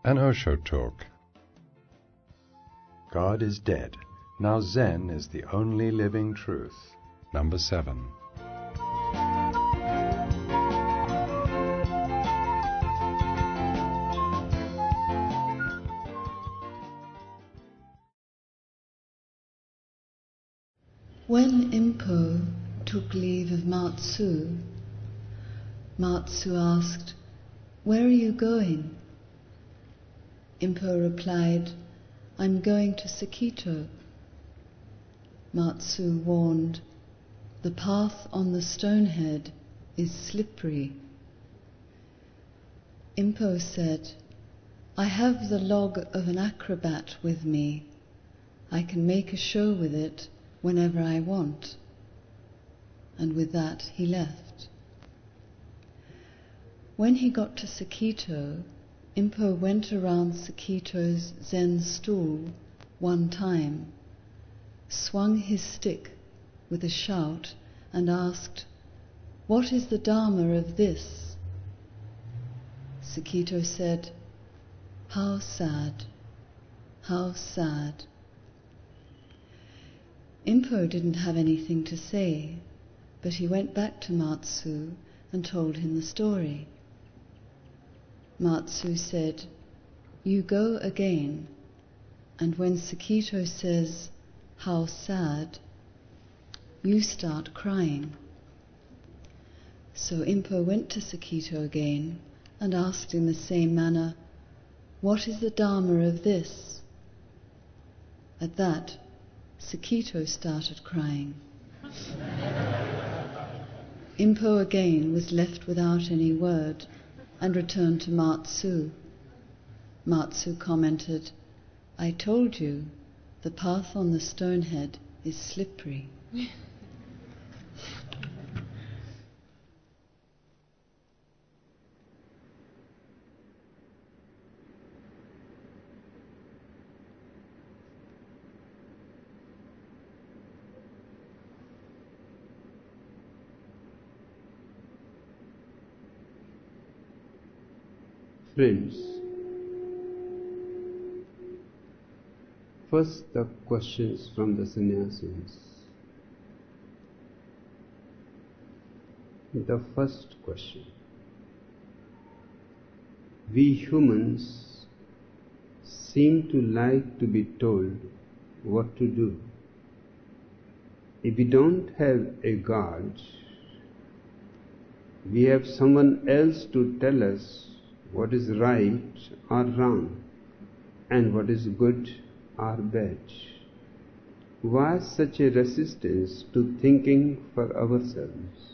An Osho Talk. God is dead. Now Zen is the only living truth. Number 7. When Impo took leave of Matsu, Matsu asked, "Where are you going?" Impo replied, "I'm going to Sakito." Matsu warned, "The path on the Stonehead is slippery." Impo said, "I have the log of an acrobat with me. I can make a show with it whenever I want." And with that he left. When he got to Sakito, Impo went around Sakito's Zen stool one time, swung his stick with a shout and asked, "What is the Dharma of this?" Sakito said, "How sad, how sad." Impo didn't have anything to say, but he went back to Matsu and told him the story. Matsu said, "You go again, and when Sakito says, 'How sad,' you start crying." So Impo went to Sakito again and asked in the same manner, "What is the Dharma of this?" At that, Sakito started crying. Impo again was left without any word and returned to Matsu. Matsu commented, "I told you, the path on the Stonehead is slippery." Friends, first the questions from the sannyasis. The first question. We humans seem to like to be told what to do. If we don't have a God, we have someone else to tell us what is right or wrong, and what is good or bad. Why such a resistance to thinking for ourselves?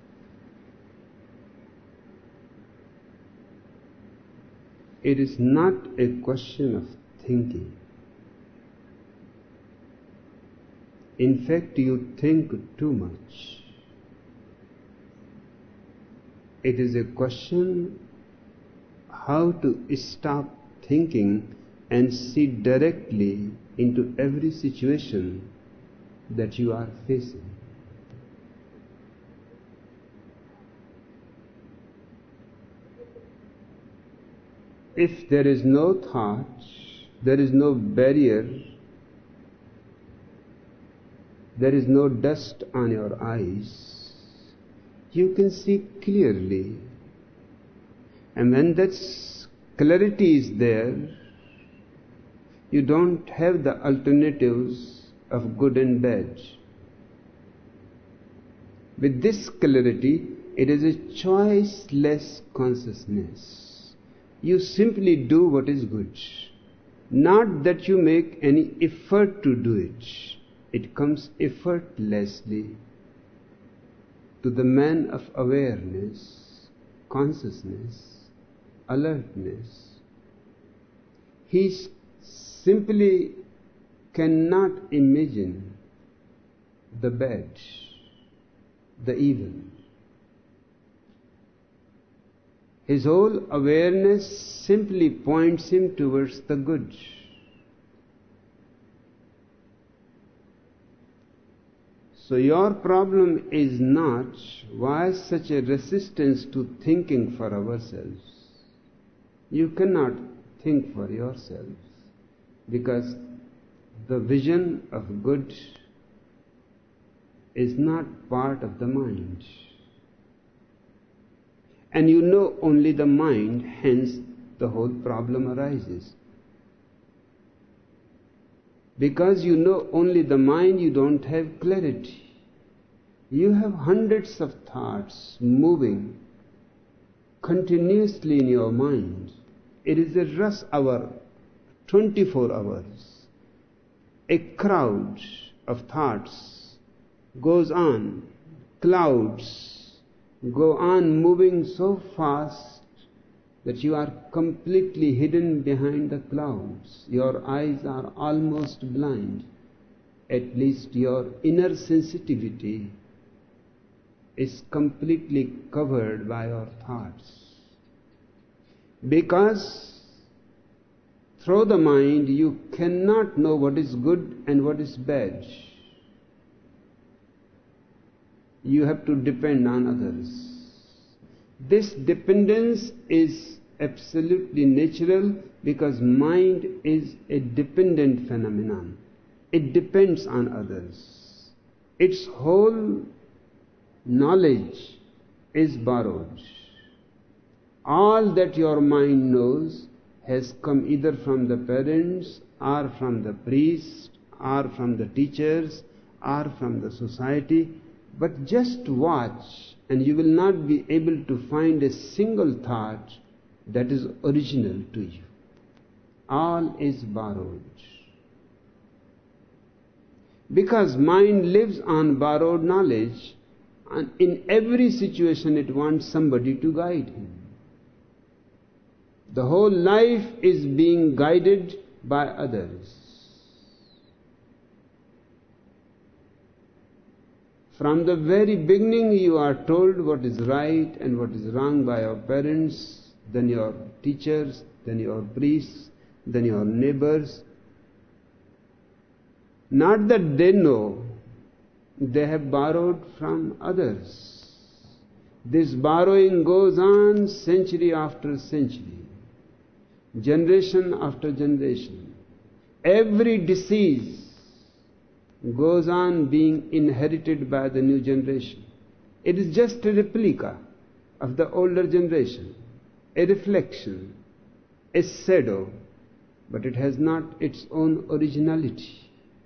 It is not a question of thinking. In fact, you think too much. It is a question how to stop thinking and see directly into every situation that you are facing. If there is no thought, there is no barrier, there is no dust on your eyes, you can see clearly. And when that clarity is there, you don't have the alternatives of good and bad. With this clarity, it is a choiceless consciousness. You simply do what is good. Not that you make any effort to do it. It comes effortlessly to the man of awareness, consciousness, alertness. He simply cannot imagine the bad, the evil. His whole awareness simply points him towards the good. So your problem is not why such a resistance to thinking for ourselves. You cannot think for yourselves, because the vision of good is not part of the mind. And you know only the mind, hence the whole problem arises. Because you know only the mind, you don't have clarity. You have hundreds of thoughts moving continuously in your mind. It is a rush hour, 24 hours. A crowd of thoughts goes on, clouds go on moving so fast that you are completely hidden behind the clouds. Your eyes are almost blind. At least your inner sensitivity is completely covered by your thoughts. Because through the mind you cannot know what is good and what is bad. You have to depend on others. This dependence is absolutely natural because mind is a dependent phenomenon. It depends on others. Its whole knowledge is borrowed. All that your mind knows has come either from the parents or from the priest or from the teachers or from the society. But just watch and you will not be able to find a single thought that is original to you. All is borrowed. Because mind lives on borrowed knowledge, and in every situation it wants somebody to guide him. The whole life is being guided by others. From the very beginning you are told what is right and what is wrong by your parents, then your teachers, then your priests, then your neighbors. Not that they know, they have borrowed from others. This borrowing goes on century after century, generation after generation. Every disease goes on being inherited by the new generation. It is just a replica of the older generation, a reflection, a shadow, but it has not its own originality.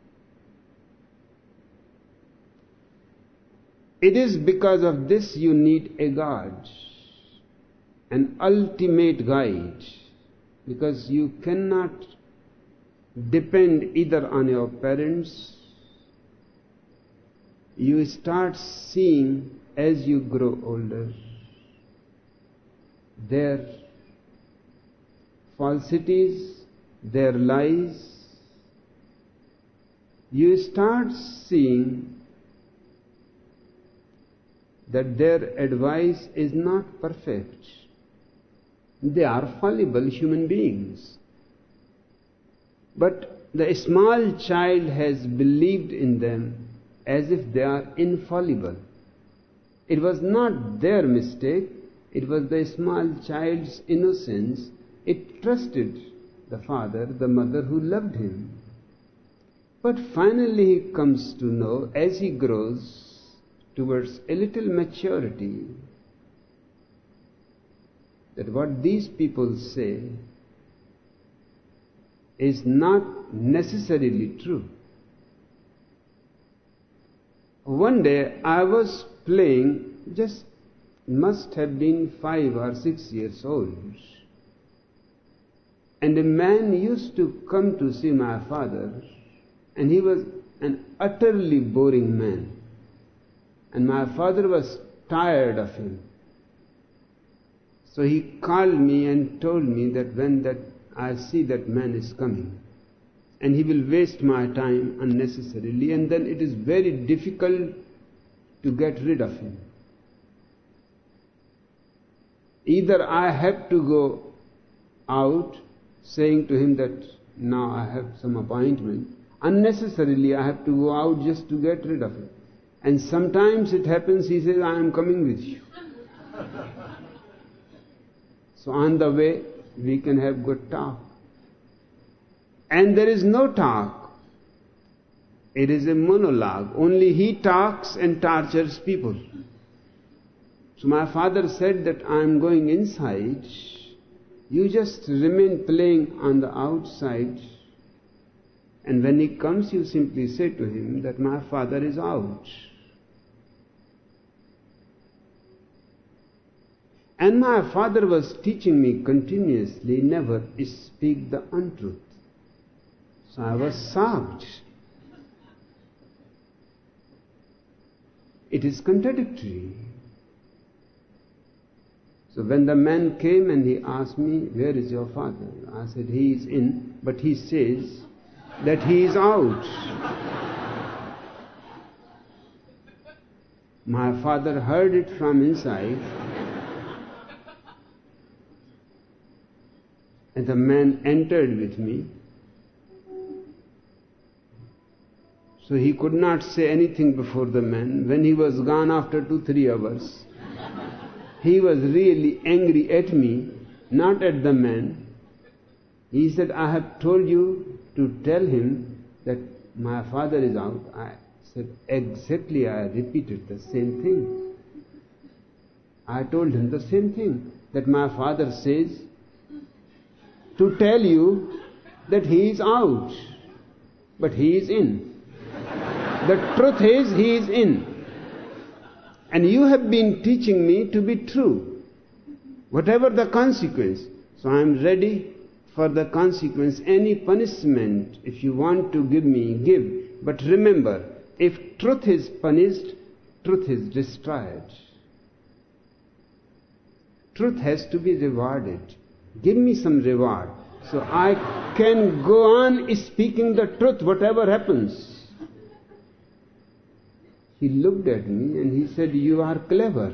It is because of this you need a God, an ultimate guide, because you cannot depend either on your parents. You start seeing as you grow older their falsities, their lies. You start seeing that their advice is not perfect. They are fallible human beings. But the small child has believed in them as if they are infallible. It was not their mistake, it was the small child's innocence. It trusted the father, the mother who loved him. But finally he comes to know, as he grows towards a little maturity, that what these people say is not necessarily true. One day I was playing, just must have been 5 or 6 years old, and a man used to come to see my father, and he was an utterly boring man, and my father was tired of him. So he called me and told me that when I see that man is coming, and he will waste my time unnecessarily, and then it is very difficult to get rid of him. Either I have to go out saying to him that now I have some appointment, unnecessarily I have to go out just to get rid of him. And sometimes it happens he says, I am coming with you. So on the way we can have good talk. And there is no talk. It is a monologue. Only he talks and tortures people. So my father said that I am going inside. You just remain playing on the outside. And when he comes, you simply say to him that my father is out. And my father was teaching me continuously, never speak the untruth. So I was shocked. It is contradictory. So when the man came and he asked me, where is your father? I said, he is in, but he says that he is out. My father heard it from inside. And the man entered with me. So he could not say anything before the man. When he was gone after 2-3 hours, he was really angry at me, not at the man. He said, I have told you to tell him that my father is out. I said, exactly, I repeated the same thing. I told him the same thing, that my father says to tell you that he is out, but he is in. The truth is, he is in. And you have been teaching me to be true, whatever the consequence. So I am ready for the consequence. Any punishment, if you want to give me, give. But remember, if truth is punished, truth is destroyed. Truth has to be rewarded. Give me some reward, so I can go on speaking the truth, whatever happens. He looked at me and he said, you are clever.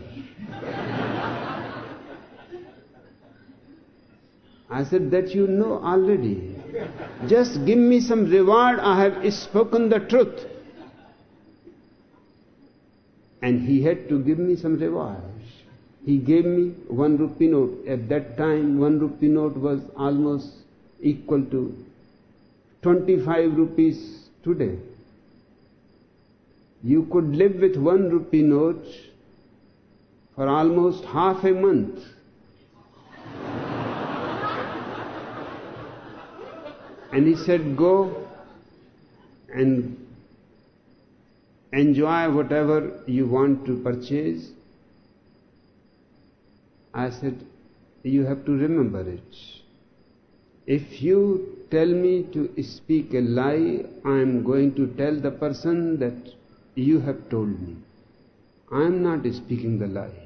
I said, that you know already. Just give me some reward, I have spoken the truth. And he had to give me some reward. He gave me 1 rupee note. At that time, 1 rupee note was almost equal to 25 rupees today. You could live with 1 rupee note for almost half a month. And he said, go and enjoy whatever you want to purchase. I said, you have to remember it. If you tell me to speak a lie, I am going to tell the person that you have told me. I am not speaking the lie.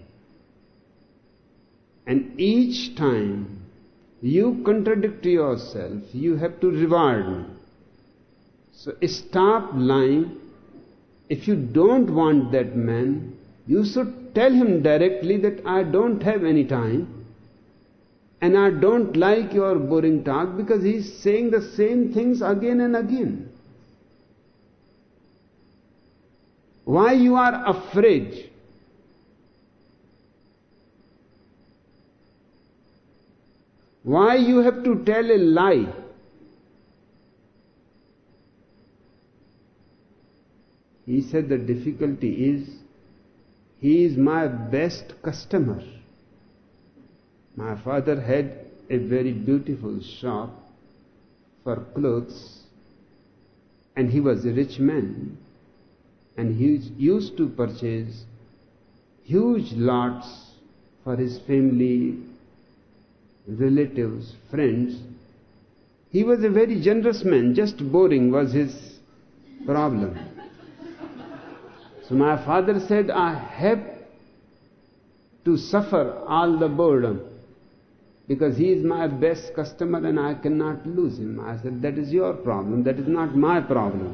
And each time you contradict yourself, you have to reward me. So stop lying. If you don't want that man, you should tell him directly that I don't have any time and I don't like your boring talk, because he is saying the same things again and again. Why you are afraid? Why you have to tell a lie? He said the difficulty is, he is my best customer. My father had a very beautiful shop for clothes, and he was a rich man, and he used to purchase huge lots for his family, relatives, friends. He was a very generous man, just boring was his problem. So my father said, I have to suffer all the boredom because he is my best customer and I cannot lose him. I said, that is your problem, that is not my problem.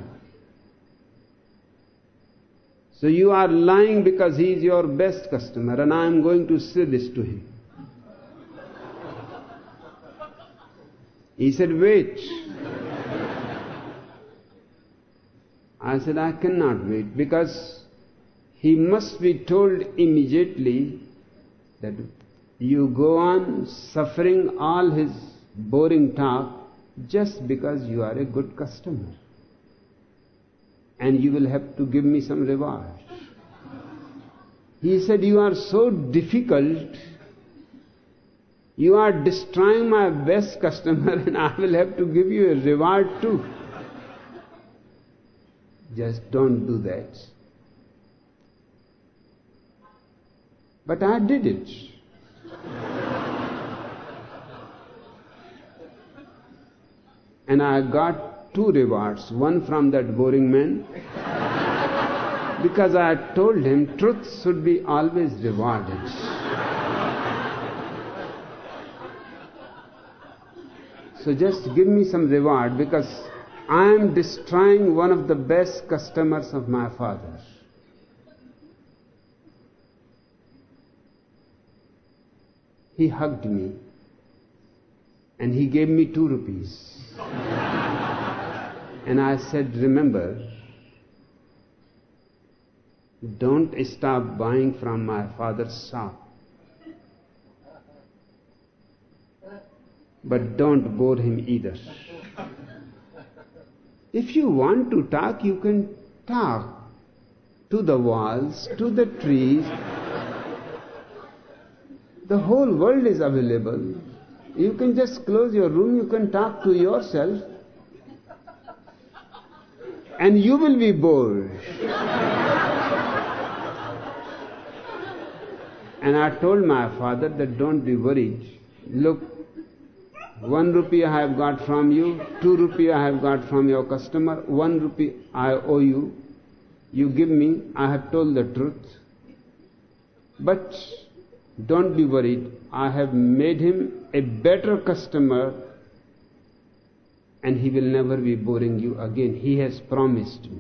So you are lying because he is your best customer and I am going to say this to him. He said, wait. I said, I cannot wait, because he must be told immediately that you go on suffering all his boring talk just because you are a good customer. And you will have to give me some reward. He said, you are so difficult. You are destroying my best customer and I will have to give you a reward too. Just don't do that. But I did it. And I got 2 rewards. One from that boring man, because I had told him truth should be always rewarded. So just give me some reward, because I am destroying one of the best customers of my father. He hugged me and he gave me 2 rupees. And I said, remember, don't stop buying from my father's shop. But don't bore him either. If you want to talk, you can talk to the walls, to the trees. The whole world is available. You can just close your room, you can talk to yourself, and you will be bored. And I told my father that don't be worried. Look, 1 rupee I have got from you, 2 rupee I have got from your customer, 1 rupee I owe you. You give me, I have told the truth. But don't be worried, I have made him a better customer and he will never be boring you again. He has promised me.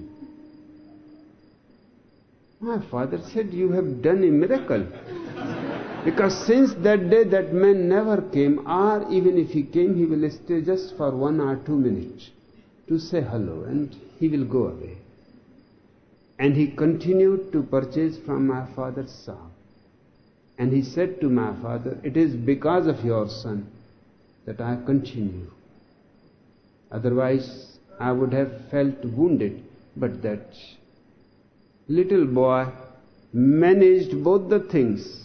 My father said, you have done a miracle. Because since that day that man never came, or even if he came, he will stay just for 1 or 2 minutes to say hello and he will go away. And he continued to purchase from my father's shop. And he said to my father, it is because of your son that I continue. Otherwise, I would have felt wounded. But that little boy managed both the things.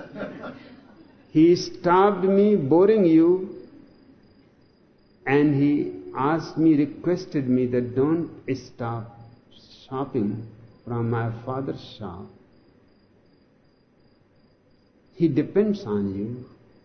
He stopped me boring you, and he asked me, requested me that don't stop shopping from my father's shop. He depends on you.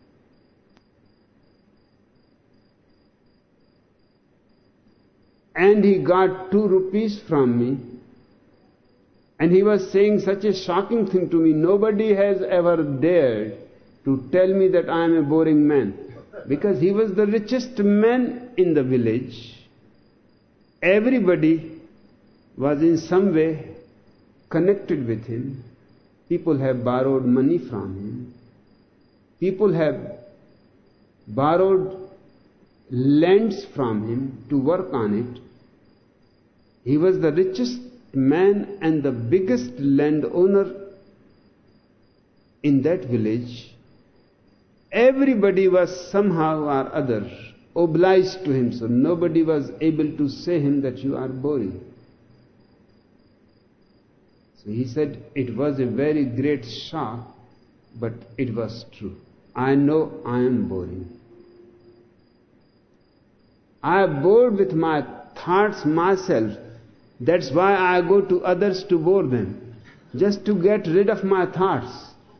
And he got 2 rupees from me. And he was saying such a shocking thing to me. Nobody has ever dared to tell me that I am a boring man. Because he was the richest man in the village. Everybody was in some way connected with him. People have borrowed money from him. People have borrowed lands from him to work on it. He was the richest man and the biggest landowner in that village. Everybody was somehow or other obliged to him, so nobody was able to say him that you are boring. So he said, it was a very great shock, but it was true. I know I am boring. I am bored with my thoughts myself. That's why I go to others to bore them, just to get rid of my thoughts.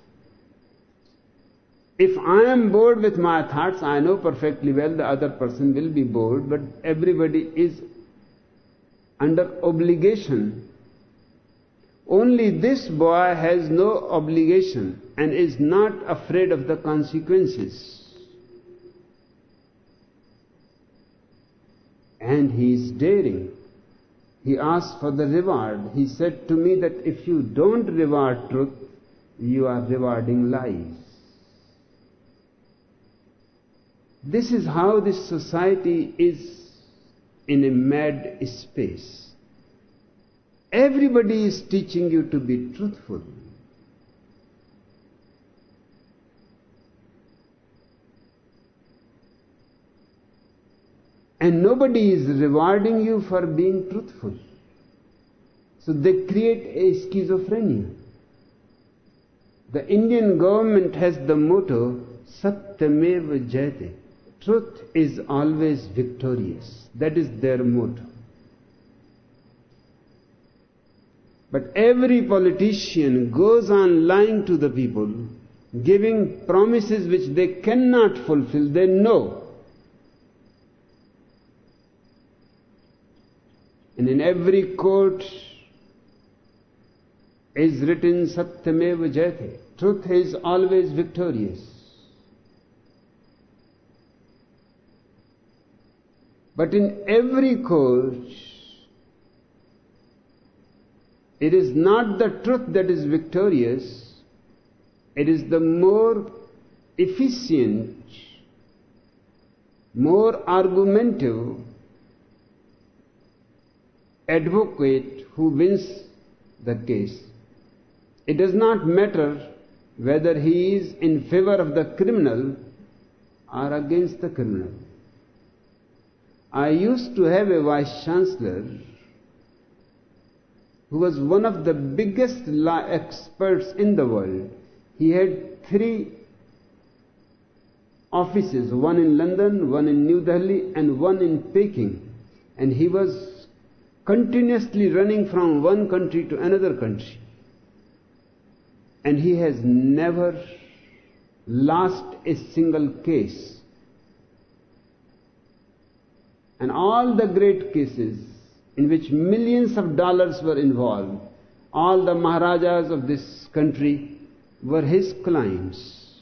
If I am bored with my thoughts, I know perfectly well the other person will be bored, but everybody is under obligation. Only this boy has no obligation and is not afraid of the consequences. And he is daring. He asked for the reward. He said to me that if you don't reward truth, you are rewarding lies. This is how this society is in a mad space. Everybody is teaching you to be truthful. and nobody is rewarding you for being truthful. So they create a schizophrenia. The Indian government has the motto, Satyameva Jayate. Truth is always victorious. That is their motto. But every politician goes on lying to the people, giving promises which they cannot fulfill. They know. And in every quote is written Satyameva Jayate. Truth is always victorious. But in every quote, it is not the truth that is victorious, it is the more efficient, more argumentative advocate who wins the case. It does not matter whether he is in favor of the criminal or against the criminal. I used to have a vice chancellor who was one of the biggest law experts in the world. He had 3 offices, one in London, one in New Delhi, and one in Peking. And he was continuously running from one country to another country. And he has never lost a single case. And all the great cases in which millions of dollars were involved, all the Maharajas of this country were his clients.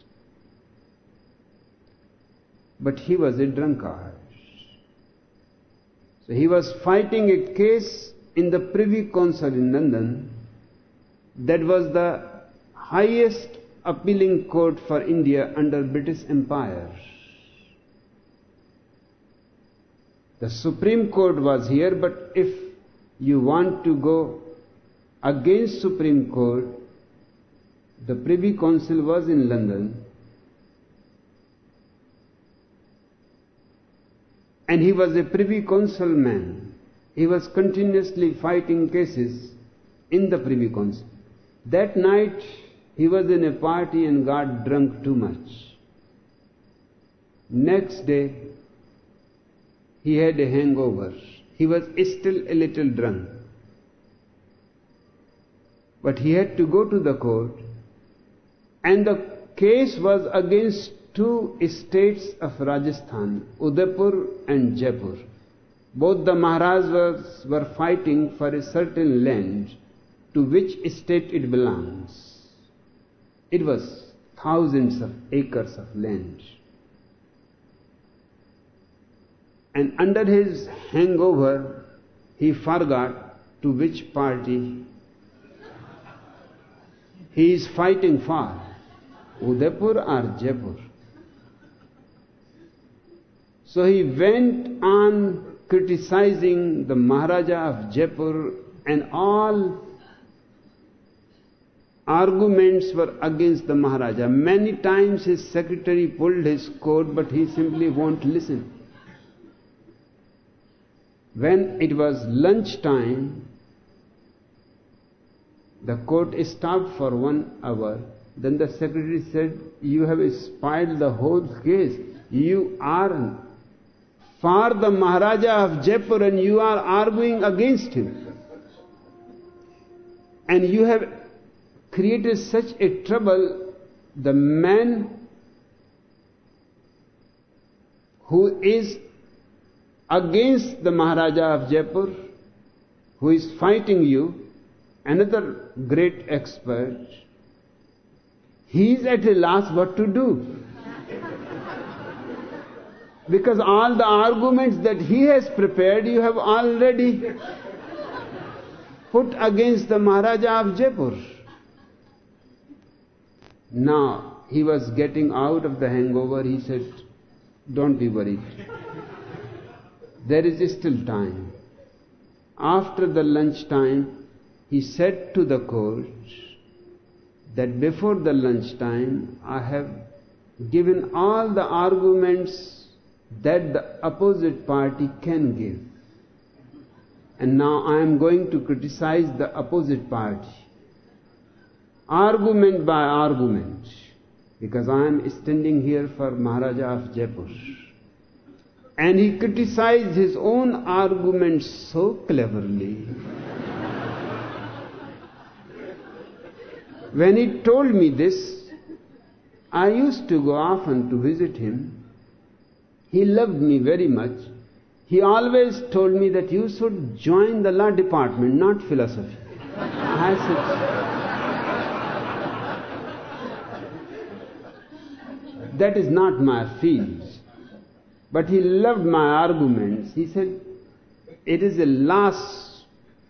But he was a drunkard. So he was fighting a case in the Privy Council in London that was the highest appealing court for India under British Empire. The Supreme Court was here, but if you want to go against Supreme Court, the Privy Council was in London. And he was a Privy Council man. He was continuously fighting cases in the Privy Council. That night, he was in a party and got drunk too much. Next day, he had a hangover. He was still a little drunk. But he had to go to the court, and the case was against 2 estates of Rajasthan, Udaipur and Jaipur. Both the Maharajas were fighting for a certain land to which estate it belongs. It was thousands of acres of land. And under his hangover, he forgot to which party he is fighting for, Udaipur or Jaipur. So he went on criticizing the Maharaja of Jaipur, and all arguments were against the Maharaja. Many times his secretary pulled his coat, but he simply won't listen. When it was lunch time, the court stopped for 1 hour. Then the secretary said, "You have spoiled the whole case. You are for the Maharaja of Jaipur and you are arguing against him. And you have created such a trouble. The man who is against the Maharaja of Jaipur, who is fighting you, another great expert, he is at a loss what to do. Because all the arguments that he has prepared, you have already put against the Maharaja of Jaipur." Now, he was getting out of the hangover. He said, "Don't be worried. There is still time." After the lunch time, he said to the court that before the lunch time, I have given all the arguments that the opposite party can give. And now I am going to criticize the opposite party, argument by argument, because I am standing here for Maharaja of Jaipur. And he criticized his own arguments so cleverly. When he told me this, I used to go often to visit him. He loved me very much. He always told me that you should join the law department, not philosophy. I said, that is not my field. But he loved my arguments. He said, it is a loss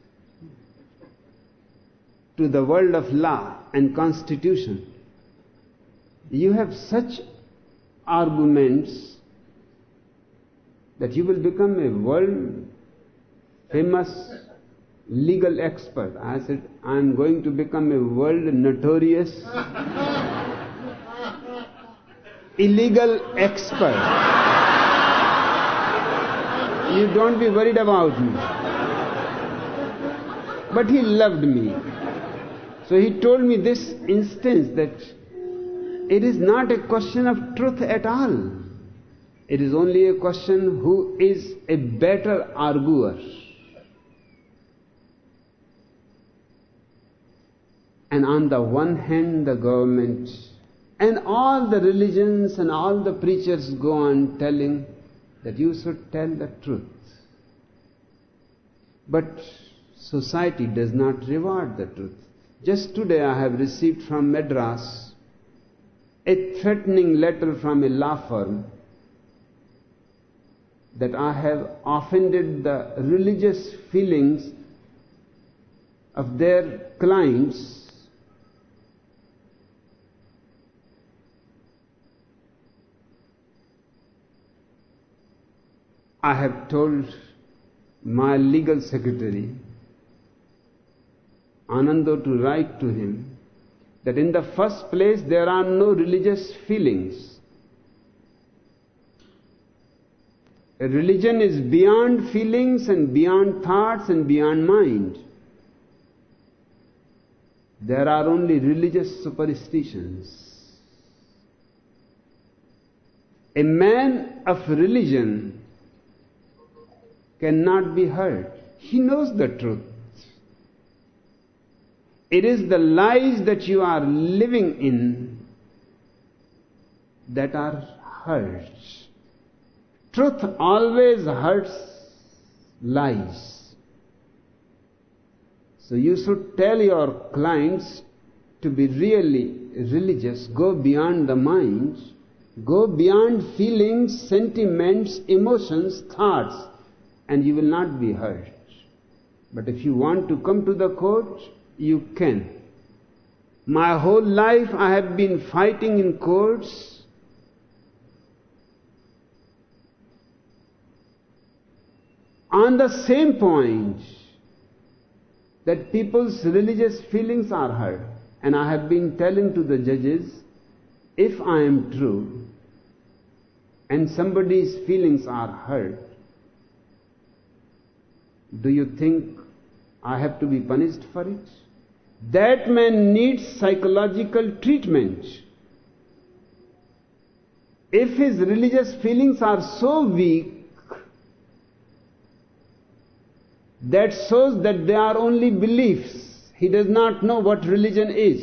to the world of law and constitution. You have such arguments that you will become a world famous legal expert. I said, I am going to become a world notorious illegal expert. You don't be worried about me. But he loved me. So he told me this instance that it is not a question of truth at all. It is only a question who is a better arguer. And on the one hand, the government and all the religions and all the preachers go on telling that you should tell the truth. But society does not reward the truth. Just today I have received from Madras a threatening letter from a law firm that I have offended the religious feelings of their clients. I have told my legal secretary, Anando, to write to him that in the first place there are no religious feelings. A religion is beyond feelings and beyond thoughts and beyond mind. There are only religious superstitions. A man of religion cannot be hurt. He knows the truth. It is the lies that you are living in that are hurt. Truth always hurts lies. So you should tell your clients to be really religious, go beyond the mind, go beyond feelings, sentiments, emotions, thoughts, and you will not be hurt. But if you want to come to the court, you can. My whole life I have been fighting in courts. On the same point that people's religious feelings are hurt. And I have been telling to the judges, if I am true and somebody's feelings are hurt, do you think I have to be punished for it? That man needs psychological treatment. If his religious feelings are so weak, that shows that they are only beliefs. He does not know what religion is.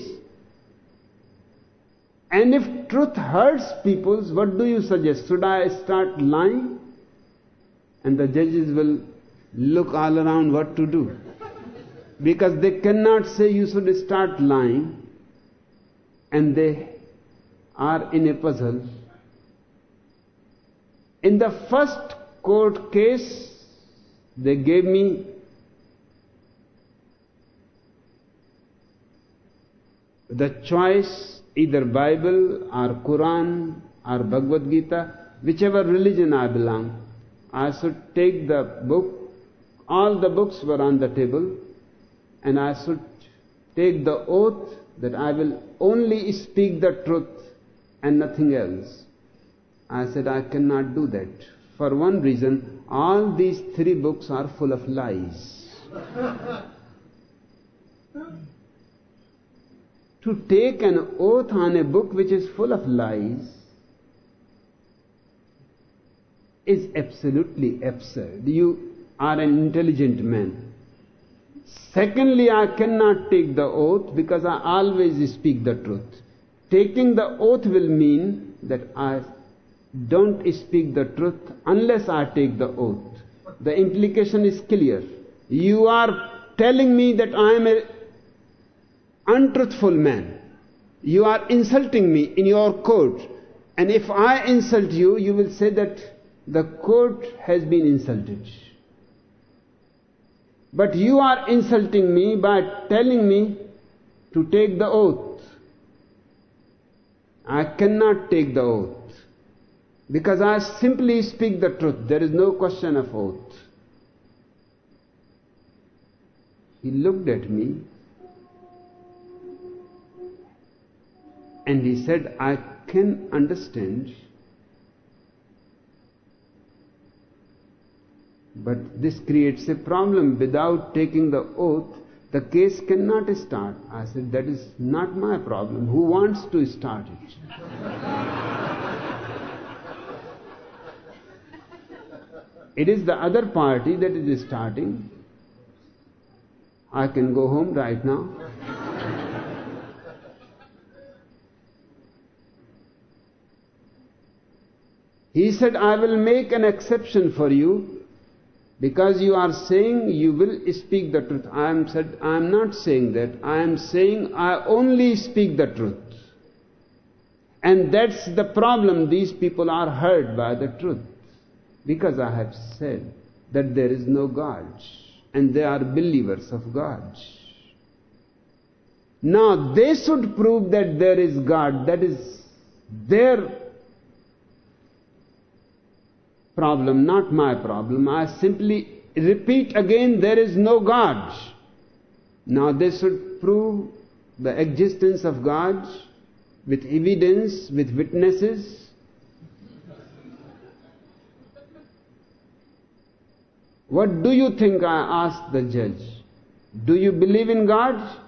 And if truth hurts people, what do you suggest? Should I start lying? And the judges will look all around what to do. Because they cannot say you should start lying. And they are in a puzzle. In the first court case, they gave me the choice, either Bible or Quran or Bhagavad Gita, whichever religion I belong. I should take the book, all the books were on the table, and I should take the oath that I will only speak the truth and nothing else. I said, I cannot do that. For one reason, all these 3 books are full of lies. To take an oath on a book which is full of lies is absolutely absurd. You are an intelligent man. Secondly, I cannot take the oath because I always speak the truth. Taking the oath will mean that I don't speak the truth unless I take the oath. The implication is clear. You are telling me that I am an untruthful man. You are insulting me in your court. And if I insult you, you will say that the court has been insulted. But you are insulting me by telling me to take the oath. I cannot take the oath because I simply speak the truth. There is no question of oath. He looked at me and he said, I can understand, but this creates a problem. Without taking the oath, the case cannot start. I said, that is not my problem. Who wants to start it? It is the other party that is starting. I can go home right now. He said, I will make an exception for you because you are saying you will speak the truth. I am not saying that. I am saying I only speak the truth. And that's the problem. These people are hurt by the truth. Because I have said that there is no God. And they are believers of God. Now they should prove that there is God. That is their problem, not my problem. I simply repeat again, there is no God. Now they should prove the existence of God with evidence, with witnesses. What do you think? I asked the judge. Do you believe in God?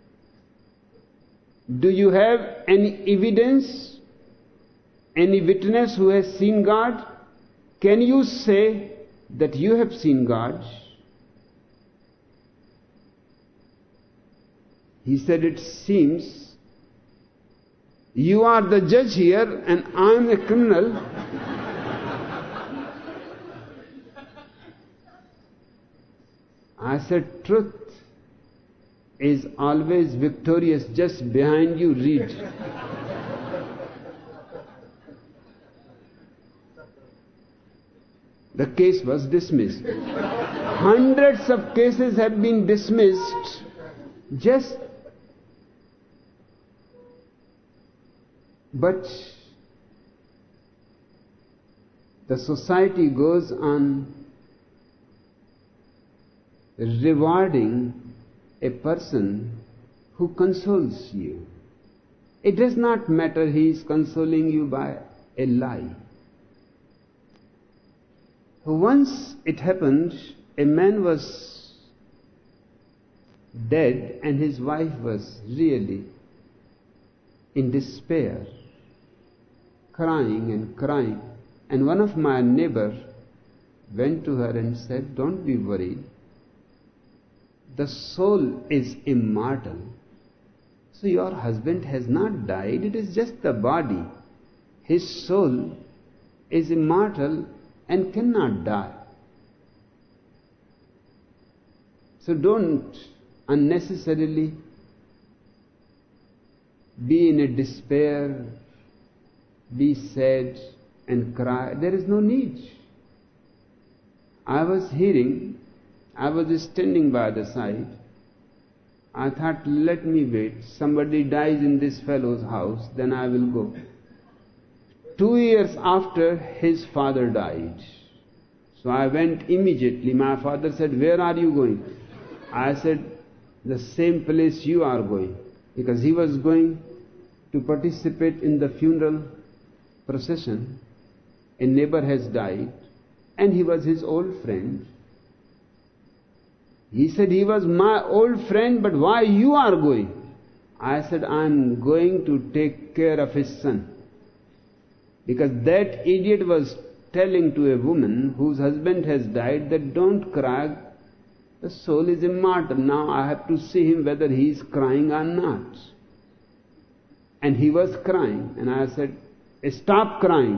Do you have any evidence? Any witness who has seen God? Can you say that you have seen God? He said, it seems you are the judge here and I am a criminal. I said, truth is always victorious. Just behind you, read. The case was dismissed. Hundreds of cases have been dismissed but the society goes on rewarding a person who consoles you. It does not matter he is consoling you by a lie. Once it happened, a man was dead and his wife was really in despair, crying and crying. And one of my neighbors went to her and said, don't be worried. The soul is immortal. So your husband has not died, it is just the body. His soul is immortal and cannot die. So don't unnecessarily be in a despair, be sad and cry. There is no need. I was standing by the side. I thought, let me wait. Somebody dies in this fellow's house, then I will go. 2 years after, his father died. So I went immediately. My father said, where are you going? I said, the same place you are going. Because he was going to participate in the funeral procession. a neighbor has died, and he was his old friend. He said, he was my old friend, but why you are going? I said, I am going to take care of his son. Because that idiot was telling to a woman whose husband has died that don't cry, the soul is immortal. Now I have to see him whether he is crying or not. And he was crying, and I said, stop crying.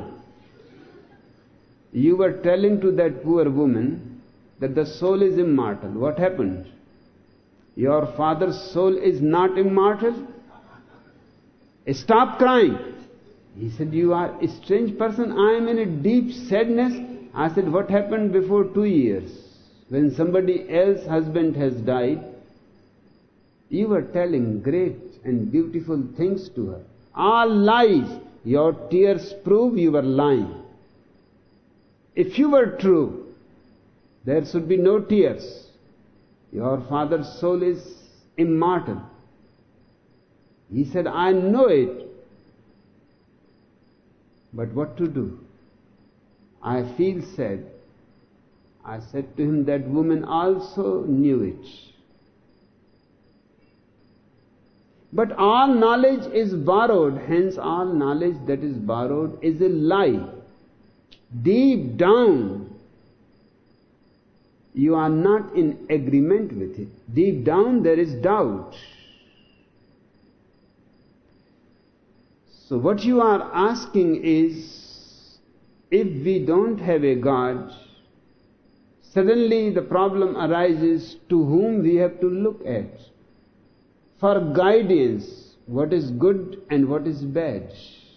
You were telling to that poor woman that the soul is immortal. What happened? Your father's soul is not immortal? Stop crying. He said, you are a strange person. I am in a deep sadness. I said, what happened before 2 years? When somebody else's husband has died, you were telling great and beautiful things to her. All lies. Your tears prove you were lying. If you were true, there should be no tears. Your father's soul is immortal. He said, I know it. But what to do? I feel sad. I said to him, that woman also knew it. But all knowledge is borrowed, hence all knowledge that is borrowed is a lie. Deep down, you are not in agreement with it. Deep down there is doubt. So what you are asking is, if we don't have a God, suddenly the problem arises to whom we have to look at for guidance, what is good and what is bad.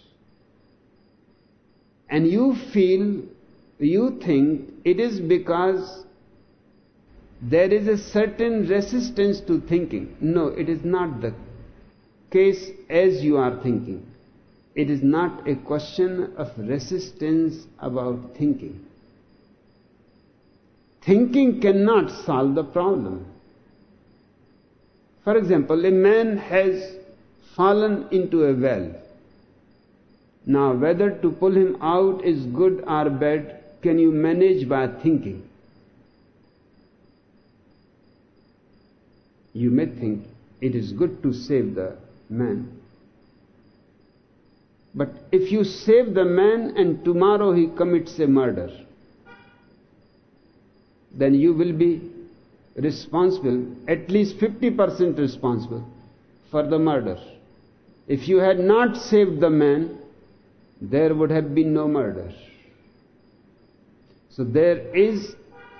And you feel, you think it is because there is a certain resistance to thinking. No, it is not the case as you are thinking. It is not a question of resistance about thinking. Thinking cannot solve the problem. For example, a man has fallen into a well. Now, whether to pull him out is good or bad, can you manage by thinking? You may think it is good to save the man. But if you save the man and tomorrow he commits a murder, then you will be responsible, at least 50% responsible for the murder. If you had not saved the man, there would have been no murder. So there is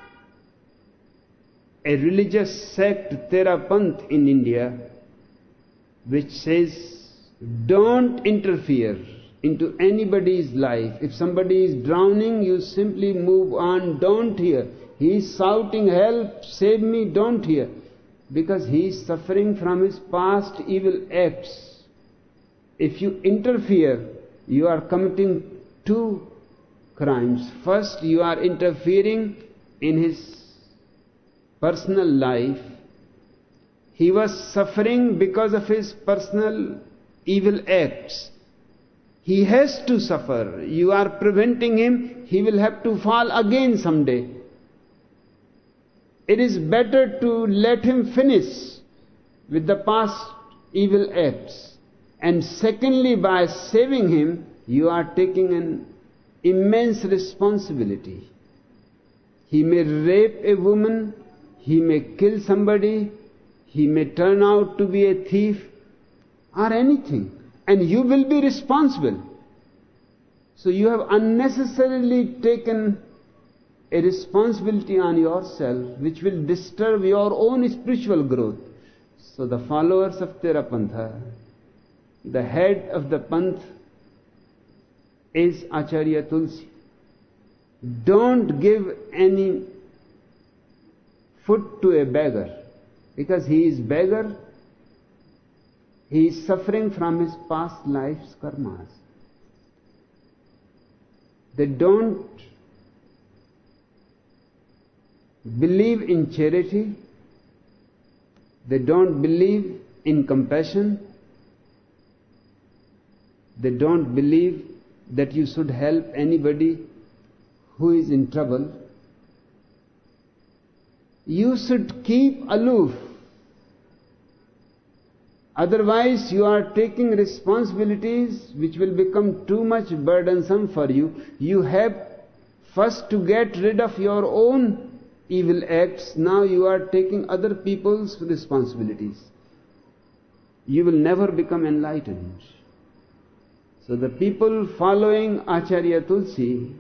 a religious sect, Therapanth, in India, which says, don't interfere into anybody's life. If somebody is drowning, you simply move on, don't hear. He is shouting, help, save me, don't hear. Because he is suffering from his past evil acts. If you interfere, you are committing two crimes. First, you are interfering in his personal life. He was suffering because of his personal evil acts. He has to suffer. You are preventing him. He will have to fall again someday. It is better to let him finish with the past evil acts. And secondly, by saving him, you are taking an immense responsibility. He may rape a woman, he may kill somebody, he may turn out to be a thief, or anything. And you will be responsible. So you have unnecessarily taken a responsibility on yourself which will disturb your own spiritual growth. So the followers of Therapantha, the head of the Panth is Acharya Tulsi. Don't give any food to a beggar, because he is beggar, he is suffering from his past life's karmas. They don't believe in charity, they don't believe in compassion, they don't believe that you should help anybody who is in trouble, you should keep aloof. Otherwise, you are taking responsibilities which will become too much burdensome for you. You have first to get rid of your own evil acts. Now you are taking other people's responsibilities. You will never become enlightened. So the people following Acharya Tulsi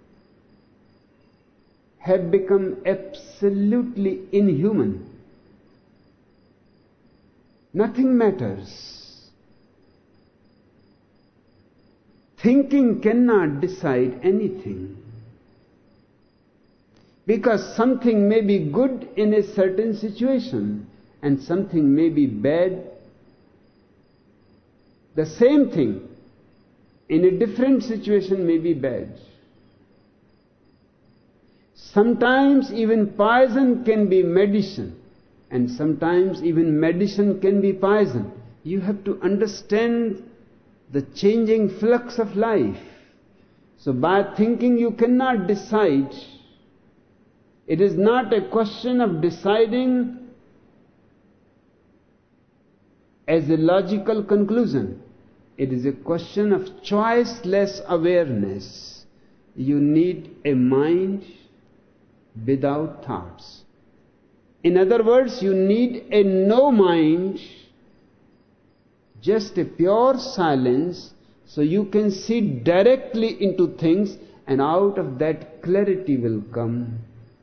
have become absolutely inhuman. Nothing matters. Thinking cannot decide anything. Because something may be good in a certain situation and something may be bad. The same thing in a different situation may be bad. Sometimes even poison can be medicine, and sometimes even medicine can be poison. You have to understand the changing flux of life. So by thinking you cannot decide. It is not a question of deciding as a logical conclusion. It is a question of choiceless awareness. You need a mind without thoughts. In other words, you need a no mind, just a pure silence, so you can see directly into things, and out of that clarity will come.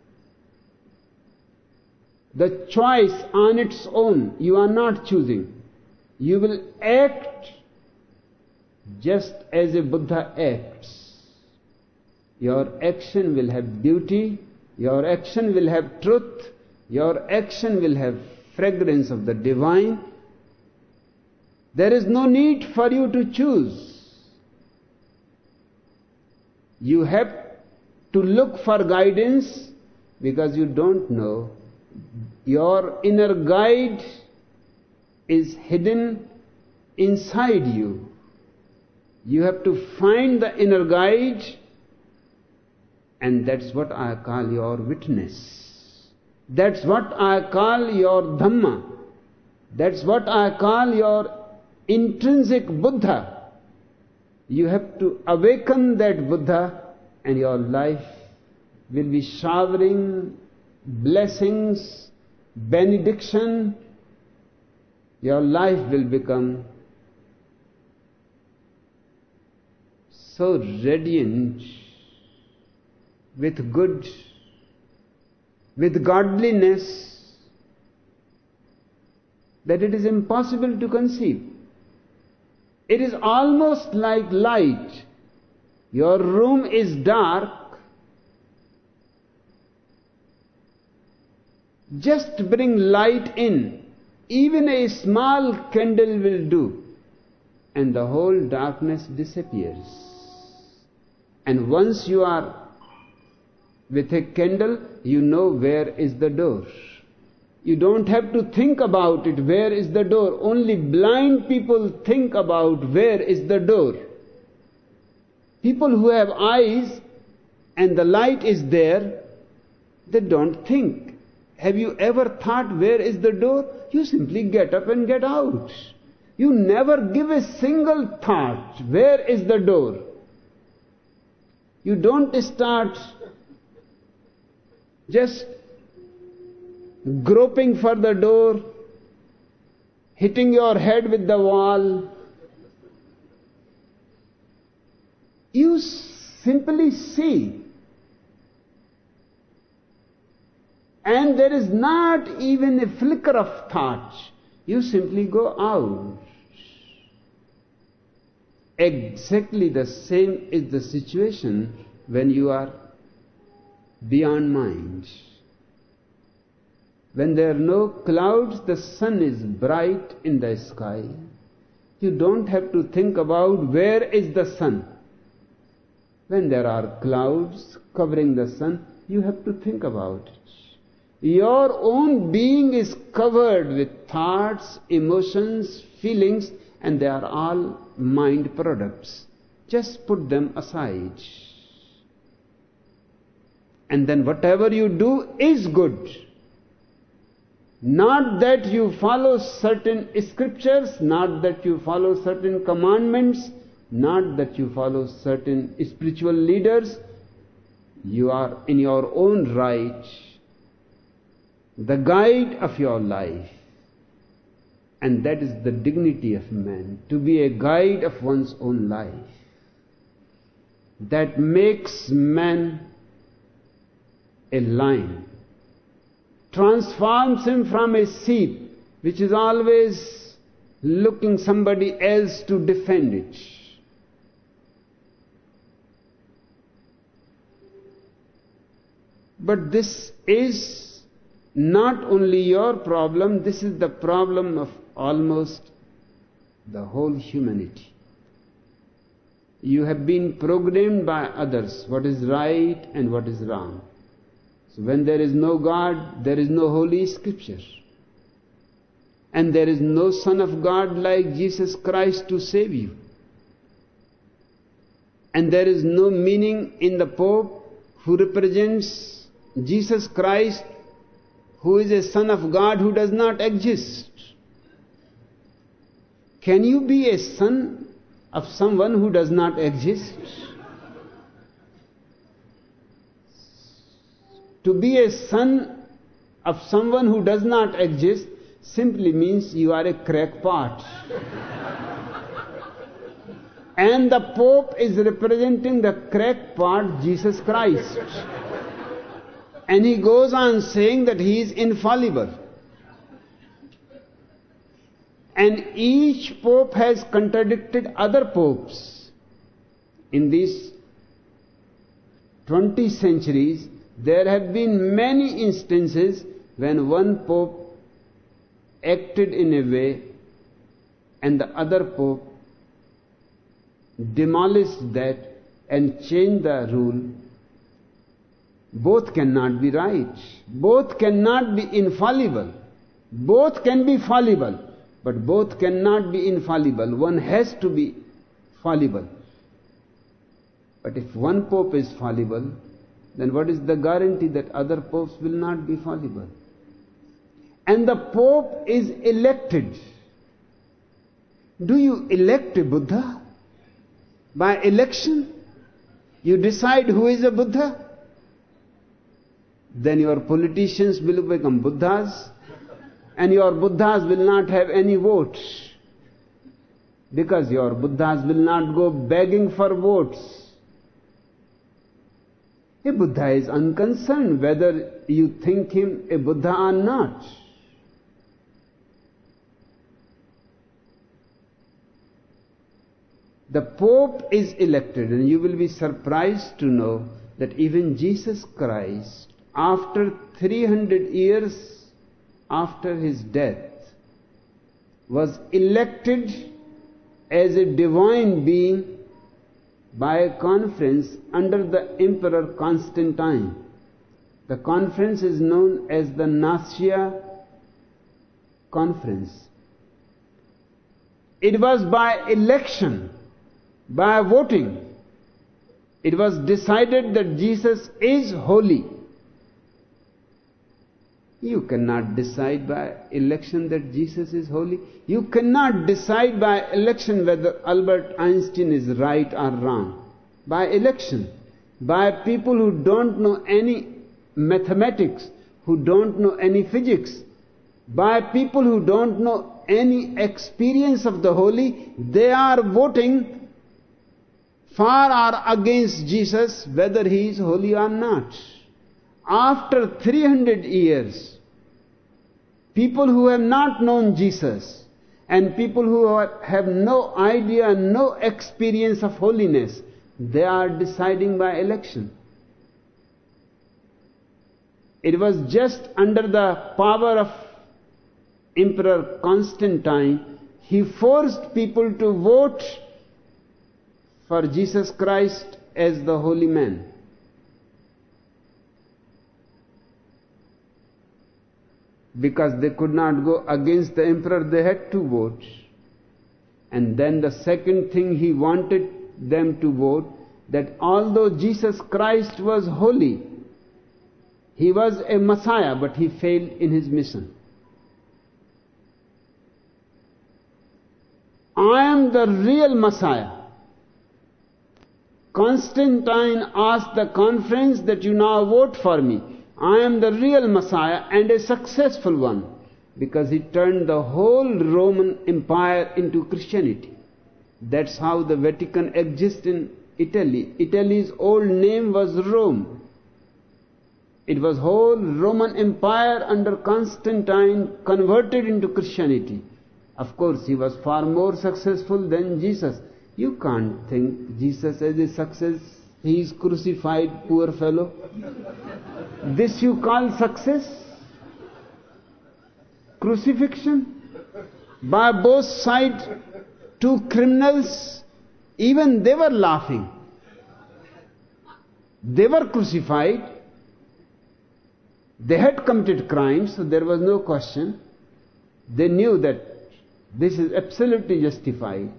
The choice on its own, you are not choosing. You will act just as a Buddha acts. Your action will have beauty, your action will have truth, your action will have fragrance of the divine. There is no need for you to choose. You have to look for guidance because you don't know. Your inner guide is hidden inside you. You have to find the inner guide, and that's what I call your witness. That's what I call your Dhamma. That's what I call your intrinsic Buddha. You have to awaken that Buddha, and your life will be showering blessings, benediction. Your life will become so radiant with good, with godliness, that it is impossible to conceive. It is almost like light. Your room is dark. Just bring light in. Even a small candle will do, and the whole darkness disappears. And once you are with a candle, you know where is the door. You don't have to think about it, where is the door. Only blind people think about where is the door. People who have eyes and the light is there, they don't think. Have you ever thought where is the door? You simply get up and get out. You never give a single thought, where is the door? You don't start just groping for the door, hitting your head with the wall. You simply see. And there is not even a flicker of thought. You simply go out. Exactly the same is the situation when you are beyond mind. When there are no clouds, the sun is bright in the sky. You don't have to think about where is the sun. When there are clouds covering the sun, you have to think about it. Your own being is covered with thoughts, emotions, feelings, and they are all mind products. Just put them aside. And then whatever you do is good. Not that you follow certain scriptures, not that you follow certain commandments, not that you follow certain spiritual leaders. You are in your own right the guide of your life. And that is the dignity of man, to be a guide of one's own life. That makes man a lion, transforms him from a sheep which is always looking somebody else to defend it. But this is not only your problem, this is the problem of almost the whole humanity. You have been programmed by others what is right and what is wrong. So when there is no God, there is no Holy Scripture. And there is no Son of God like Jesus Christ to save you. And there is no meaning in the Pope who represents Jesus Christ, who is a Son of God who does not exist. Can you be a son of someone who does not exist? To be a son of someone who does not exist simply means you are a crackpot. And the Pope is representing the crackpot Jesus Christ. And he goes on saying that he is infallible. And each Pope has contradicted other Popes. In these 20 centuries, there have been many instances when one Pope acted in a way and the other Pope demolished that and changed the rule. Both cannot be right. Both cannot be infallible. Both can be fallible. But both cannot be infallible. One has to be fallible. But if one Pope is fallible, then what is the guarantee that other Popes will not be fallible? And the Pope is elected. Do you elect a Buddha? By election? You decide who is a Buddha? Then your politicians will become Buddhas. And your Buddhas will not have any votes. Because your Buddhas will not go begging for votes. A Buddha is unconcerned whether you think him a Buddha or not. The Pope is elected, and you will be surprised to know that even Jesus Christ, after 300 years after his death, was elected as a divine being by a conference under the Emperor Constantine. The conference is known as the Nicaea Conference. It was by election, by voting. It was decided that Jesus is holy. You cannot decide by election that Jesus is holy. You cannot decide by election whether Albert Einstein is right or wrong. By election. By people who don't know any mathematics, who don't know any physics. By people who don't know any experience of the holy, they are voting for or against Jesus, whether he is holy or not. After 300 years, people who have not known Jesus and people who have no idea, no experience of holiness, they are deciding by election. It was just under the power of Emperor Constantine, he forced people to vote for Jesus Christ as the holy man. Because they could not go against the emperor, they had to vote. And then the second thing he wanted them to vote, that although Jesus Christ was holy, He was a Messiah, but he failed in his mission. I am the real Messiah. Constantine asked the conference that you now vote for me. I am the real Messiah and a successful one, because he turned the whole Roman Empire into Christianity. That's how the Vatican exists in Italy. Italy's old name was Rome. It was whole Roman Empire under Constantine converted into Christianity. Of course, he was far more successful than Jesus. You can't think Jesus as a success. He is crucified, poor fellow. This you call success? Crucifixion? By both sides, two criminals, even they were laughing. They were crucified. They had committed crimes, so there was no question. They knew that this is absolutely justified.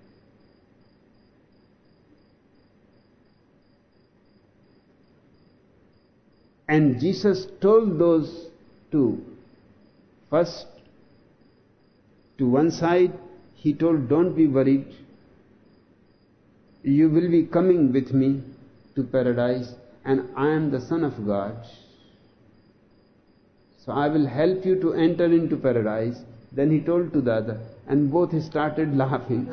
And Jesus told those two, first, to one side, he told, don't be worried. You will be coming with me to paradise, and I am the Son of God. So I will help you to enter into paradise. Then he told to the other, and both started laughing.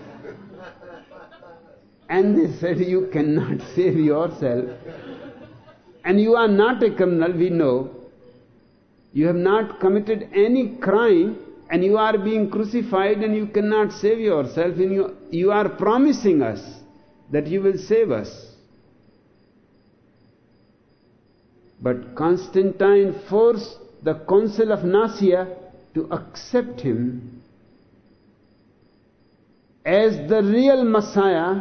And they said, you cannot save yourself. And you are not a criminal, we know. You have not committed any crime, and you are being crucified, and you cannot save yourself, and you are promising us that you will save us. But Constantine forced the Council of Nicaea to accept him as the real Messiah,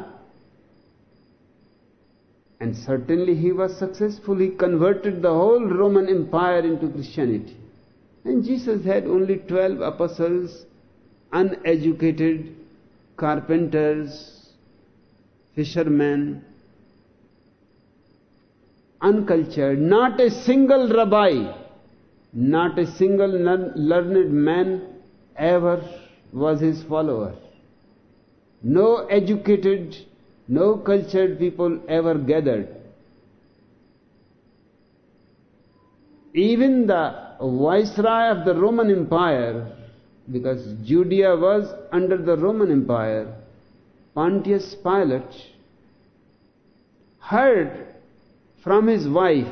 and certainly he was successful. He converted the whole Roman Empire into Christianity. And Jesus had only 12 apostles, uneducated carpenters, fishermen, uncultured, not a single rabbi, not a single learned man ever was his follower. No educated, no cultured people ever gathered. Even the viceroy of the Roman Empire, because Judea was under the Roman Empire, Pontius Pilate, heard from his wife,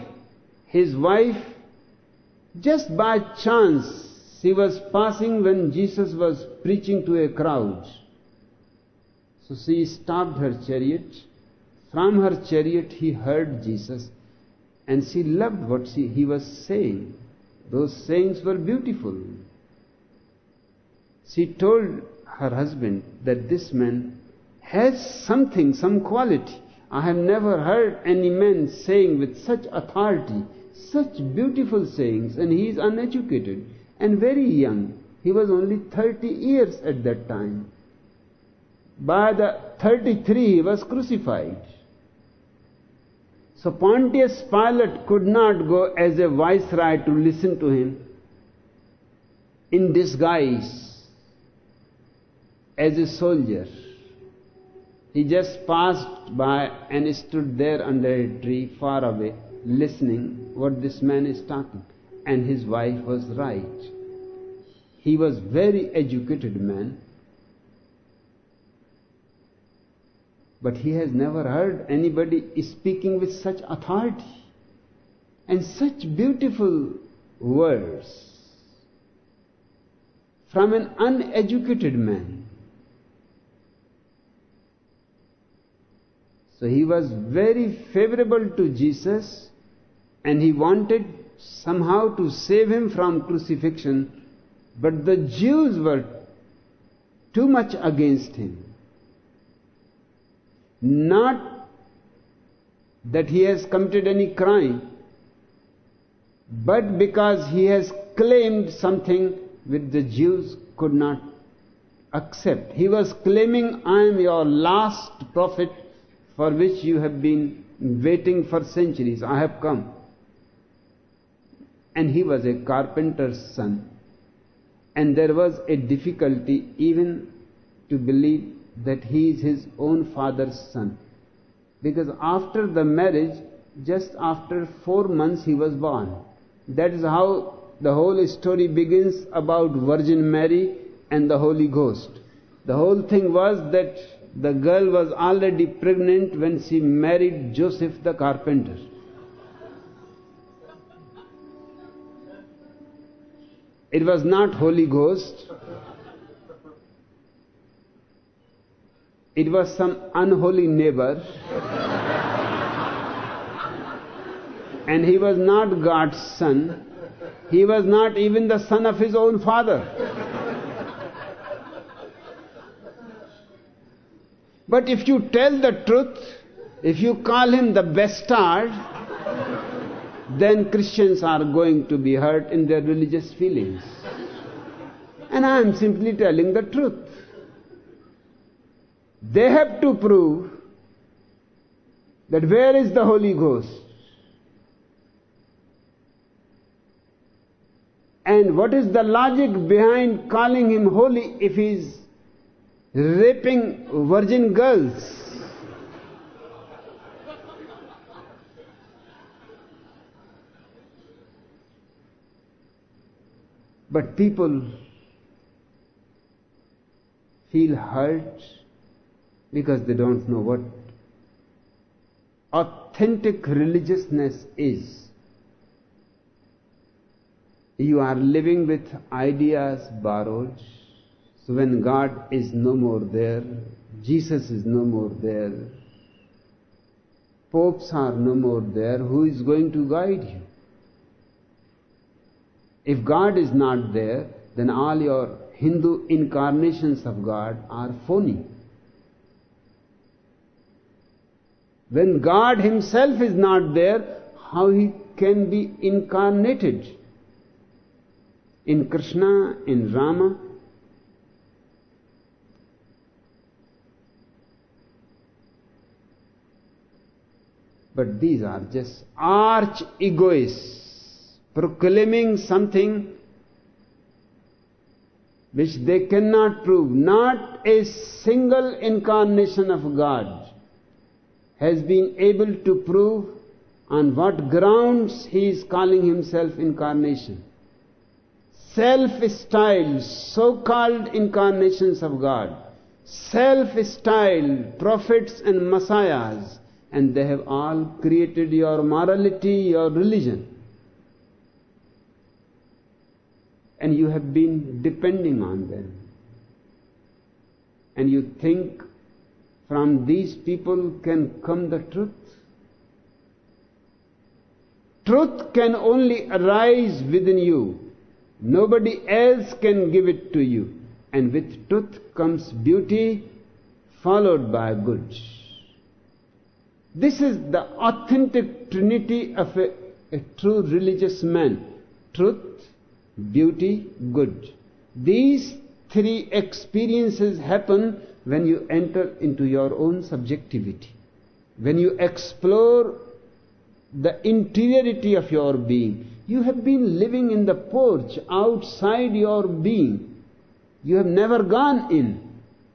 just by chance, she was passing when Jesus was preaching to a crowd. So she stopped her chariot. From her chariot he heard Jesus, and she loved what he was saying. Those sayings were beautiful. She told her husband that this man has something, some quality. I have never heard any man saying with such authority, such beautiful sayings, and he is uneducated and very young. He was only 30 years at that time. By the 33 he was crucified. So Pontius Pilate could not go as a viceroy to listen to him in disguise as a soldier. He just passed by and stood there under a tree far away, listening what this man is talking. And his wife was right. He was very educated man, but he has never heard anybody speaking with such authority and such beautiful words from an uneducated man. So he was very favorable to Jesus, and he wanted somehow to save him from crucifixion, but the Jews were too much against him. Not that he has committed any crime, but because he has claimed something which the Jews could not accept. He was claiming, I am your last prophet for which you have been waiting for centuries. I have come. and he was a carpenter's son. And there was a difficulty even to believe that he is his own father's son. Because after the marriage, just after 4 months he was born. That is how the whole story begins about Virgin Mary and the Holy Ghost. The whole thing was that the girl was already pregnant when she married Joseph the carpenter. It was not Holy Ghost. It was some unholy neighbor. And he was not God's son. He was not even the son of his own father. But if you tell the truth, if you call him the bastard, then Christians are going to be hurt in their religious feelings. And I am simply telling the truth. They have to prove that where is the Holy Ghost? And what is the logic behind calling him holy if he is raping virgin girls? But people feel hurt because they don't know what authentic religiousness is. You are living with ideas borrowed. So when God is no more there, Jesus is no more there, popes are no more there, who is going to guide you? If God is not there, then all your Hindu incarnations of God are phony. When God himself is not there, how he can be incarnated? In Krishna, in Rama. But these are just arch egoists proclaiming something which they cannot prove. Not a single incarnation of God has been able to prove on what grounds he is calling himself incarnation. Self-styled, so-called incarnations of God, self-styled prophets and messiahs, and they have all created your morality, your religion. And you have been depending on them. And you think from these people can come the truth? Truth can only arise within you. Nobody else can give it to you. And with truth comes beauty, followed by good. This is the authentic trinity of a true religious man. Truth, beauty, good. These three experiences happen when you enter into your own subjectivity. When you explore the interiority of your being. You have been living in the porch outside your being. You have never gone in.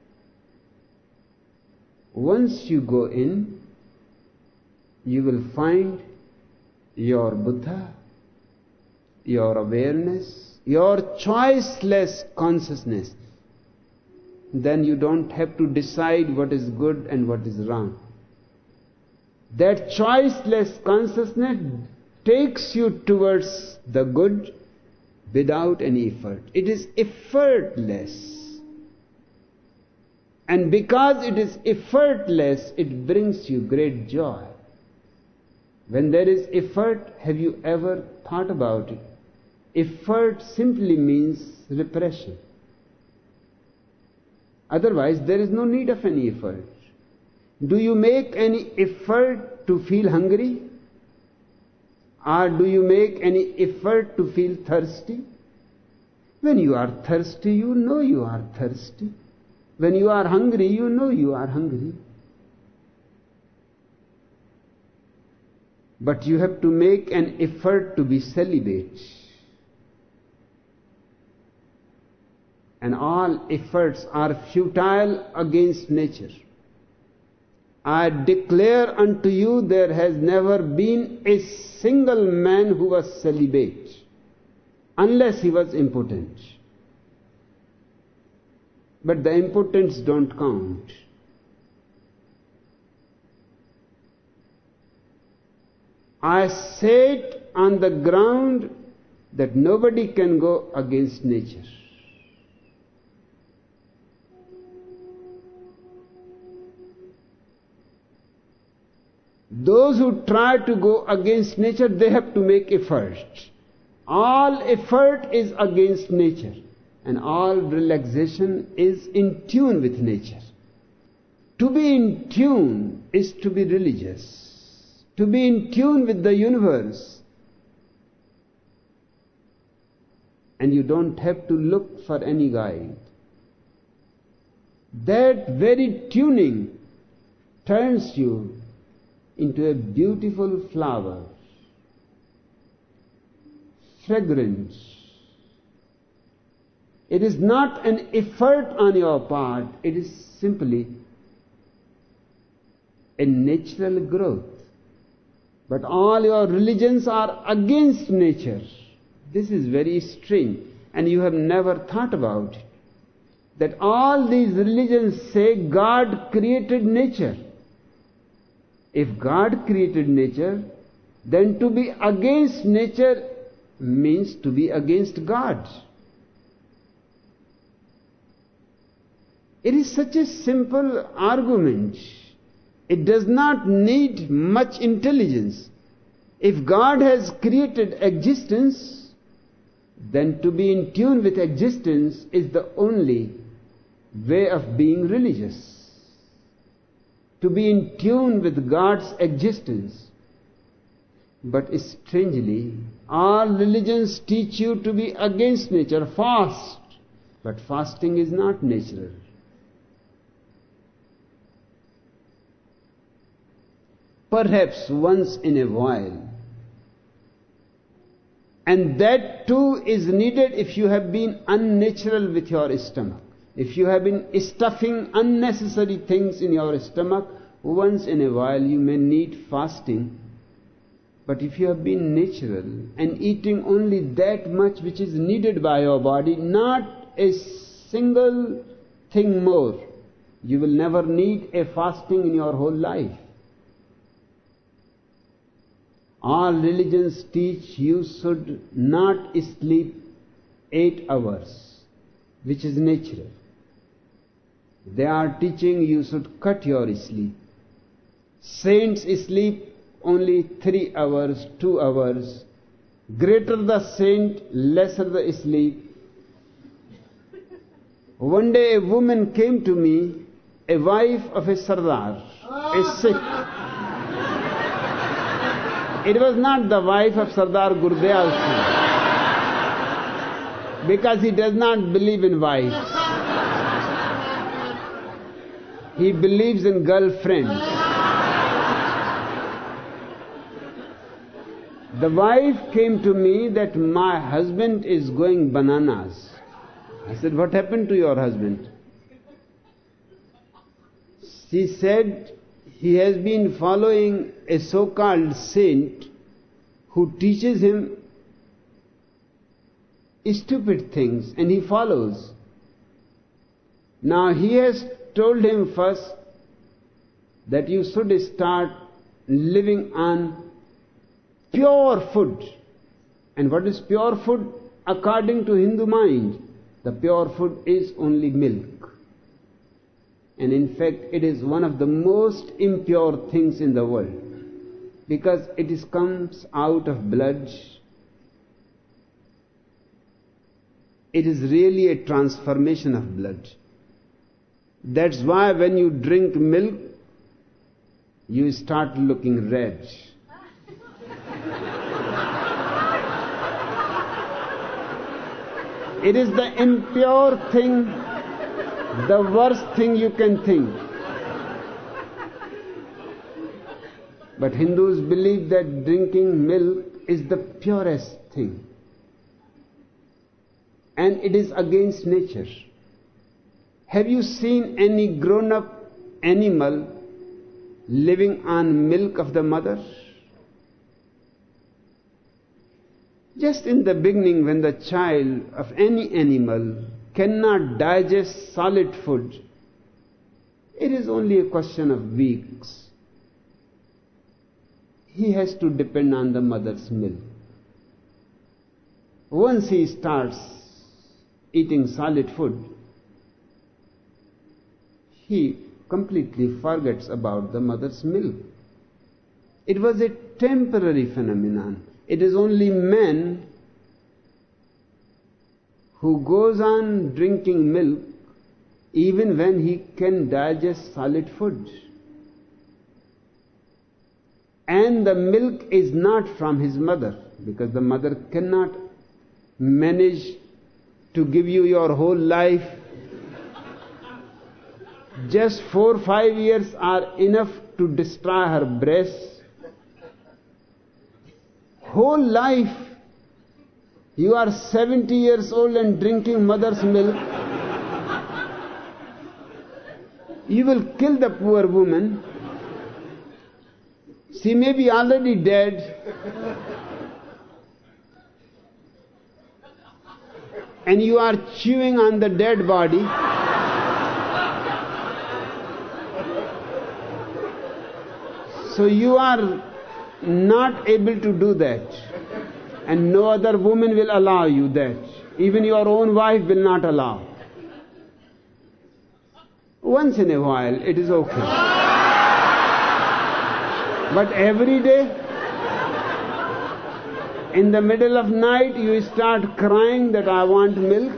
Once you go in, you will find your Buddha, your awareness, your choiceless consciousness. Then you don't have to decide what is good and what is wrong. That choiceless consciousness takes you towards the good without any effort. It is effortless. And because it is effortless, it brings you great joy. When there is effort, have you ever thought about it? Effort simply means repression. Otherwise, there is no need of any effort. Do you make any effort to feel hungry? Or do you make any effort to feel thirsty? When you are thirsty, you know you are thirsty. When you are hungry, you know you are hungry. but you have to make an effort to be celibate. And all efforts are futile against nature. I declare unto you, there has never been a single man who was celibate, unless he was impotent. But the impotents don't count. I said on the ground that nobody can go against nature. Those who try to go against nature, they have to make effort. All effort is against nature, and all relaxation is in tune with nature. To be in tune is to be religious, to be in tune with the universe. And you don't have to look for any guide. That very tuning turns you into a beautiful flower, fragrance. It is not an effort on your part, it is simply a natural growth. But all your religions are against nature. This is very strange, and you have never thought about it. That all these religions say God created nature. If God created nature, then to be against nature means to be against God. It is such a simple argument. It does not need much intelligence. If God has created existence, then to be in tune with existence is the only way of being religious. To be in tune with God's existence. But strangely, all religions teach you to be against nature. Fast. But fasting is not natural. Perhaps once in a while. And that too is needed if you have been unnatural with your stomach. If you have been stuffing unnecessary things in your stomach, once in a while you may need fasting. But if you have been natural and eating only that much which is needed by your body, not a single thing more, you will never need a fasting in your whole life. All religions teach you should not sleep 8 hours, which is natural. They are teaching you should cut your sleep. Saints sleep only 3 hours, 2 hours. Greater the saint, lesser the sleep. One day a woman came to me, a wife of a Sardar, a Sikh. It was not the wife of Sardar Gurdiyal Singh, because he does not believe in wives. He believes in girlfriends. The wife came to me that my husband is going bananas. I said, what happened to your husband? She said, he has been following a so-called saint who teaches him stupid things, and he follows. Now he has told him first that you should start living on pure food. And what is pure food? According to Hindu mind, the pure food is only milk. And in fact, it is one of the most impure things in the world, because it comes out of blood. It is really a transformation of blood. That's why when you drink milk, you start looking red. It is the impure thing, the worst thing you can think. But Hindus believe that drinking milk is the purest thing. And it is against nature. Have you seen any grown-up animal living on milk of the mother? Just in the beginning, when the child of any animal cannot digest solid food, it is only a question of weeks. He has to depend on the mother's milk. Once he starts eating solid food, he completely forgets about the mother's milk. It was a temporary phenomenon. It is only man who goes on drinking milk even when he can digest solid food. And the milk is not from his mother, because the mother cannot manage to give you your whole life. Just 4 or 5 years are enough to destroy her breasts. Whole life, you are 70 years old and drinking mother's milk. You will kill the poor woman. She may be already dead. And you are chewing on the dead body. So you are not able to do that. And no other woman will allow you that. Even your own wife will not allow. Once in a while, it is okay. But every day, in the middle of night, you start crying that I want milk.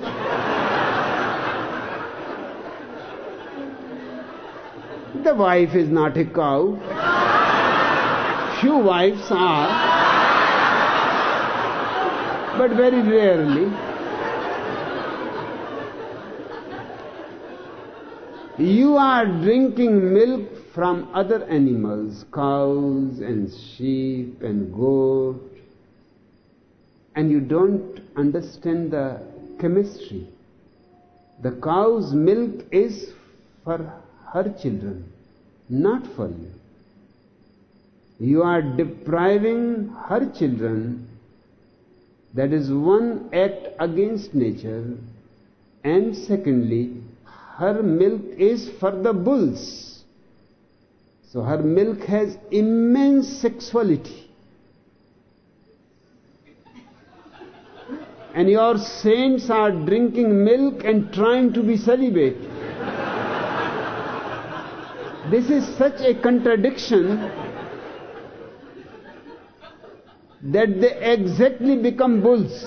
The wife is not a cow. Few wives are, but very rarely. You are drinking milk from other animals, cows and sheep and goat, and you don't understand the chemistry. The cow's milk is for her children, not for you. You are depriving her children. That is one act against nature. And secondly, her milk is for the bulls. So her milk has immense sexuality. And your saints are drinking milk and trying to be celibate. This is such a contradiction that they exactly become bulls.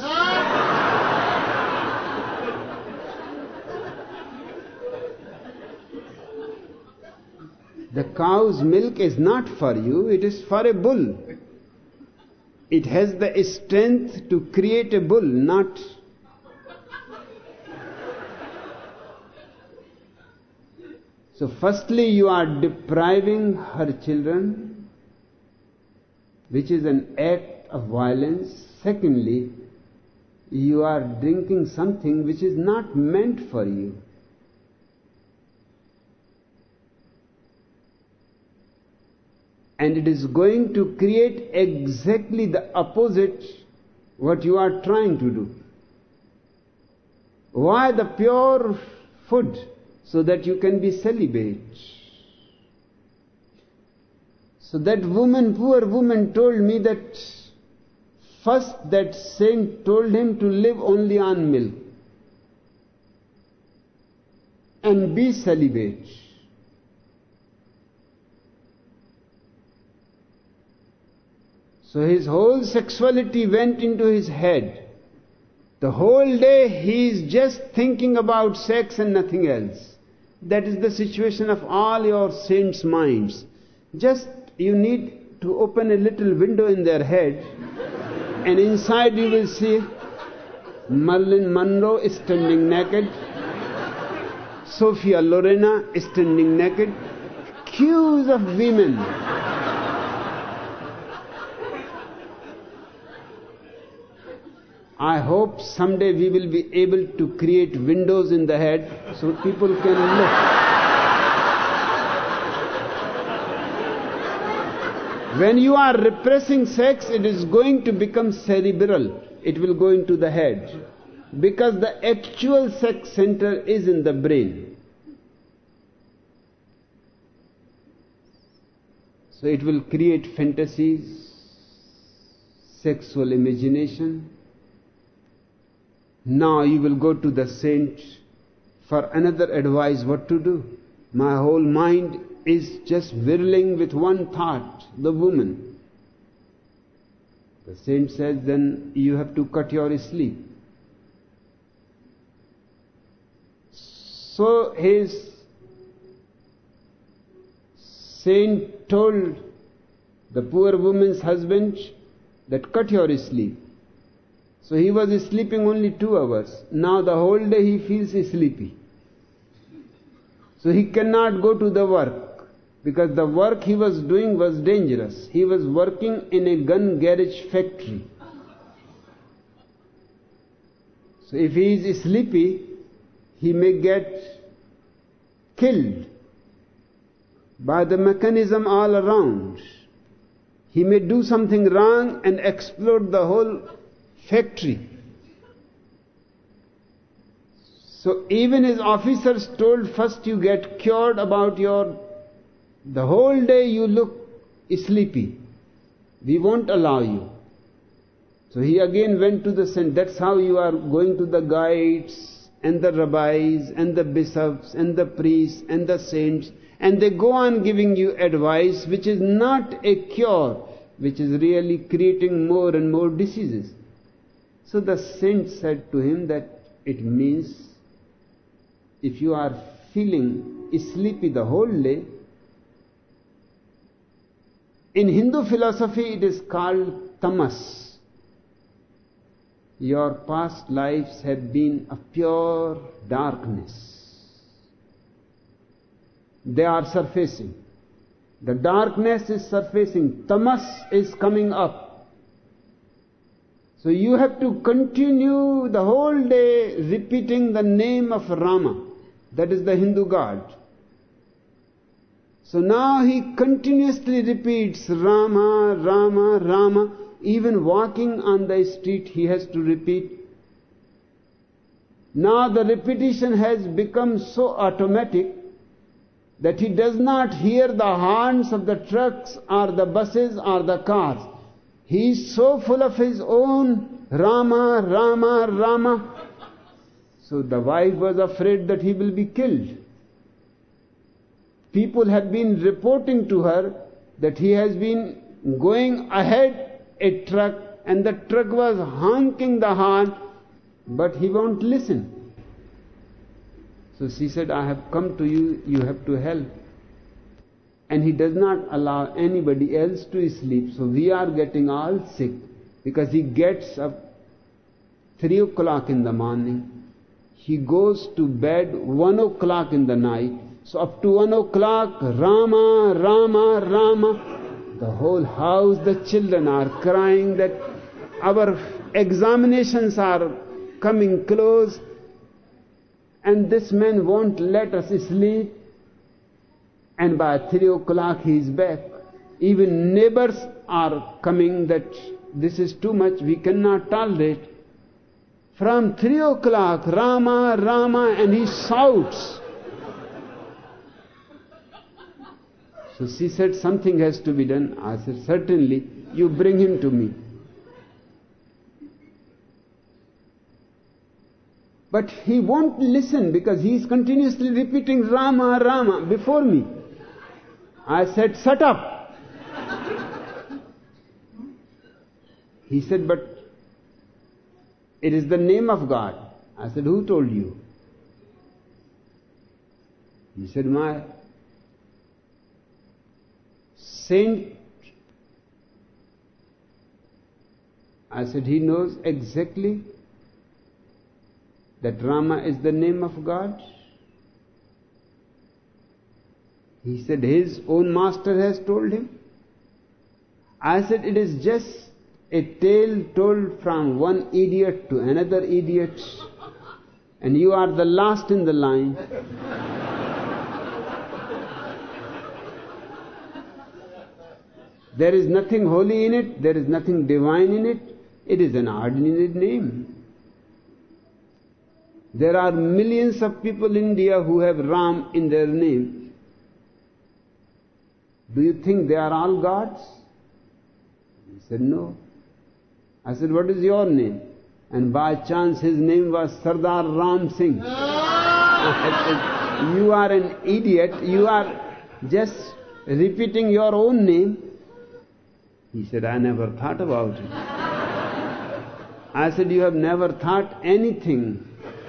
The cow's milk is not for you, it is for a bull. It has the strength to create a bull, not. So firstly, you are depriving her children, which is an act of violence. Secondly, you are drinking something which is not meant for you. And it is going to create exactly the opposite what you are trying to do. Why the pure food? So that you can be celibate. So that woman, poor woman, told me that first that saint told him to live only on milk and be celibate. So his whole sexuality went into his head. The whole day he is just thinking about sex and nothing else. That is the situation of all your saints' minds. Just you need to open a little window in their head, and inside you will see Marilyn Monroe is standing naked, Sophia Loren is standing naked, queues of women I hope someday we will be able to create windows in the head so people can look. When you are repressing sex, it is going to become cerebral. It will go into the head. Because the actual sex center is in the brain. So it will create fantasies, sexual imagination. Now you will go to the saint for another advice what to do. My whole mind is just whirling with one thought, the woman. The saint says, then you have to cut your sleep. So his saint told the poor woman's husband that cut your sleep. So he was sleeping only 2 hours. Now the whole day he feels sleepy. So he cannot go to the work, because the work he was doing was dangerous. He was working in a gun garage factory. So if he is sleepy, he may get killed by the mechanism all around. He may do something wrong and explode the whole factory. So even his officers told, first you get cured about the whole day you look sleepy. We won't allow you. So he again went to the saint. That's how you are going to the guides and the rabbis and the bishops and the priests and the saints, and they go on giving you advice which is not a cure, which is really creating more and more diseases. So the saint said to him that it means if you are feeling sleepy the whole day, in Hindu philosophy it is called tamas. Your past lives have been a pure darkness. They are surfacing. The darkness is surfacing. Tamas is coming up. So you have to continue the whole day repeating the name of Rama. That is the Hindu god. So now he continuously repeats Rama, Rama, Rama. Even walking on the street he has to repeat. Now the repetition has become so automatic that he does not hear the horns of the trucks or the buses or the cars. He is so full of his own Rama, Rama, Rama. So the wife was afraid that he will be killed. People have been reporting to her that he has been going ahead a truck and the truck was honking the horn, but he won't listen. So she said, I have come to you, you have to help. And he does not allow anybody else to sleep. So we are getting all sick because he gets up 3 o'clock in the morning. He goes to bed 1 o'clock in the night. So up to 1 o'clock, Rama, Rama, Rama. The whole house, the children are crying that our examinations are coming close and this man won't let us sleep. And by 3 o'clock he is back. Even neighbors are coming that this is too much, we cannot tolerate. From 3 o'clock, Rama, Rama, and he shouts. So she said, something has to be done. I said, certainly, you bring him to me. But he won't listen because he is continuously repeating Rama, Rama before me. I said, shut up. He said, but it is the name of God. I said, who told you? He said, my saint. I said, he knows exactly that Rama is the name of God. He said, his own master has told him. I said, it is just a tale told from one idiot to another idiot, and you are the last in the line. There is nothing holy in it, there is nothing divine in it, it is an ordinary name. There are millions of people in India who have Ram in their name. Do you think they are all gods? He said, no. I said, what is your name? And by chance his name was Sardar Ram Singh. I said, you are an idiot, you are just repeating your own name. He said, I never thought about it. I said, you have never thought anything.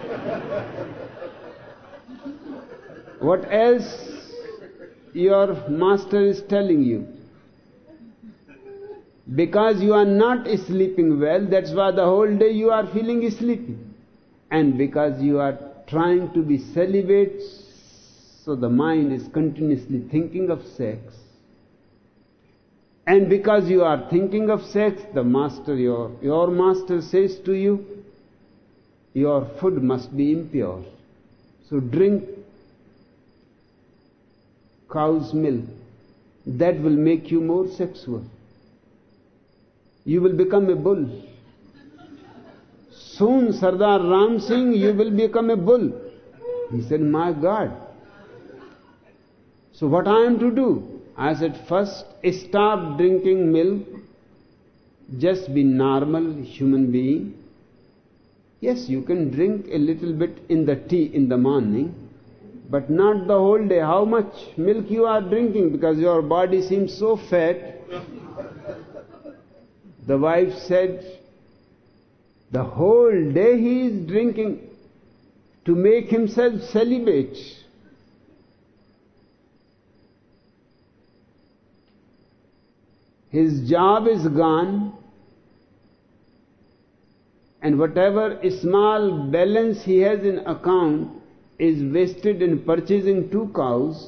What else your master is telling you? Because you are not sleeping well, that's why the whole day you are feeling sleepy. And because you are trying to be celibate, so the mind is continuously thinking of sex. And because you are thinking of sex, the master, your master says to you, your food must be impure. So drink cow's milk. That will make you more sexual. You will become a bull. Soon, Sardar Ram Singh, you will become a bull. He said, my God. So what I am to do? I said, first, stop drinking milk. Just be normal human being. Yes, you can drink a little bit in the tea in the morning, but not the whole day. How much milk you are drinking? Because your body seems so fat. The wife said, the whole day he is drinking to make himself celibate. His job is gone, and whatever small balance he has in account is wasted in purchasing 2 cows,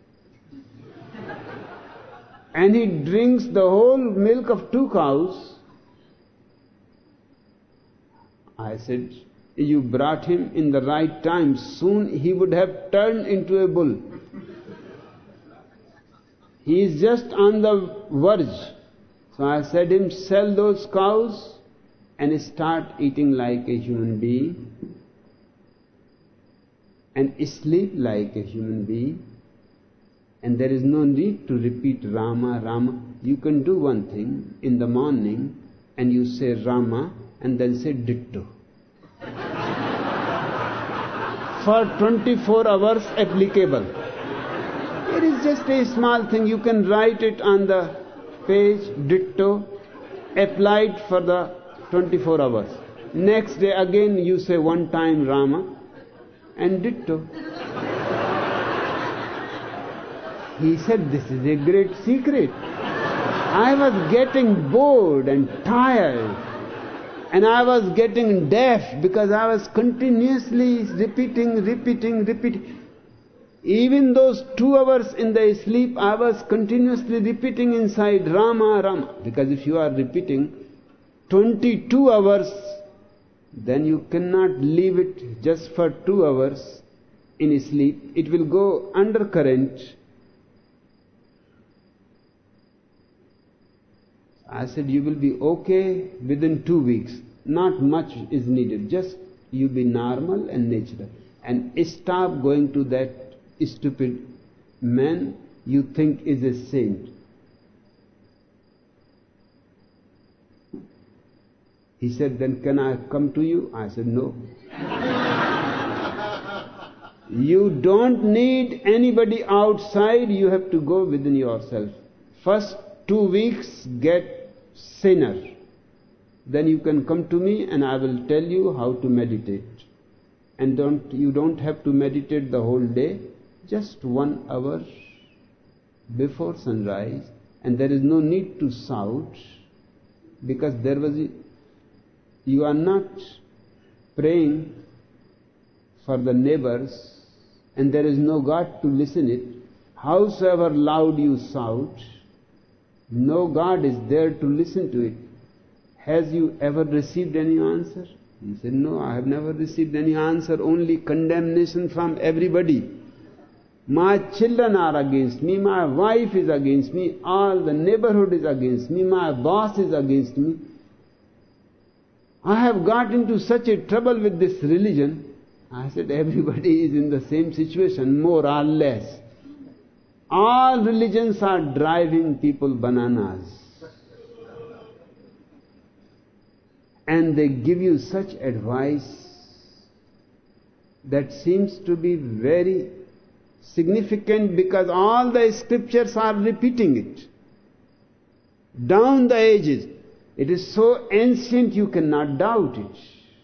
and he drinks the whole milk of 2 cows. I said, you brought him in the right time. Soon he would have turned into a bull. He is just on the verge. So I said him, sell those cows and start eating like a human being and sleep like a human being. And there is no need to repeat Rama, Rama. You can do one thing in the morning and you say Rama and then say ditto. For 24 hours applicable. It is just a small thing. You can write it on the page, ditto, applied for the 24 hours. Next day again you say one time Rama and ditto. He said, this is a great secret. I was getting bored and tired, and I was getting deaf because I was continuously repeating. Even those 2 hours in the sleep, I was continuously repeating inside Rama, Rama. Because if you are repeating 22 hours, then you cannot leave it just for 2 hours in sleep. It will go undercurrent. I said, you will be okay within 2 weeks. Not much is needed. Just you be normal and natural. And stop going to that stupid man you think is a saint. He said, then can I come to you? I said, no. You don't need anybody outside, you have to go within yourself. First 2 weeks, get sinner. Then you can come to me and I will tell you how to meditate. And you don't have to meditate the whole day, just 1 hour before sunrise. And there is no need to shout, because you are not praying for the neighbors, and there is no God to listen it. Howsoever loud you shout, no God is there to listen to it. has you ever received any answer? He said, no, I have never received any answer, only condemnation from everybody. My children are against me, my wife is against me, all the neighborhood is against me, my boss is against me. I have got into such a trouble with this religion. I said, everybody is in the same situation, more or less. All religions are driving people bananas. And they give you such advice that seems to be very significant because all the scriptures are repeating it. Down the ages. It is so ancient you cannot doubt it.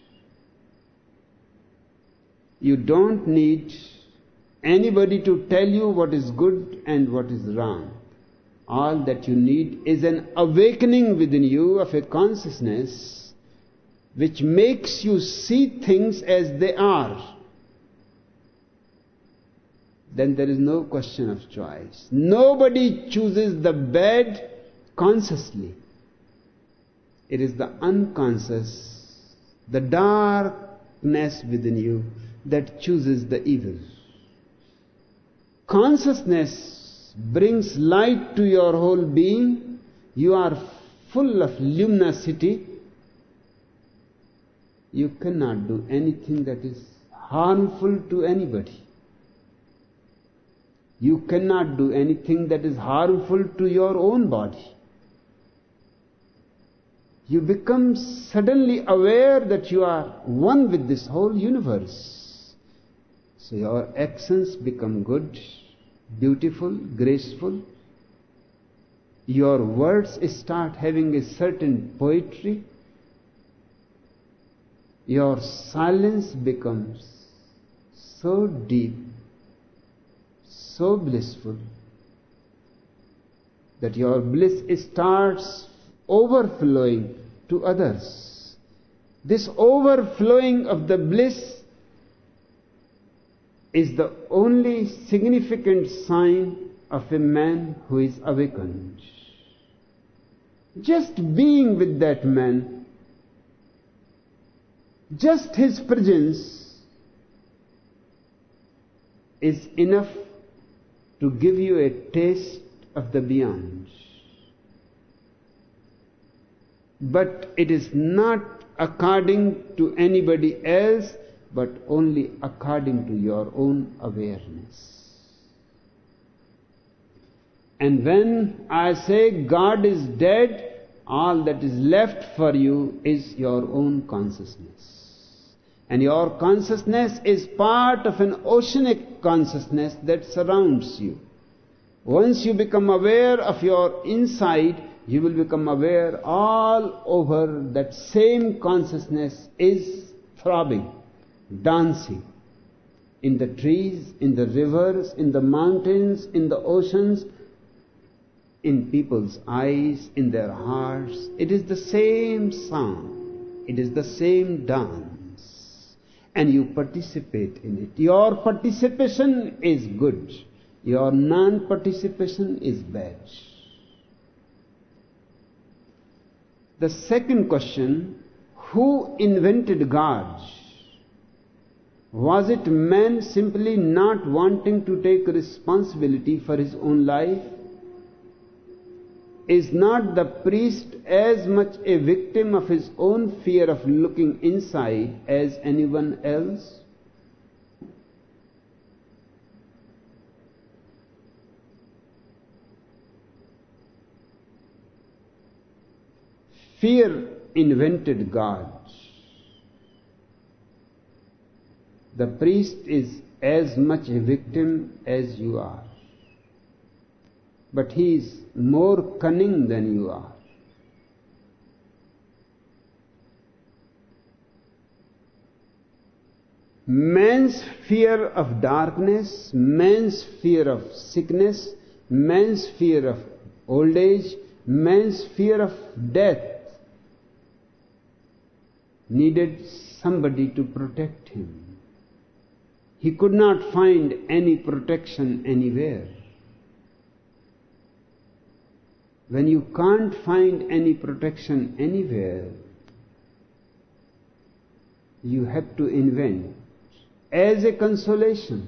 You don't need anybody to tell you what is good and what is wrong. All that you need is an awakening within you of a consciousness which makes you see things as they are. Then there is no question of choice. Nobody chooses the bad consciously. It is the unconscious, the darkness within you that chooses the evil. Consciousness brings light to your whole being. You are full of luminosity. You cannot do anything that is harmful to anybody. You cannot do anything that is harmful to your own body. You become suddenly aware that you are one with this whole universe. So your actions become good, beautiful, graceful. Your words start having a certain poetry. Your silence becomes so deep, so blissful, that your bliss starts overflowing to others. This overflowing of the bliss is the only significant sign of a man who is awakened. Just being with that man, just his presence is enough to give you a taste of the beyond. But it is not according to anybody else, but only according to your own awareness. And when I say God is dead, all that is left for you is your own consciousness. And your consciousness is part of an oceanic consciousness that surrounds you. Once you become aware of your inside, you will become aware all over that same consciousness is throbbing, dancing. In the trees, in the rivers, in the mountains, in the oceans, in people's eyes, in their hearts. It is the same song. It is the same dance. And you participate in it. Your participation is good. Your non-participation is bad. The second question, who invented God? Was it man simply not wanting to take responsibility for his own life? Is not the priest as much a victim of his own fear of looking inside as anyone else? Fear invented God. The priest is as much a victim as you are. But he is more cunning than you are. Man's fear of darkness, man's fear of sickness, man's fear of old age, man's fear of death needed somebody to protect him. He could not find any protection anywhere. when you can't find any protection anywhere, you have to invent as a consolation.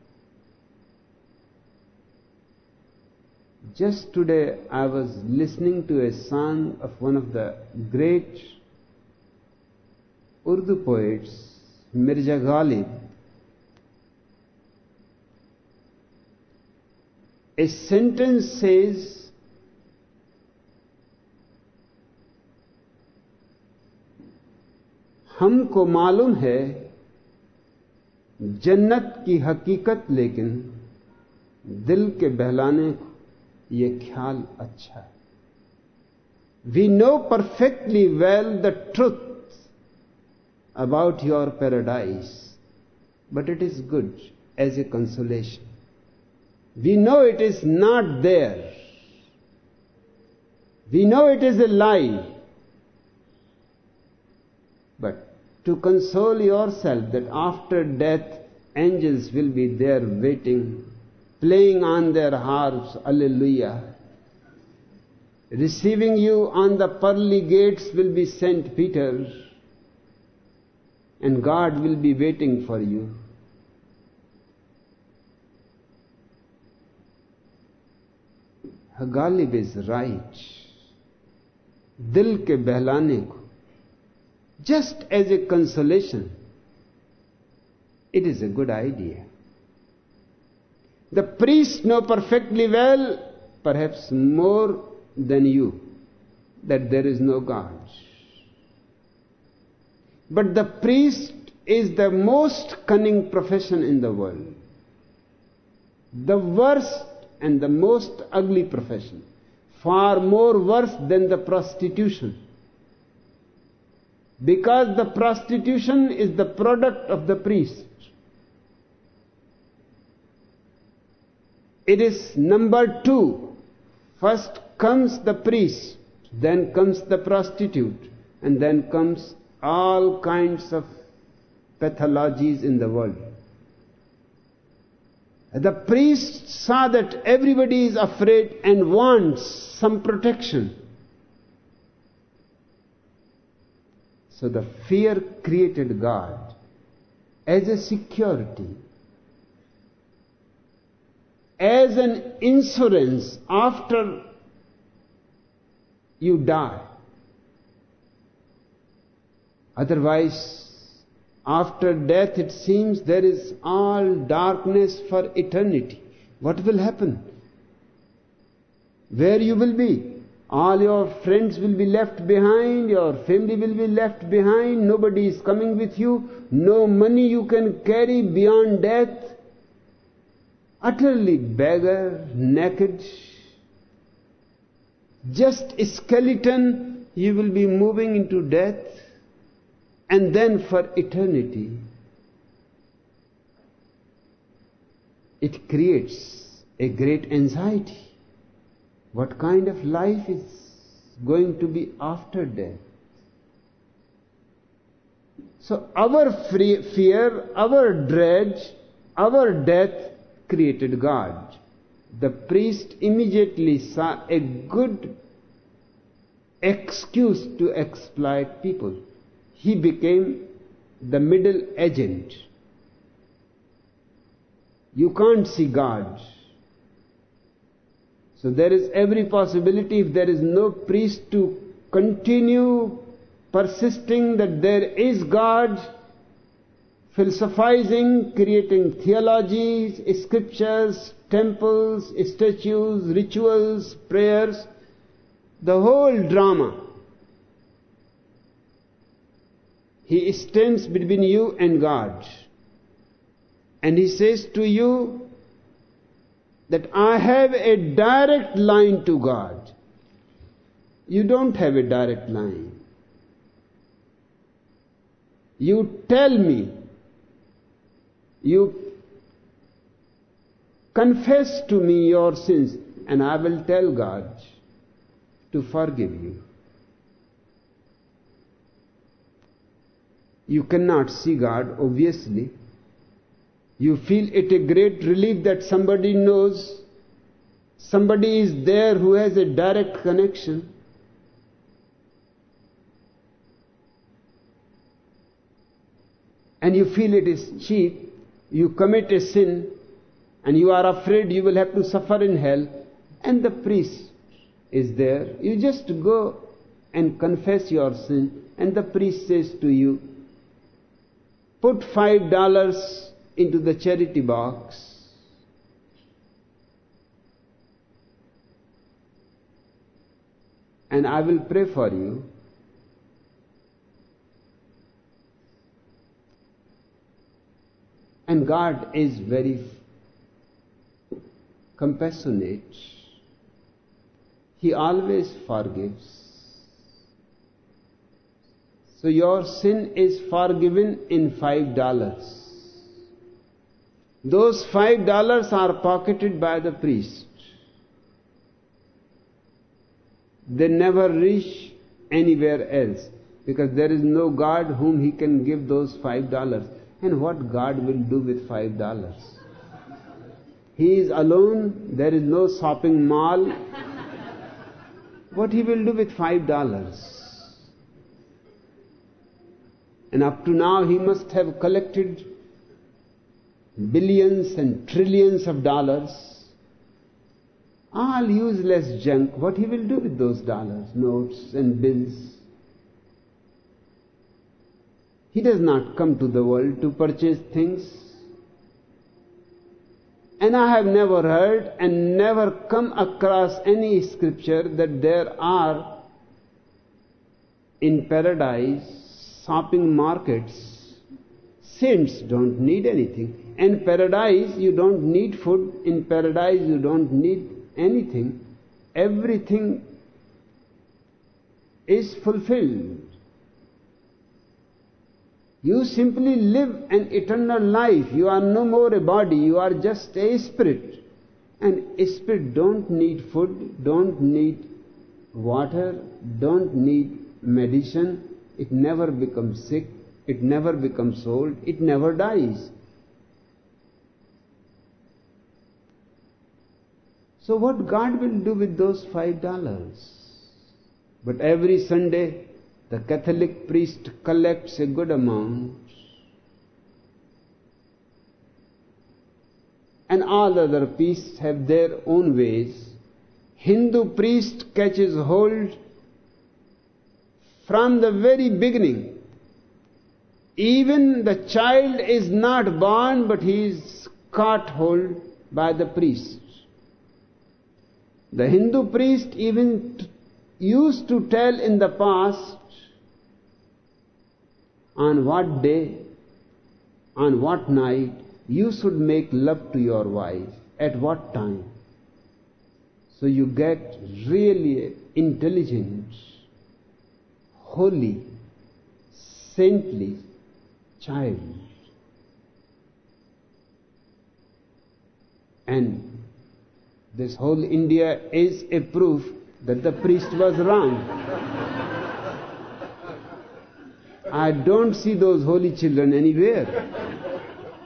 Just today I was listening to a song of one of the great Urdu poets, Mirza Ghalib. A sentence says, हमको मालूम है जन्नत की हकीकत, लेकिन दिल के बहलाने को ये ख्याल अच्छा है. We know perfectly well the truth about your paradise, but it is good as a consolation. We know it is not there. We know it is a lie. But to console yourself that after death angels will be there waiting, playing on their harps, Alleluia. Receiving you on the pearly gates will be Saint Peter, and God will be waiting for you. Ghalib is right. Dil ke behlane ko, just as a consolation, it is a good idea. The priests know perfectly well, perhaps more than you, that there is no God. But the priest is the most cunning profession in the world. The worst and the most ugly profession. Far more worse than the prostitution. Because the prostitution is the product of the priest. It is number two. First comes the priest, then comes the prostitute, and then comes all kinds of pathologies in the world. The priest saw that everybody is afraid and wants some protection. So the fear created God as a security, as an insurance after you die. Otherwise, after death, it seems there is all darkness for eternity. What will happen? Where you will be? All your friends will be left behind, your family will be left behind, nobody is coming with you, no money you can carry beyond death. Utterly beggar, naked, just a skeleton, you will be moving into death, and then for eternity. It creates a great anxiety. What kind of life is going to be after death? So our fear, our dread, our death created God. The priest immediately saw a good excuse to exploit people. He became the middle agent. You can't see God. So there is every possibility, if there is no priest to continue persisting that there is God, philosophizing, creating theologies, scriptures, temples, statues, rituals, prayers, the whole drama. He stands between you and God. And he says to you that I have a direct line to God. You don't have a direct line. You tell me, you confess to me your sins, and I will tell God to forgive you. You cannot see God, obviously. You feel it a great relief that somebody knows somebody is there who has a direct connection, and you feel it is cheap, you commit a sin, and you are afraid you will have to suffer in hell, and the priest is there. You just go and confess your sin, and the priest says to you, put $5 into the charity box, and I will pray for you. And God is very compassionate. He always forgives. So your sin is forgiven in $5. Those $5 are pocketed by the priest. They never reach anywhere else, because there is no God whom he can give those $5. And what God will do with $5? He is alone, there is no shopping mall. What he will do with $5? And up to now he must have collected billions and trillions of dollars, all useless junk. What he will do with those dollars, notes and bills? He does not come to the world to purchase things. And I have never heard and never come across any scripture that there are in paradise shopping markets. Saints don't need anything. In paradise you don't need food. In paradise you don't need anything. Everything is fulfilled. You simply live an eternal life. You are no more a body, you are just a spirit. And a spirit don't need food, don't need water, don't need medicine. It never becomes sick, it never becomes old, it never dies. So what God will do with those $5? But every Sunday the Catholic priest collects a good amount, and all other priests have their own ways. Hindu priest catches hold from the very beginning. Even the child is not born, but he is caught hold by the priest. The Hindu priest even used to tell in the past on what day, on what night you should make love to your wife, at what time. So you get really intelligent, holy, saintly child. And this whole India is a proof that the priest was wrong. I don't see those holy children anywhere.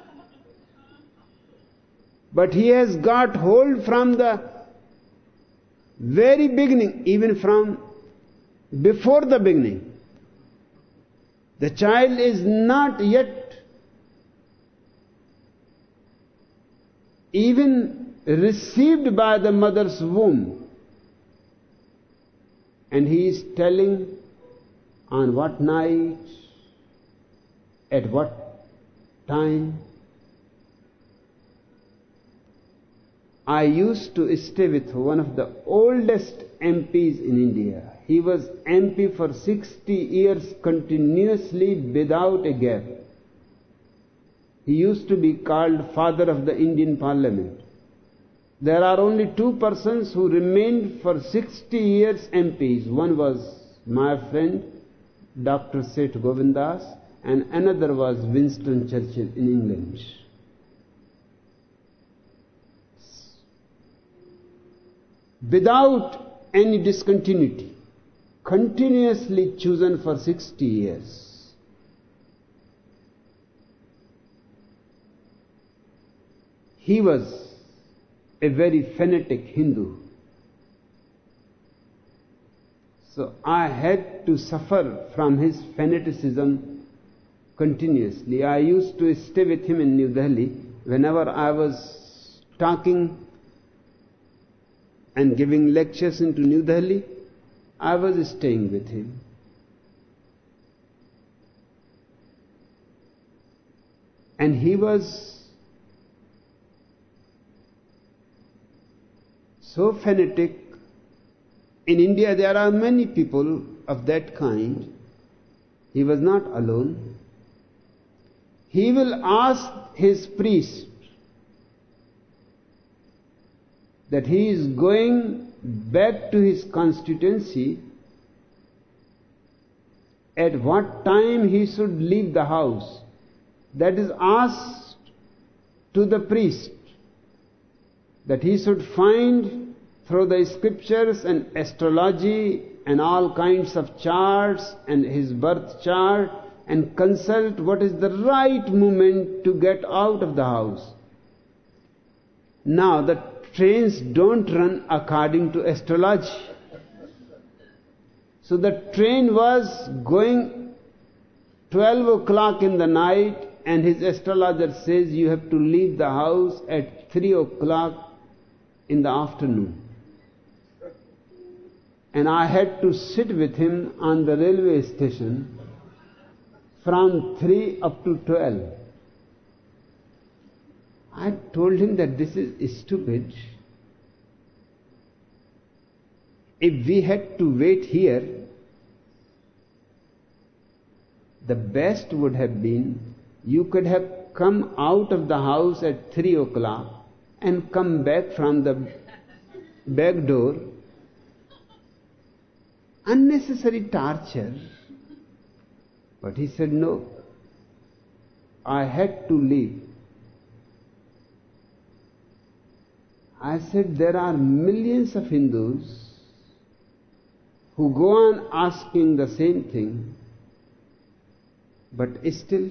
But he has got hold from the very beginning, even from before the beginning. The child is not yet even received by the mother's womb. And he is telling on what night, at what time. I used to stay with one of the oldest MPs in India. He was MP for 60 years continuously without a gap. He used to be called Father of the Indian Parliament. There are only two persons who remained for 60 years MPs. One was my friend, Dr. Seth Govindas, and another was Winston Churchill in England. Without any discontinuity, continuously chosen for 60 years. He was a very fanatic Hindu. So I had to suffer from his fanaticism continuously. I used to stay with him in New Delhi. Whenever I was talking and giving lectures into New Delhi, I was staying with him. And he was so fanatic. In India there are many people of that kind. He was not alone. He will ask his priest that he is going back to his constituency, at what time he should leave the house. That is asked to the priest, that he should find through the scriptures and astrology and all kinds of charts and his birth chart, and consult what is the right moment to get out of the house. Now the trains don't run according to astrology. So the train was going 12 o'clock in the night, and his astrologer says you have to leave the house at 3 o'clock in the afternoon. And I had to sit with him on the railway station from 3 up to 12. I told him that this is stupid. If we had to wait here, the best would have been you could have come out of the house at 3 o'clock and come back from the back door. Unnecessary torture. But he said, no, I had to leave. I said, there are millions of Hindus who go on asking the same thing, but still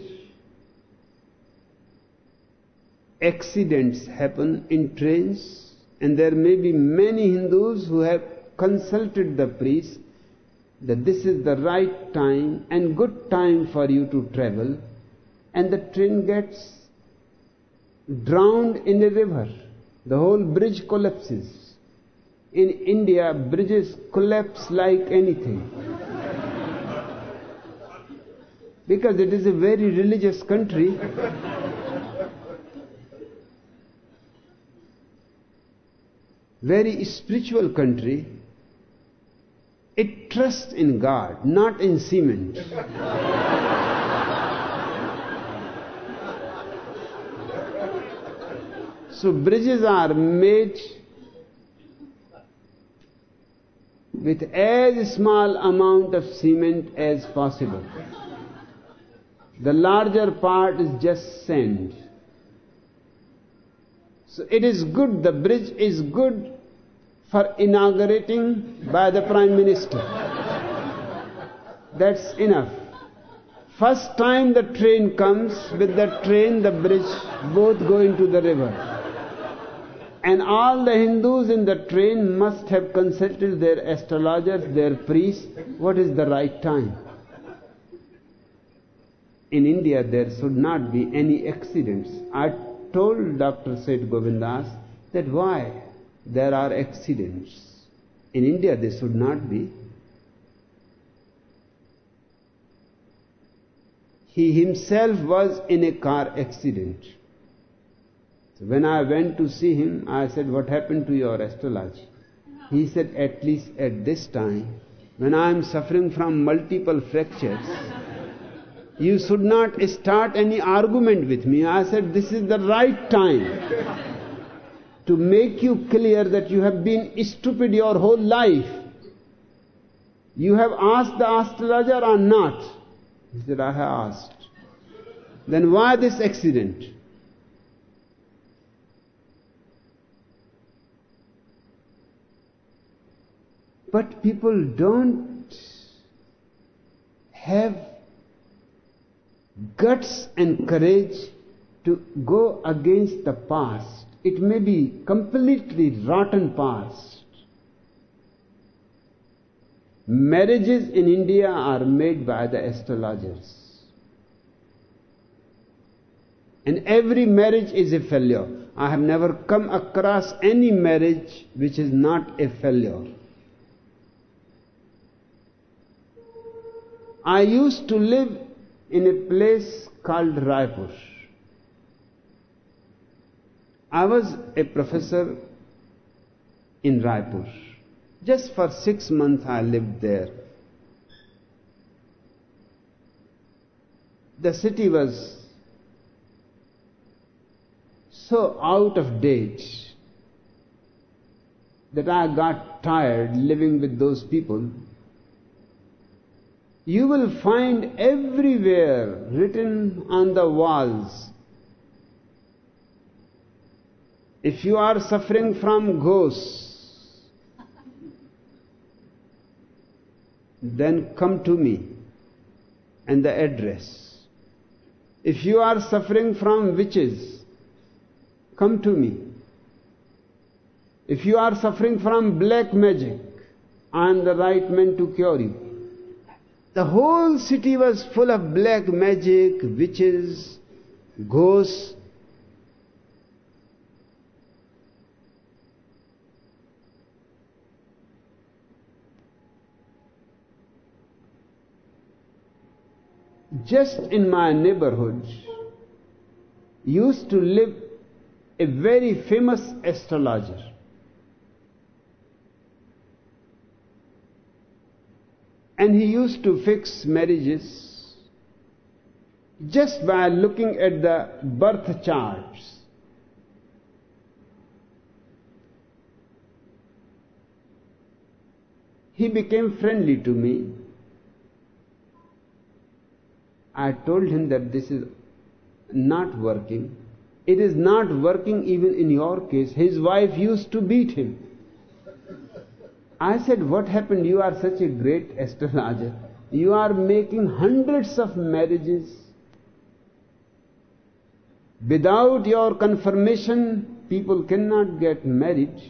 accidents happen in trains, and there may be many Hindus who have consulted the priest that this is the right time and good time for you to travel, and the train gets drowned in a river. The whole bridge collapses. In India, bridges collapse like anything. Because it is a very religious country. Very spiritual country. It trusts in God, not in cement. So bridges are made with as small amount of cement as possible. The larger part is just sand. So it is good, the bridge is good for inaugurating by the Prime Minister. That's enough. First time the train comes, with the train, the bridge, both go into the river. And all the Hindus in the train must have consulted their astrologers, their priests, what is the right time. In India there should not be any accidents. I told Dr. Seth Govindas that why there are accidents. In India there should not be. He himself was in a car accident. So when I went to see him, I said, what happened to your astrology? He said, at least at this time, when I am suffering from multiple fractures, you should not start any argument with me. I said, this is the right time to make you clear that you have been stupid your whole life. You have asked the astrologer or not? He said, I have asked. Then why this accident? But people don't have guts and courage to go against the past It may be completely rotten past. Marriages in India are made by the astrologers. And every marriage is a failure. I have never come across any marriage which is not a failure. I used to live in a place called Raipur. I was a professor in Raipur. Just for 6 months I lived there. The city was so out of date that I got tired living with those people. You will find everywhere written on the walls, if you are suffering from ghosts, then come to me, and the address. If you are suffering from witches, come to me. If you are suffering from black magic, I am the right man to cure you. The whole city was full of black magic, witches, ghosts. Just in my neighborhood used to live a very famous astrologer. And he used to fix marriages just by looking at the birth charts. He became friendly to me. I told him that this is not working. It is not working even in your case. His wife used to beat him. I said, what happened? You are such a great astrologer. You are making hundreds of marriages. Without your confirmation, people cannot get married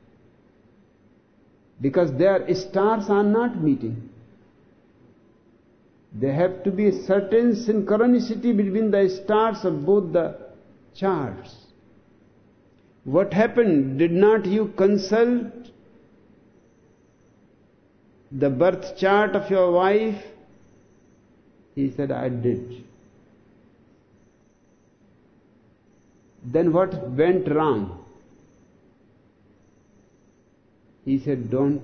because their stars are not meeting. There have to be a certain synchronicity between the stars of both the charts. What happened? Did not you consult the birth chart of your wife? He said, I did. Then what went wrong? He said, don't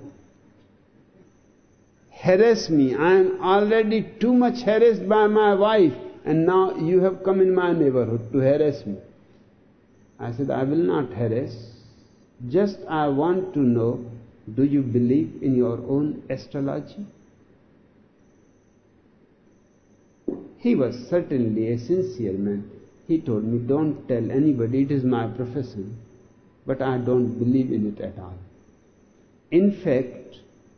harass me. I am already too much harassed by my wife, and now you have come in my neighborhood to harass me. I said, I will not harass. Just I want to know, do you believe in your own astrology? He was certainly a sincere man. He told me, don't tell anybody, it is my profession, but I don't believe in it at all. In fact,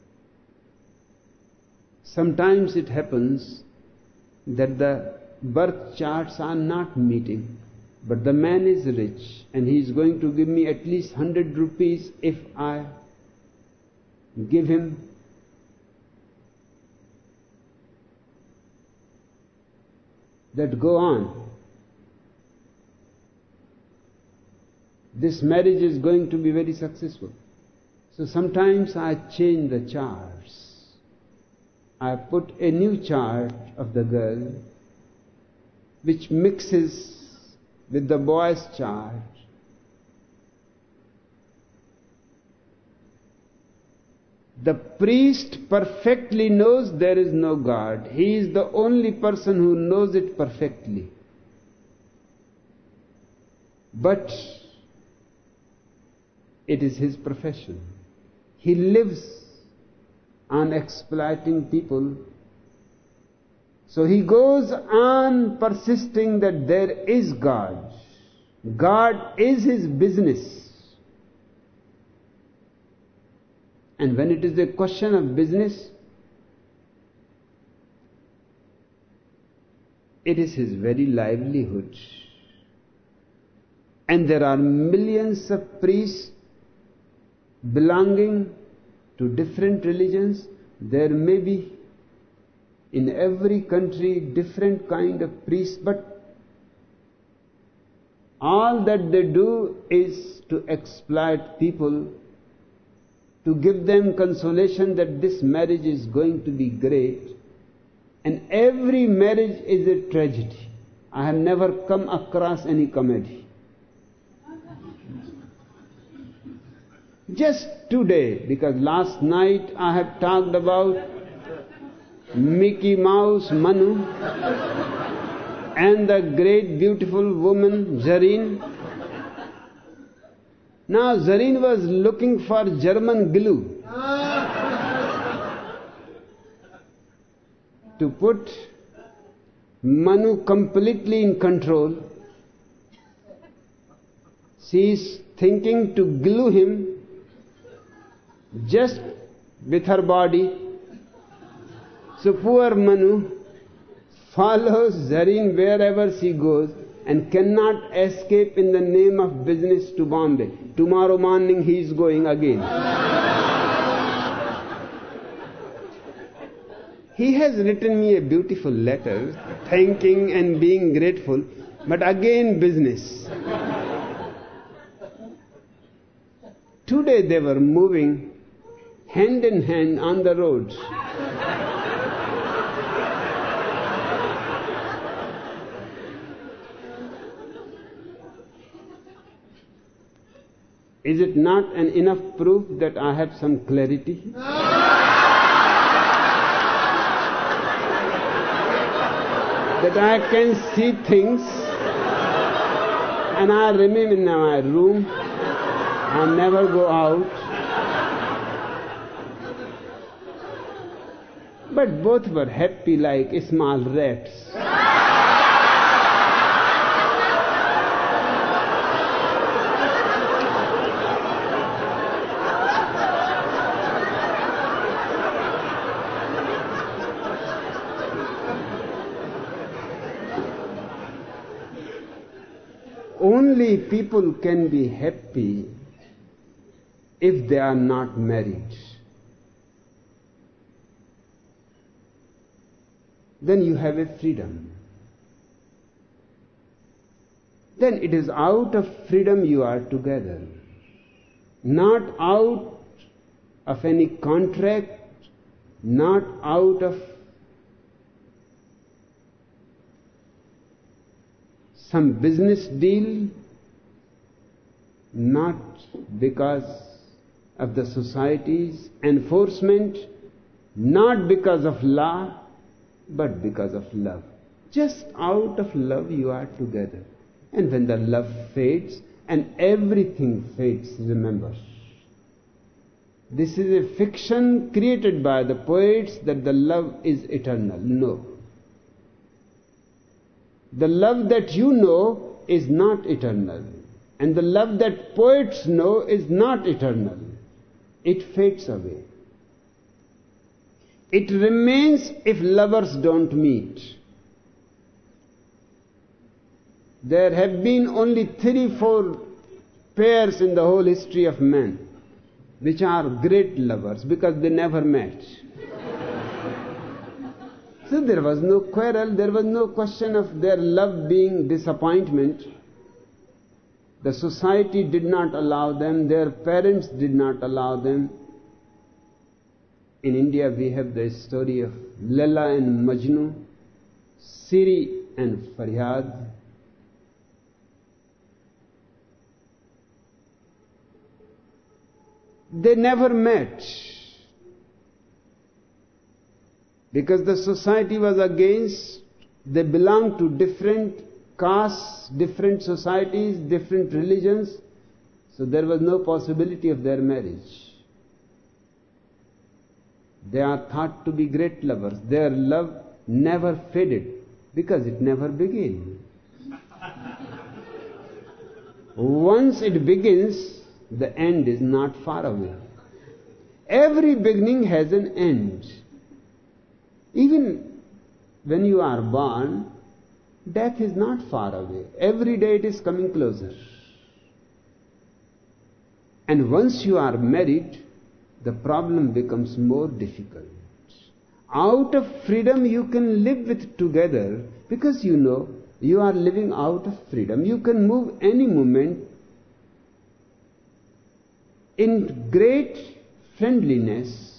sometimes it happens that the birth charts are not meeting, but the man is rich and he is going to give me at least 100 rupees if I give him that go on. This marriage is going to be very successful. So sometimes I change the charts. I put a new chart of the girl which mixes with the boy's chart. The priest perfectly knows there is no God. He is the only person who knows it perfectly. But it is his profession. He lives on exploiting people. So he goes on persisting that there is God. God is his business. And when it is a question of business, it is his very livelihood. And there are millions of priests belonging to different religions. There may be in every country different kind of priests, but all that they do is to exploit people, to give them consolation that this marriage is going to be great. And every marriage is a tragedy. I have never come across any comedy. Just today, because last night I have talked about Mickey Mouse Manu and the great beautiful woman Zareen. Now Zareen was looking for German glue to put Manu completely in control. She is thinking to glue him just with her body. So poor Manu follows Zareen wherever she goes and cannot escape in the name of business to Bombay. Tomorrow morning he is going again. He has written me a beautiful letter thanking and being grateful, but again business. Today they were moving hand in hand on the road. Is it not an enough proof that I have some clarity? That I can see things and I remain in my room and never go out. But both were happy like small rats. Only people can be happy if they are not married. Then you have a freedom. Then it is out of freedom you are together, not out of any contract, not out of some business deal, not because of the society's enforcement, not because of law, but because of love. Just out of love you are together. And when the love fades, and everything fades, remember, this is a fiction created by the poets that the love is eternal. No. The love that you know is not eternal. And the love that poets know is not eternal. It fades away. It remains if lovers don't meet. There have been only 3-4 pairs in the whole history of man which are great lovers because they never met. So there was no quarrel, there was no question of their love being disappointment. The society did not allow them, their parents did not allow them. In India we have the story of Laila and Majnu, Siri and Faryad. They never met because the society was against. They belonged to different castes, different societies, different religions, so there was no possibility of their marriage. They are thought to be great lovers. Their love never faded because it never began. Once it begins, the end is not far away. Every beginning has an end. Even when you are born, death is not far away. Every day it is coming closer. And once you are married, the problem becomes more difficult. Out of freedom you can live with together, because you know you are living out of freedom. You can move any moment in great friendliness,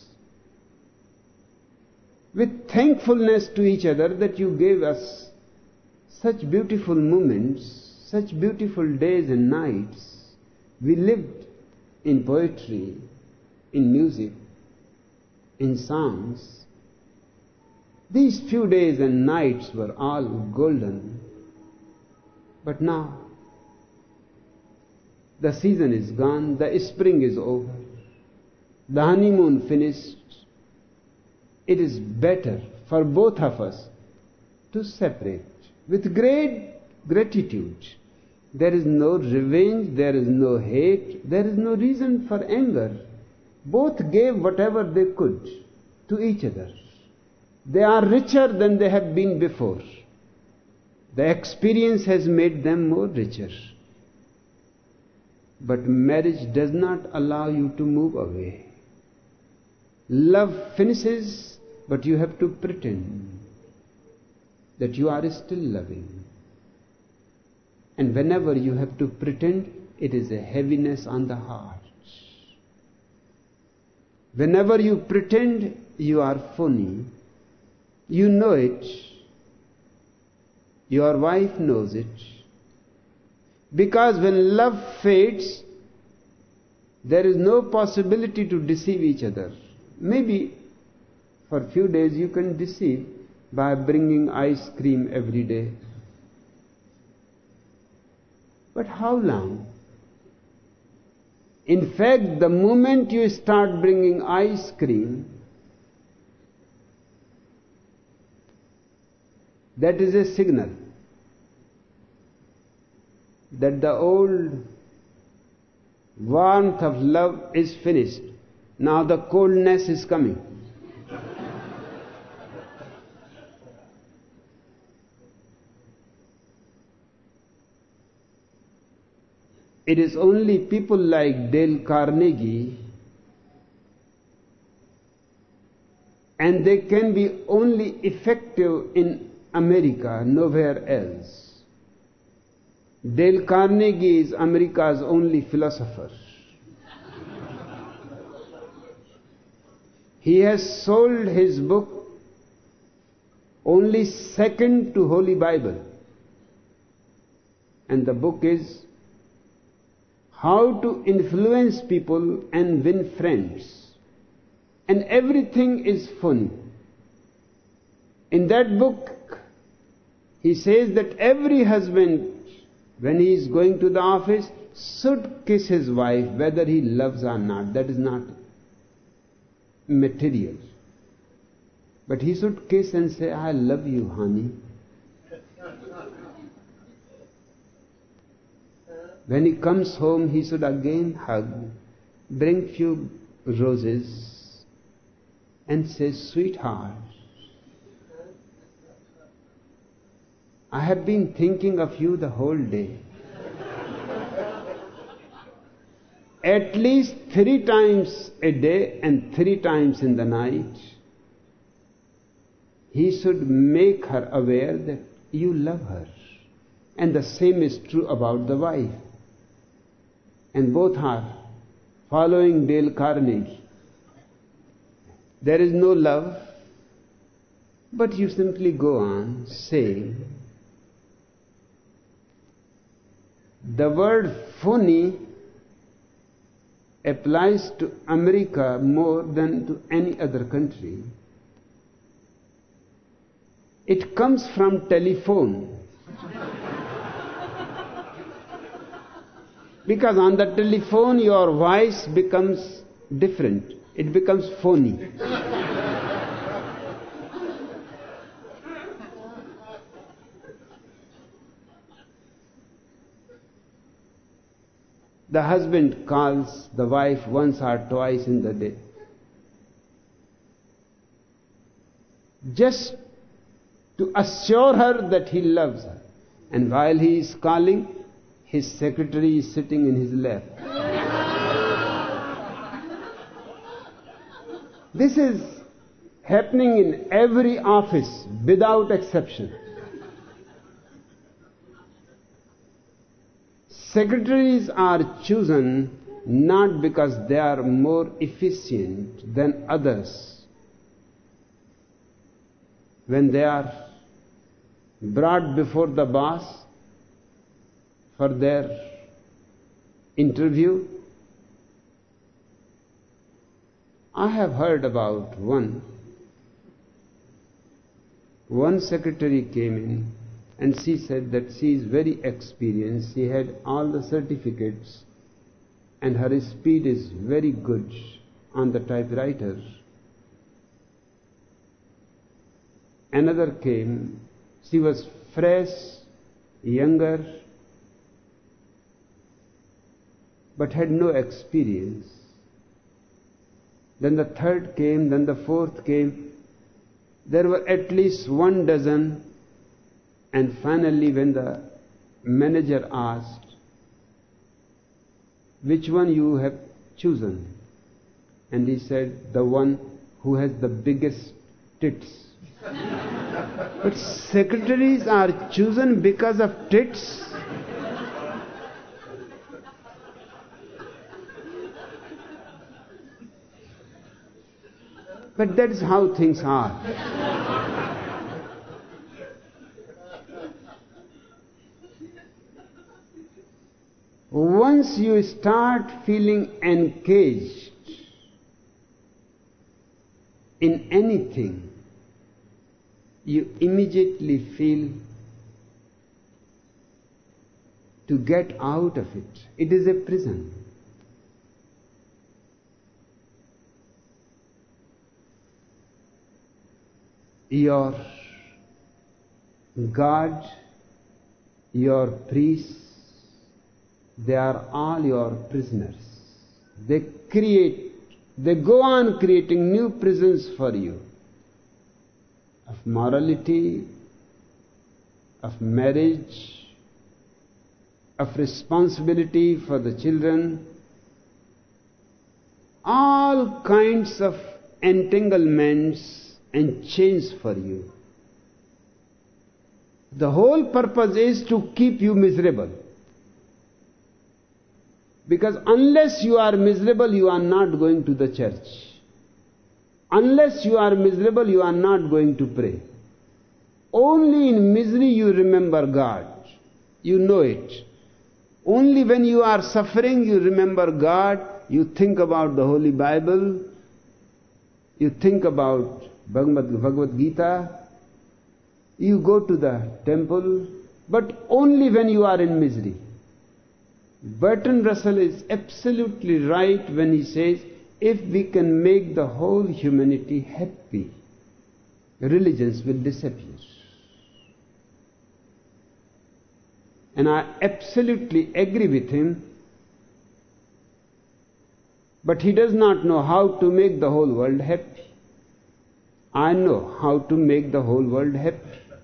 with thankfulness to each other that you gave us such beautiful moments, such beautiful days and nights. We lived in poetry, in music, in songs. These few days and nights were all golden. But now, the season is gone, the spring is over, the honeymoon finished. It is better for both of us to separate with great gratitude. There is no revenge, there is no hate, there is no reason for anger. Both gave whatever they could to each other. They are richer than they have been before. The experience has made them more richer. But marriage does not allow you to move away. Love finishes, but you have to pretend that you are still loving. And whenever you have to pretend, it is a heaviness on the heart. Whenever you pretend, you are phony. You know it. Your wife knows it. Because when love fades, there is no possibility to deceive each other. Maybe for a few days you can deceive by bringing ice cream every day. But how long? In fact, the moment you start bringing ice cream, that is a signal that the old warmth of love is finished. Now the coldness is coming. It is only people like Dale Carnegie, and they can be only effective in America, nowhere else. Dale Carnegie is America's only philosopher. He has sold his book only second to Holy Bible. And the book is How to Influence People and Win Friends. And everything is funny. In that book, he says that every husband, when he is going to the office, should kiss his wife whether he loves or not. That is not material. But he should kiss and say, I love you, honey. When he comes home, he should again hug, bring few roses, and say, sweetheart, I have been thinking of you the whole day. At least 3 times a day and 3 times in the night, he should make her aware that you love her. And the same is true about the wife. And both are following Dale Carnegie. There is no love, but you simply go on saying. The word phony applies to America more than to any other country. It comes from telephone. Because on the telephone your voice becomes different. It becomes phony. The husband calls the wife once or twice in the day, just to assure her that he loves her. And while he is calling, his secretary is sitting in his lap. This is happening in every office without exception. Secretaries are chosen not because they are more efficient than others. When they are brought before the boss for their interview, I have heard about one secretary came in and she said that she is very experienced, she had all the certificates and her speed is very good on the typewriter. Another came, she was fresh, younger, but had no experience. Then the third came, then the fourth came. There were at least 12, and finally when the manager asked, which one you have chosen? And he said, the one who has the biggest tits. But secretaries are chosen because of tits? But that is how things are. Once you start feeling engaged in anything, you immediately feel to get out of it. It is a prison. Your God, your priests, they are all your prisoners. They go on creating new prisons for you, of morality, of marriage, of responsibility for the children, all kinds of entanglements and chains for you. The whole purpose is to keep you miserable. Because unless you are miserable, you are not going to the church. Unless you are miserable, you are not going to pray. Only in misery you remember God. You know it. Only when you are suffering, you remember God. You think about the Holy Bible. You think about Bhagavad Gita. You go to the temple. But only when you are in misery. Bertrand Russell is absolutely right when he says, if we can make the whole humanity happy, religions will disappear. And I absolutely agree with him, but he does not know how to make the whole world happy. I know how to make the whole world happy.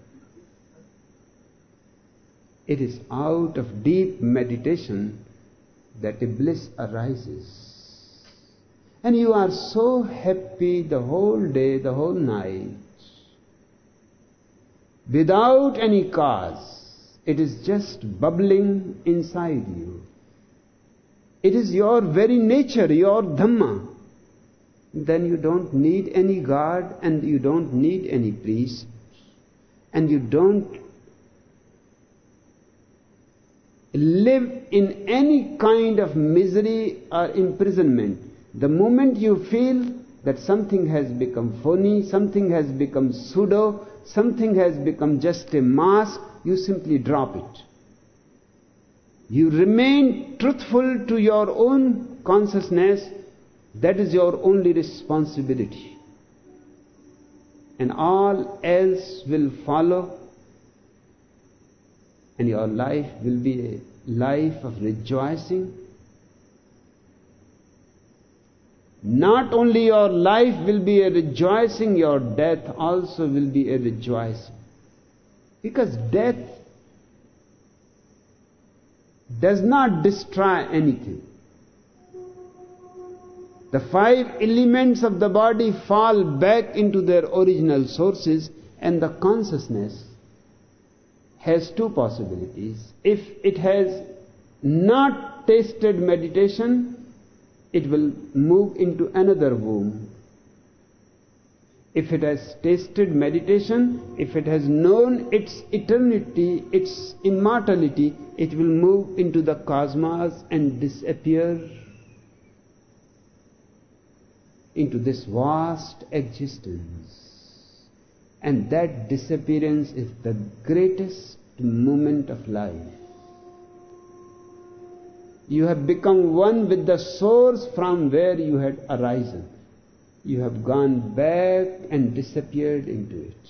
It is out of deep meditation that a bliss arises. And you are so happy the whole day, the whole night, without any cause. It is just bubbling inside you. It is your very nature, your Dhamma. Then you don't need any God, and you don't need any priest, and you don't live in any kind of misery or imprisonment. The moment you feel that something has become phony, something has become pseudo, something has become just a mask, you simply drop it. You remain truthful to your own consciousness. That is your only responsibility. And all else will follow. And your life will be a life of rejoicing. Not only your life will be a rejoicing, your death also will be a rejoicing. Because death does not destroy anything. The 5 elements of the body fall back into their original sources, and the consciousness has 2 possibilities. If it has not tasted meditation, it will move into another womb. If it has tasted meditation, if it has known its eternity, its immortality, it will move into the cosmos and disappear into this vast existence. And that disappearance is the greatest moment of life. You have become one with the source from where you had arisen. You have gone back and disappeared into it.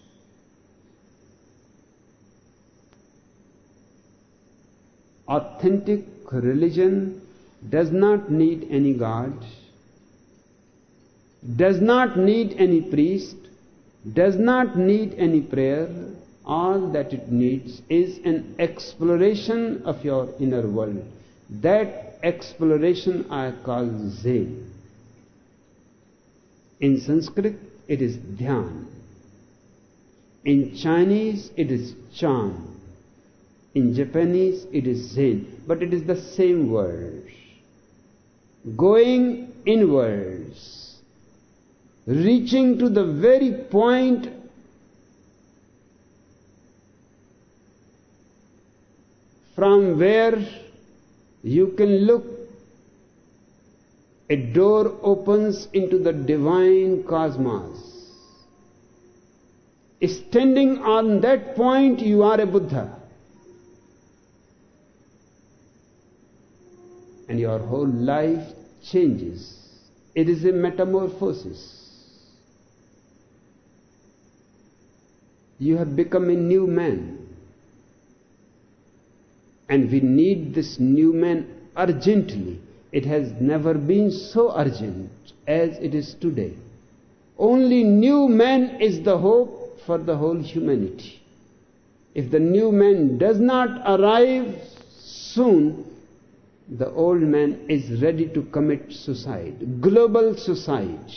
Authentic religion does not need any God, does not need any priest, does not need any prayer. All that it needs is an exploration of your inner world. That exploration I call Zen. In Sanskrit, it is Dhyan. In Chinese, it is Chan. In Japanese, it is Zen. But it is the same word. Going inwards, reaching to the very point from where you can look. A door opens into the divine cosmos. Standing on that point, you are a Buddha. And your whole life changes. It is a metamorphosis. You have become a new man. And we need this new man urgently. It has never been so urgent as it is today. Only new man is the hope for the whole humanity. If the new man does not arrive soon, the old man is ready to commit suicide, global suicide.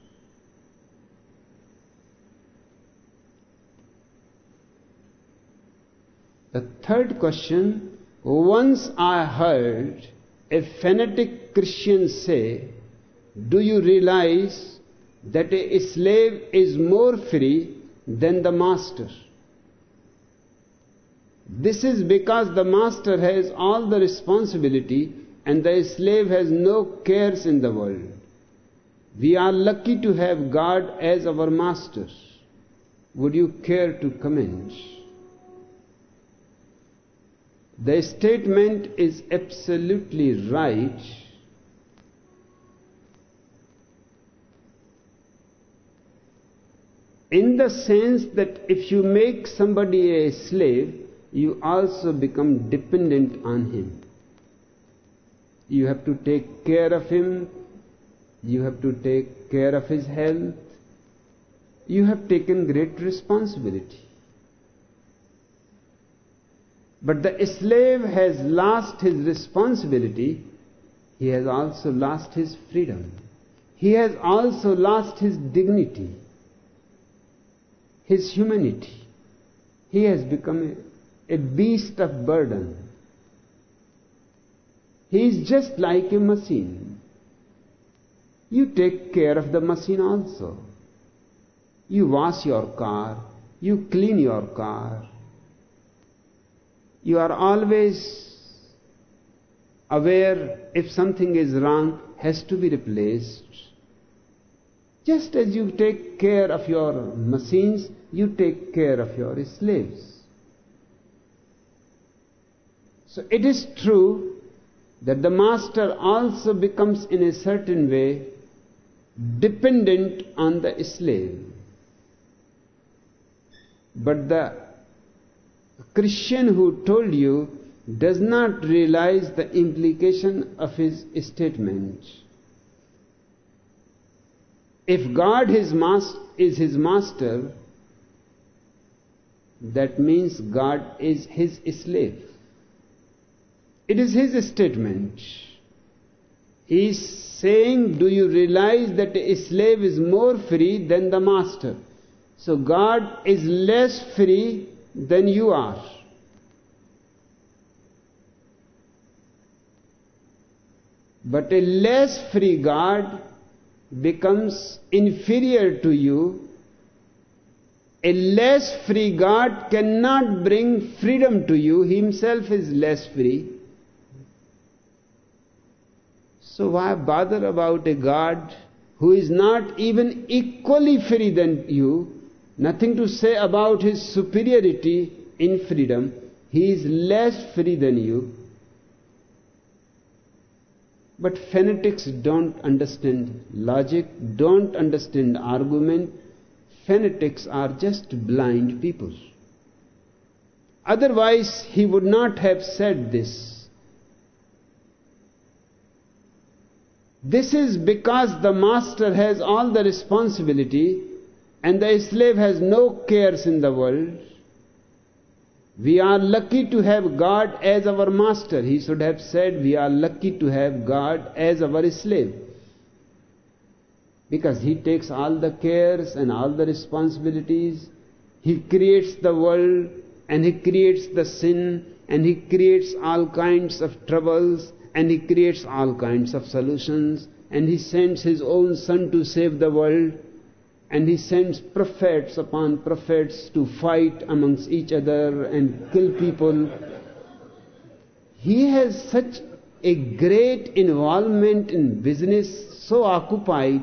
The third question, once I heard a fanatic Christian say, do you realize that a slave is more free than the master? This is because the master has all the responsibility and the slave has no cares in the world. We are lucky to have God as our master. Would you care to comment? The statement is absolutely right. In the sense that if you make somebody a slave, you also become dependent on him. You have to take care of him. You have to take care of his health. You have taken great responsibility. But the slave has lost his responsibility. He has also lost his freedom. He has also lost his dignity, his humanity. He has become a beast of burden. He is just like a machine. You take care of the machine also. You wash your car. You clean your car. You are always aware if something is wrong, has to be replaced. Just as you take care of your machines, you take care of your slaves. So it is true that the master also becomes in a certain way dependent on the slave. But the Christian who told you does not realize the implication of his statement. If God is his master, that means God is his slave. It is his statement. He is saying, do you realize that a slave is more free than the master? So God is less free than you are. But a less free God becomes inferior to you. A less free God cannot bring freedom to you. He himself is less free. So why bother about a God who is not even equally free than you? Nothing to say about his superiority in freedom. He is less free than you. But fanatics don't understand logic, don't understand argument. Fanatics are just blind people. Otherwise, he would not have said this. This is because the master has all the responsibility and the slave has no cares in the world. We are lucky to have God as our master. He should have said, we are lucky to have God as our slave. Because he takes all the cares and all the responsibilities. He creates the world and he creates the sin and he creates all kinds of troubles and he creates all kinds of solutions and he sends his own son to save the world. And he sends prophets upon prophets to fight amongst each other and kill people. He has such a great involvement in business, so occupied.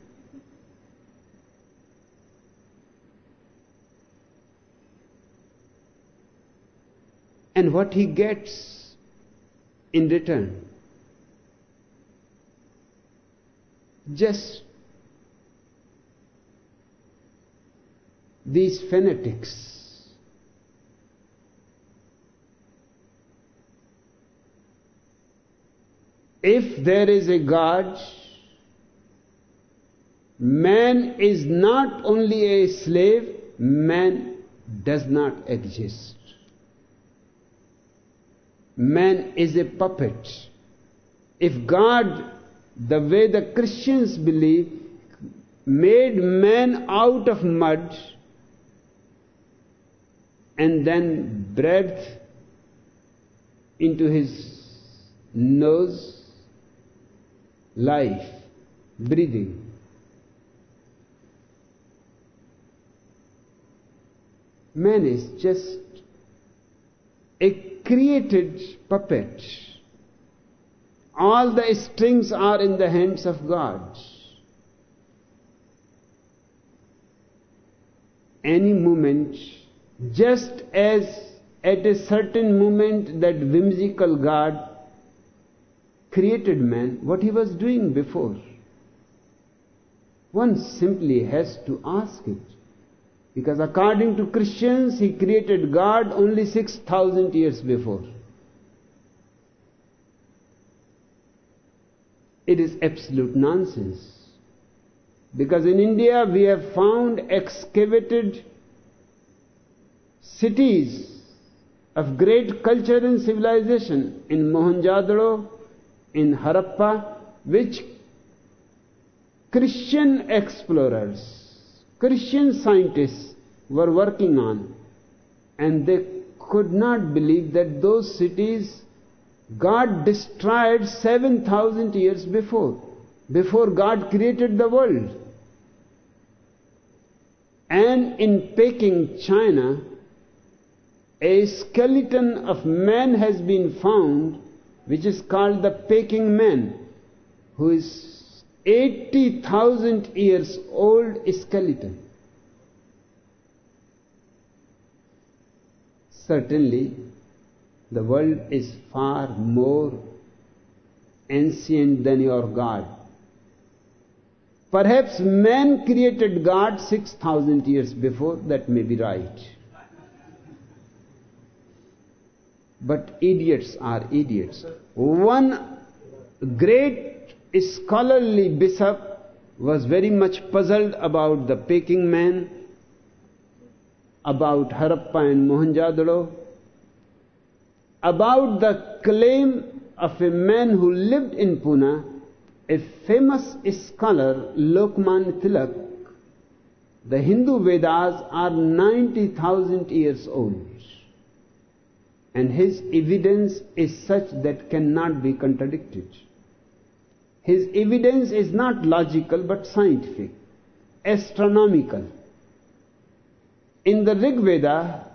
And what he gets in return? Just these fanatics. If there is a God, man is not only a slave, man does not exist. Man is a puppet. If God, the way the Christians believe, made man out of mud, and then breathed into his nose life, breathing. Man is just a created puppet. All the strings are in the hands of God. Any moment, just as at a certain moment that whimsical God created man, what he was doing before. One simply has to ask it. Because according to Christians, he created God only 6,000 years before. It is absolute nonsense. Because in India we have found excavated cities of great culture and civilization in Mohenjo-daro, in Harappa, which Christian explorers, Christian scientists were working on, and they could not believe that those cities God destroyed 7,000 years before God created the world. And in Peking, China, a skeleton of man has been found, which is called the Peking man, who is 80,000 years old skeleton. Certainly, the world is far more ancient than your God. Perhaps man created God 6,000 years before, that may be right. But idiots are idiots. One great scholarly bishop was very much puzzled about the Peking man, about Harappa and Mohenjo-daro, about the claim of a man who lived in Pune a famous scholar, Lokmanya Tilak, the Hindu Vedas are 90,000 years old, and his evidence is such that cannot be contradicted. His evidence is not logical but scientific, astronomical. In the Rig Veda,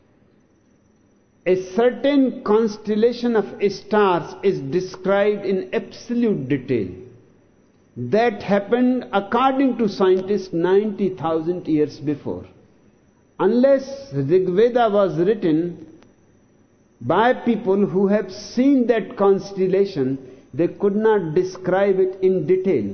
a certain constellation of stars is described in absolute detail. That happened, according to scientists, 90,000 years before. Unless Rig Veda was written by people who have seen that constellation, they could not describe it in detail.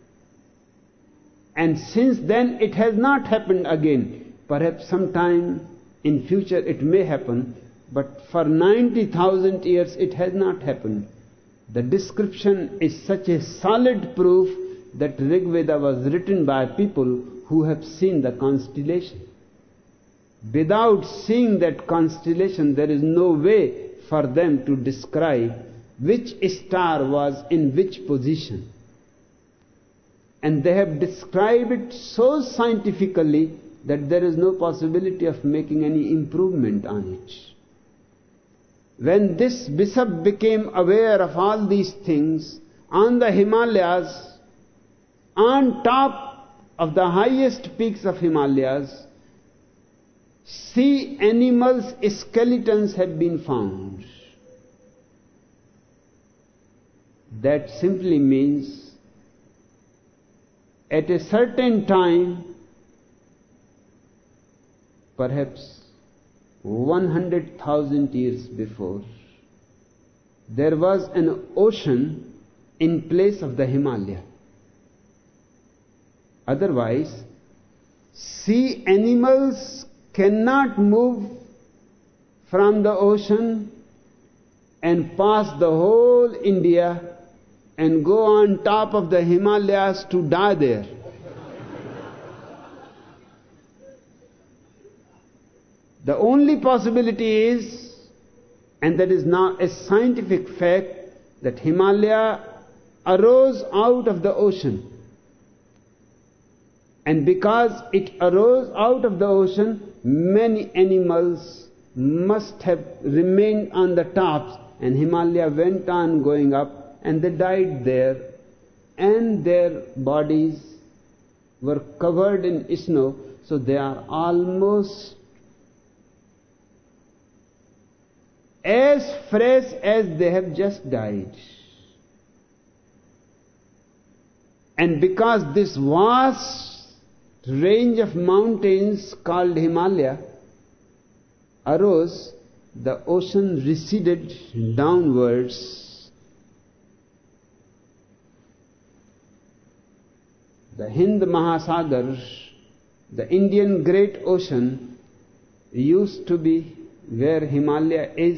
And since then it has not happened again. Perhaps sometime in future it may happen, but for 90,000 years it has not happened. The description is such a solid proof that Rig Veda was written by people who have seen the constellation. Without seeing that constellation, there is no way for them to describe which star was in which position. And they have described it so scientifically that there is no possibility of making any improvement on it. When this bishop became aware of all these things, on the Himalayas, on top of the highest peaks of Himalayas, sea animals' skeletons have been found. That simply means at a certain time, perhaps 100,000 years before, there was an ocean in place of the Himalaya. Otherwise, sea animals cannot move from the ocean and pass the whole India and go on top of the Himalayas to die there. The only possibility is, and that is now a scientific fact, that Himalaya arose out of the ocean. And because it arose out of the ocean, many animals must have remained on the tops, and Himalaya went on going up, and they died there, and their bodies were covered in snow, so they are almost as fresh as they have just died. And because this vast range of mountains called Himalaya arose, the ocean receded downwards. The Hind Mahasagar, the Indian Great Ocean, used to be where Himalaya is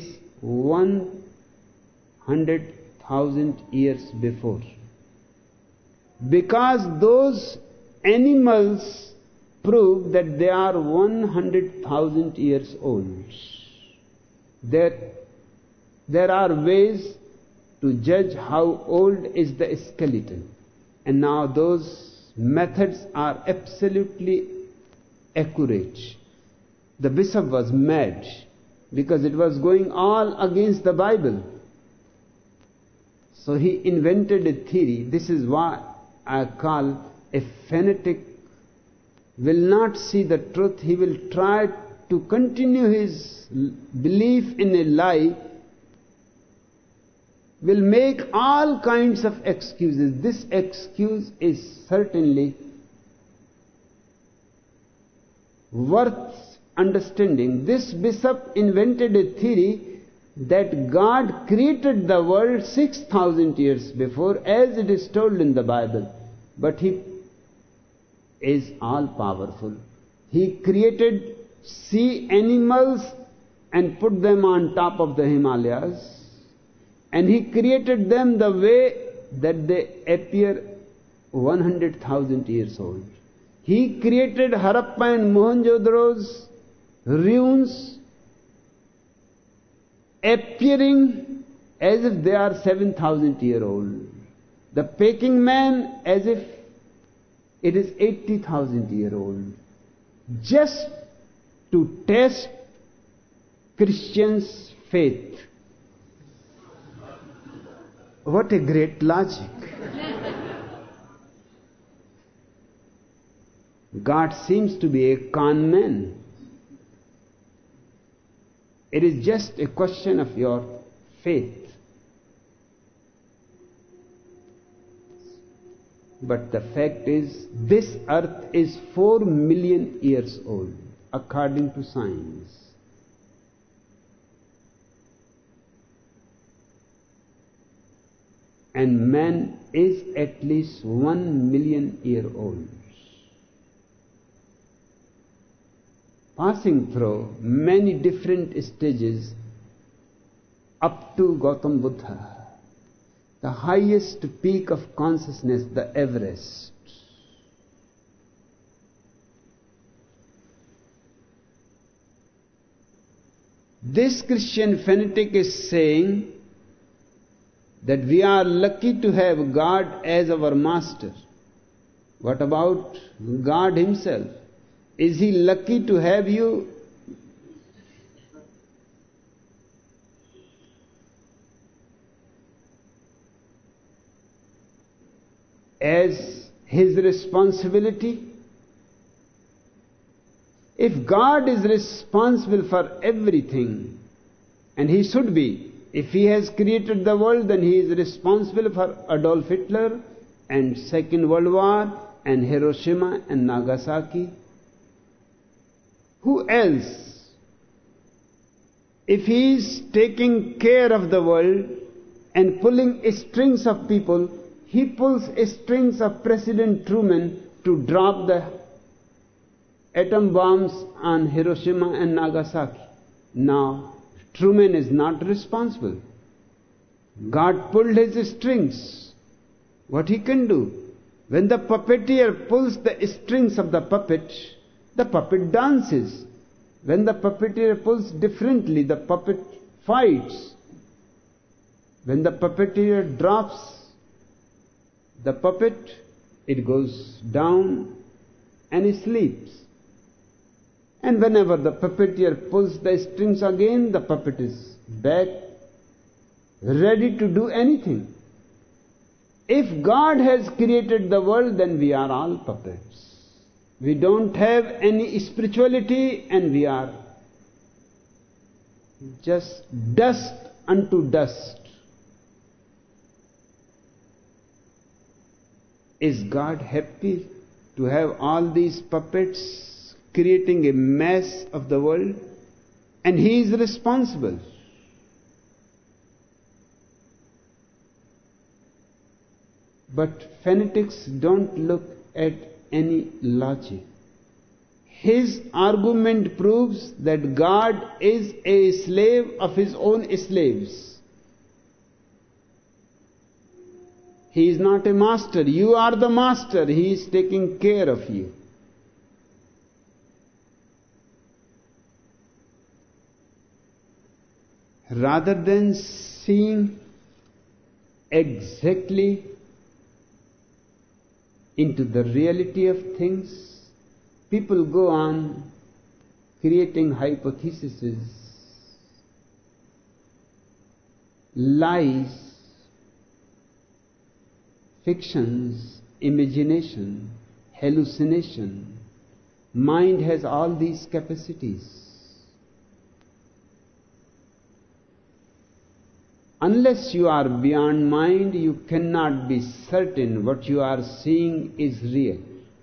100,000 years before. Because those animals prove that they are 100,000 years old. There are ways to judge how old is the skeleton. And now those methods are absolutely accurate. The bishop was mad because it was going all against the Bible. So he invented a theory. This is why I call a fanatic will not see the truth. He will try to continue his belief in a lie, will make all kinds of excuses. This excuse is certainly worth understanding. This bishop invented a theory that God created the world 6,000 years before, as it is told in the Bible. But He is all-powerful. He created sea animals and put them on top of the Himalayas, and He created them the way that they appear 100,000 years old. He created Harappa and Mohenjo-daro's ruins appearing as if they are 7,000 years old. The Peking man as if it is 80,000 years old, just to test Christians' faith. What a great logic. God seems to be a con man. It is just a question of your faith. But the fact is, this earth is 4 million years old, according to science. And man is at least 1 million years old, passing through many different stages up to Gautam Buddha, the highest peak of consciousness, the Everest. This Christian fanatic is saying that we are lucky to have God as our master. What about God himself? Is he lucky to have you? As his responsibility? If God is responsible for everything, and he should be, if he has created the world, then he is responsible for Adolf Hitler and Second World War and Hiroshima and Nagasaki. Who else? If he is taking care of the world and pulling strings of people, he pulls strings of President Truman to drop the atom bombs on Hiroshima and Nagasaki. Now, Truman is not responsible. God pulled his strings. What he can do? When the puppeteer pulls the strings of the puppet dances. When the puppeteer pulls differently, the puppet fights. When the puppeteer drops the puppet, it goes down and it sleeps. And whenever the puppeteer pulls the strings again, the puppet is back, ready to do anything. If God has created the world, then we are all puppets. We don't have any spirituality, and we are just dust unto dust. Is God happy to have all these puppets creating a mess of the world? And he is responsible. But fanatics don't look at any logic. His argument proves that God is a slave of his own slaves. He is not a master. You are the master. He is taking care of you. Rather than seeing exactly into the reality of things, people go on creating hypotheses, lies, fictions, imagination, hallucination. Mind has all these capacities. Unless you are beyond mind, you cannot be certain what you are seeing is real.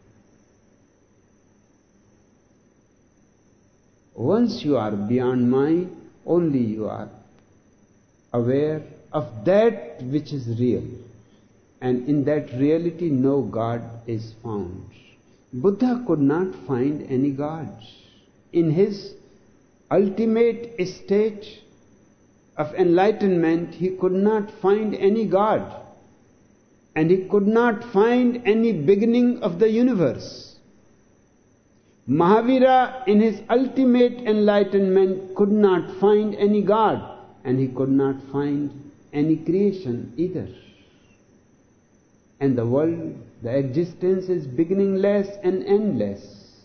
Once you are beyond mind, only you are aware of that which is real. And in that reality, no God is found. Buddha could not find any God. In his ultimate state of enlightenment, he could not find any God. And he could not find any beginning of the universe. Mahavira, in his ultimate enlightenment, could not find any God. And he could not find any creation either. And the world, the existence is beginningless and endless.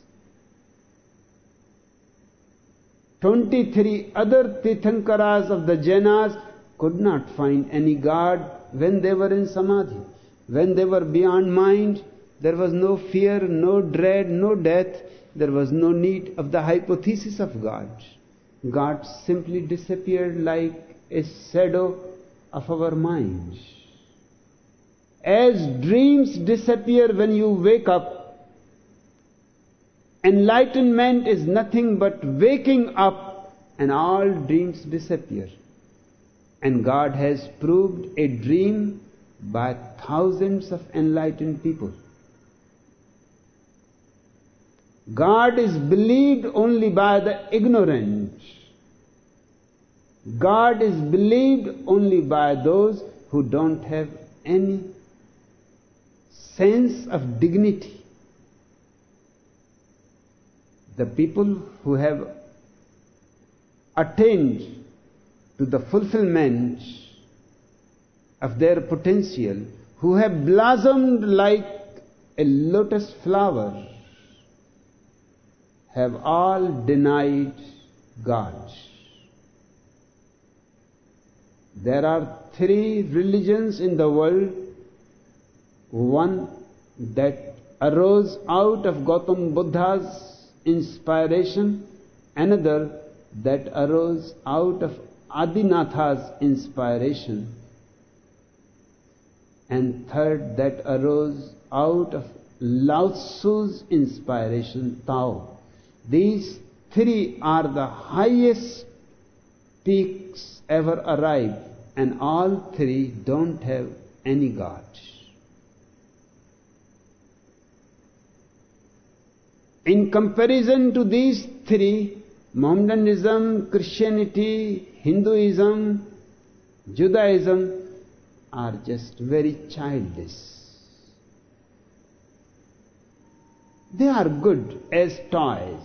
23 other Tirthankaras of the Jainas could not find any God when they were in Samadhi. When they were beyond mind, there was no fear, no dread, no death. There was no need of the hypothesis of God. God simply disappeared like a shadow of our mind. As dreams disappear when you wake up, enlightenment is nothing but waking up and all dreams disappear. And God has proved a dream by thousands of enlightened people. God is believed only by the ignorant. God is believed only by those who don't have any sense of dignity. The people who have attained to the fulfillment of their potential, who have blossomed like a lotus flower, have all denied God. There are 3 religions in the world. One that arose out of Gautam Buddha's inspiration, another that arose out of Adinatha's inspiration, and third that arose out of Lao Tzu's inspiration, Tao. These 3 are the highest peaks ever arrived, and all 3 don't have any God. In comparison to these 3, Mohammedanism, Christianity, Hinduism, Judaism are just very childish. They are good as toys,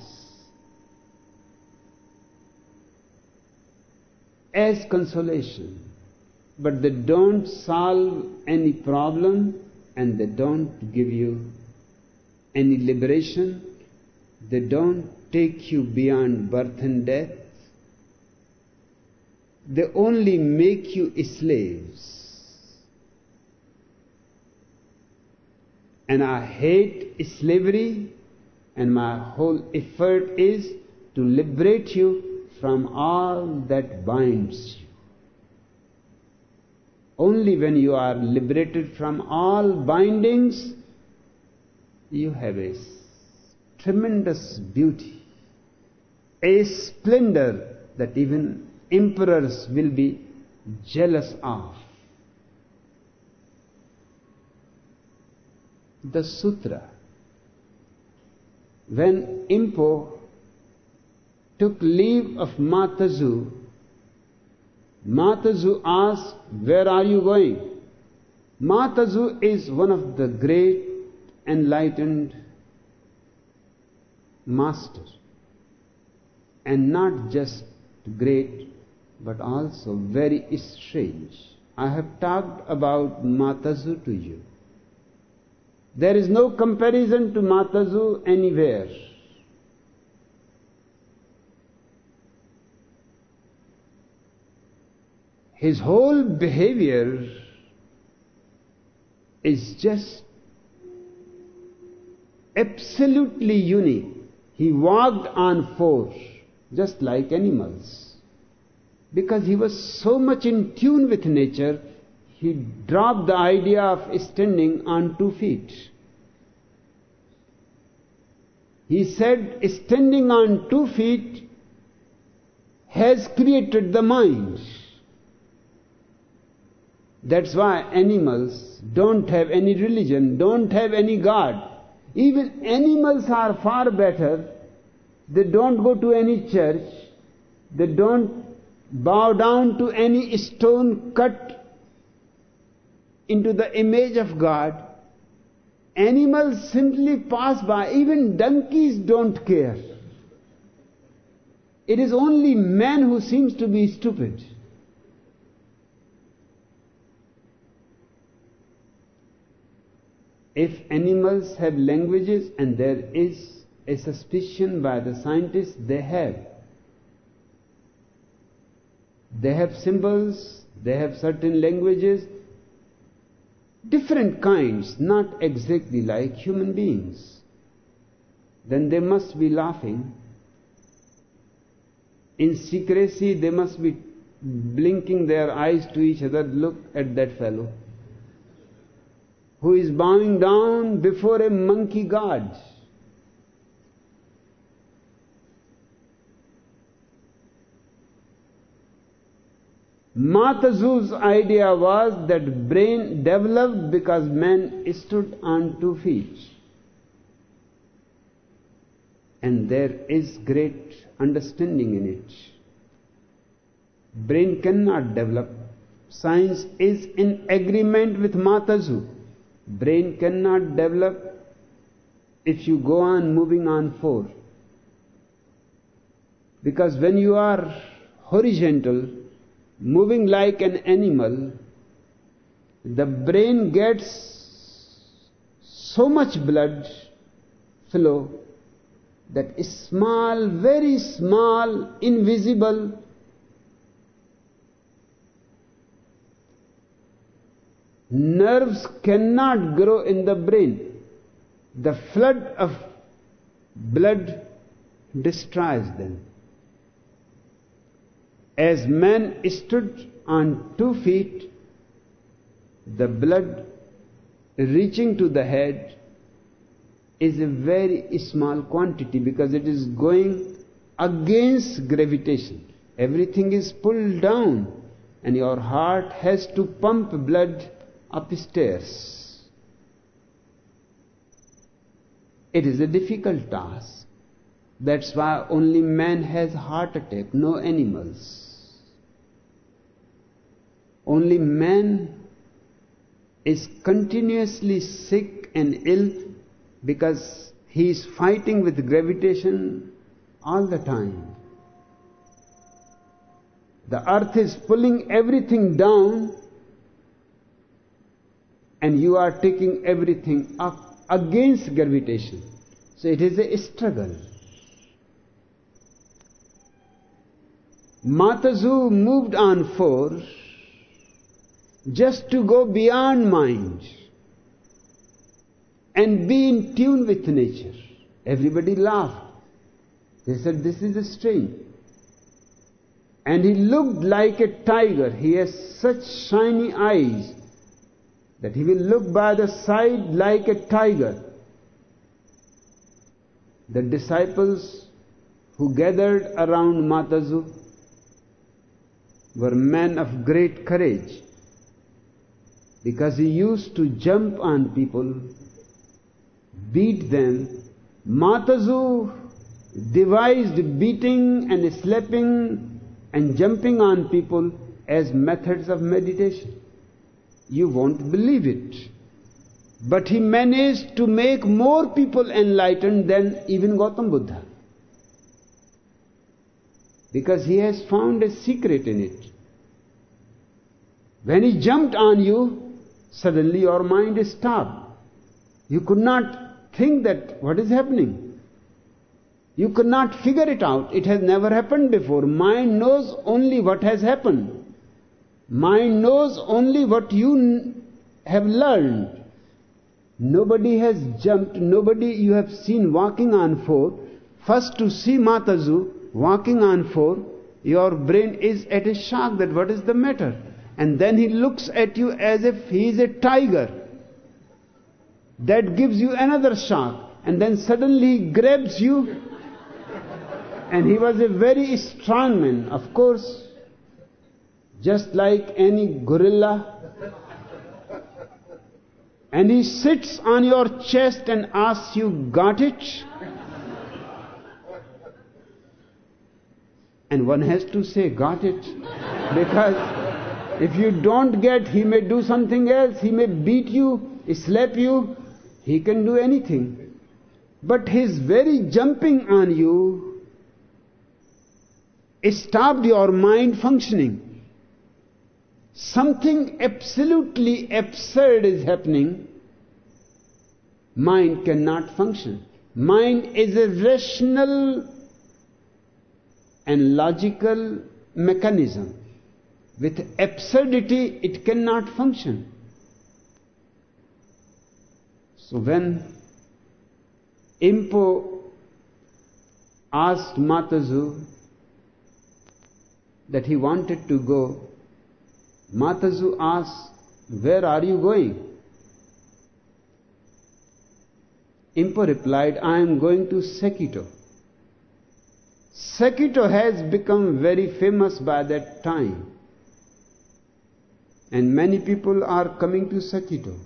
as consolation, but they don't solve any problem and they don't give you any liberation. They don't take you beyond birth and death. They only make you slaves. And I hate slavery, and my whole effort is to liberate you from all that binds you. Only when you are liberated from all bindings, you have a tremendous beauty, a splendor that even emperors will be jealous of. The sutra. When Impo took leave of Matazu, Matazu asked, "Where are you going?" Matazu is one of the great enlightened masters, and not just great, but also very strange. I have talked about Matazu to you. There is no comparison to Matazu anywhere. His whole behavior is just absolutely unique. He walked on 4, just like animals. Because he was so much in tune with nature, he dropped the idea of standing on 2 feet. He said, standing on 2 feet has created the mind. That's why animals don't have any religion, don't have any God. Even animals are far better. They don't go to any church. They don't bow down to any stone cut into the image of God. Animals simply pass by. Even donkeys don't care. It is only man who seems to be stupid. If animals have languages, and there is a suspicion by the scientists they have symbols, they have certain languages, different kinds, not exactly like human beings, then they must be laughing. In secrecy, they must be blinking their eyes to each other. Look at that fellow who is bowing down before a monkey god. Matazu's idea was that brain developed because man stood on 2 feet. And there is great understanding in it. Brain cannot develop. Science is in agreement with Matazu. Brain cannot develop if you go on moving on 4. Because when you are horizontal, moving like an animal, the brain gets so much blood flow that small, very small, invisible nerves cannot grow in the brain. The flood of blood destroys them. As man stood on 2 feet, the blood reaching to the head is a very small quantity because it is going against gravitation. Everything is pulled down and your heart has to pump blood upstairs. It is a difficult task. That's why only man has heart attack, no animals. Only man is continuously sick and ill because he is fighting with gravitation all the time. The earth is pulling everything down and you are taking everything up against gravitation. So it is a struggle. Matazu moved on 4 just to go beyond mind and be in tune with nature. Everybody laughed. They said, this is strange. And he looked like a tiger. He has such shiny eyes that he will look by the side like a tiger. The disciples who gathered around Matazu were men of great courage because he used to jump on people, beat them. Matazu devised beating and slapping and jumping on people as methods of meditation. You won't believe it. But he managed to make more people enlightened than even Gautam Buddha. Because he has found a secret in it. When he jumped on you, suddenly your mind stopped. You could not think that what is happening. You could not figure it out. It has never happened before. Mind knows only what has happened. Mind knows only what you have learned. Nobody has jumped, nobody you have seen walking on 4. First to see Matazu walking on 4, your brain is at a shock that what is the matter? And then he looks at you as if he is a tiger. That gives you another shock. And then suddenly he grabs you. And he was a very strong man, of course. Just like any gorilla. And he sits on your chest and asks you, got it? And one has to say, got it. Because if you don't get, he may do something else. He may beat you, slap you. He can do anything. But his very jumping on you stopped your mind functioning. Something absolutely absurd is happening. mind cannot function. Mind is a rational and logical mechanism. With absurdity, it cannot function. So when Impo asked Matazu that he wanted to go, Matazu asked, "Where are you going?" Impo replied, "I am going to Sekito." Sekito has become very famous by that time, and many people are coming to Sekito.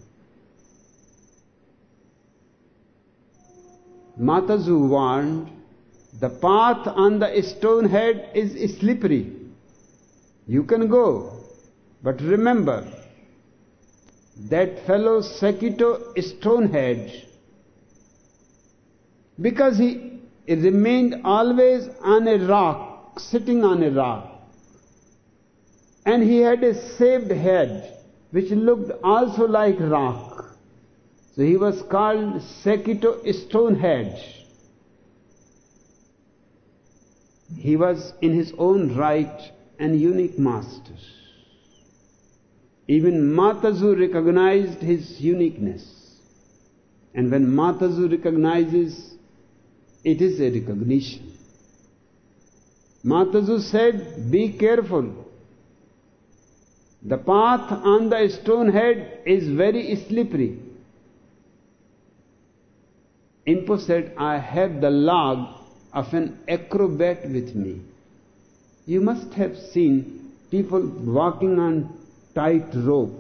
Matazu warned, "The path on the stone head is slippery. You can go, but remember, that fellow Sekito Stonehead, because he remained always on a rock, sitting on a rock, and he had a shaved head which looked also like rock. So he was called Sekito Stonehead. He was in his own right an unique master. Even Matazu recognized his uniqueness. And when Matazu recognizes, it is a recognition. Matazu said, "Be careful. The path on the stone head is very slippery." Impo said, "I have the log of an acrobat with me." You must have seen people walking on tight rope.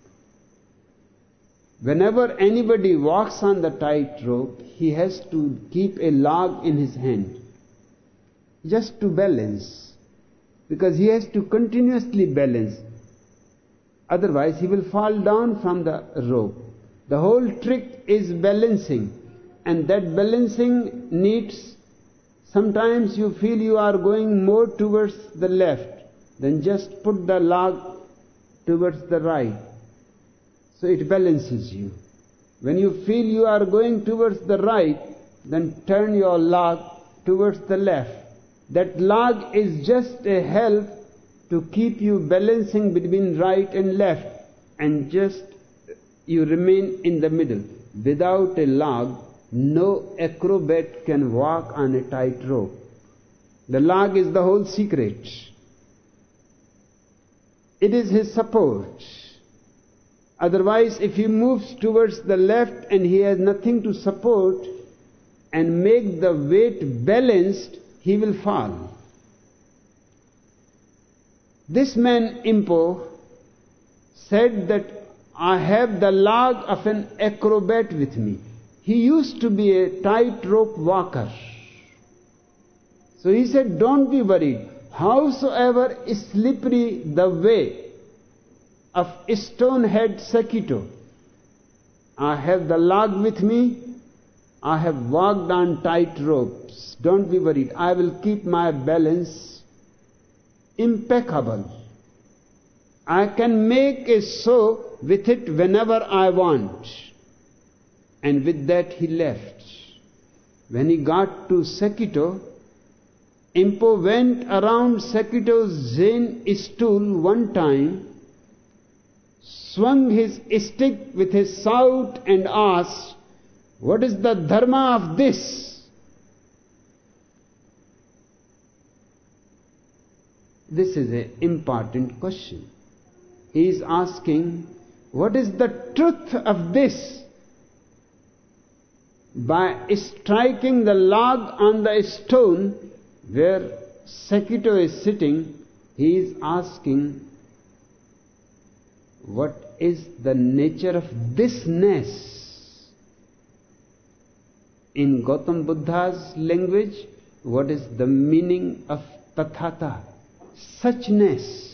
Whenever anybody walks on the tight rope, he has to keep a log in his hand just to balance, because he has to continuously balance. Otherwise he will fall down from the rope. The whole trick is balancing, and that balancing needs, sometimes you feel you are going more towards the left, then just put the log towards the right. So it balances you. When you feel you are going towards the right, then turn your log towards the left. That log is just a help to keep you balancing between right and left, and just you remain in the middle. Without a log, no acrobat can walk on a tight rope. The log is the whole secret. It is his support. Otherwise, if he moves towards the left and he has nothing to support and make the weight balanced, he will fall. This man Impo said that I have the log of an acrobat with me. He used to be a tightrope walker. So he said, don't be worried. Howsoever slippery the way of Stonehead Sekito, I have the log with me. I have walked on tight ropes. Don't be worried. I will keep my balance impeccable. I can make a show with it whenever I want. And with that he left. When he got to Sekito, Impo went around Sekito's Zen stool one time, swung his stick with a shout and asked, what is the dharma of this? This is an important question. He is asking, what is the truth of this? By striking the log on the stone where Sekito is sitting, he is asking, what is the nature of thisness? In Gautam Buddha's language, what is the meaning of tathata? Suchness.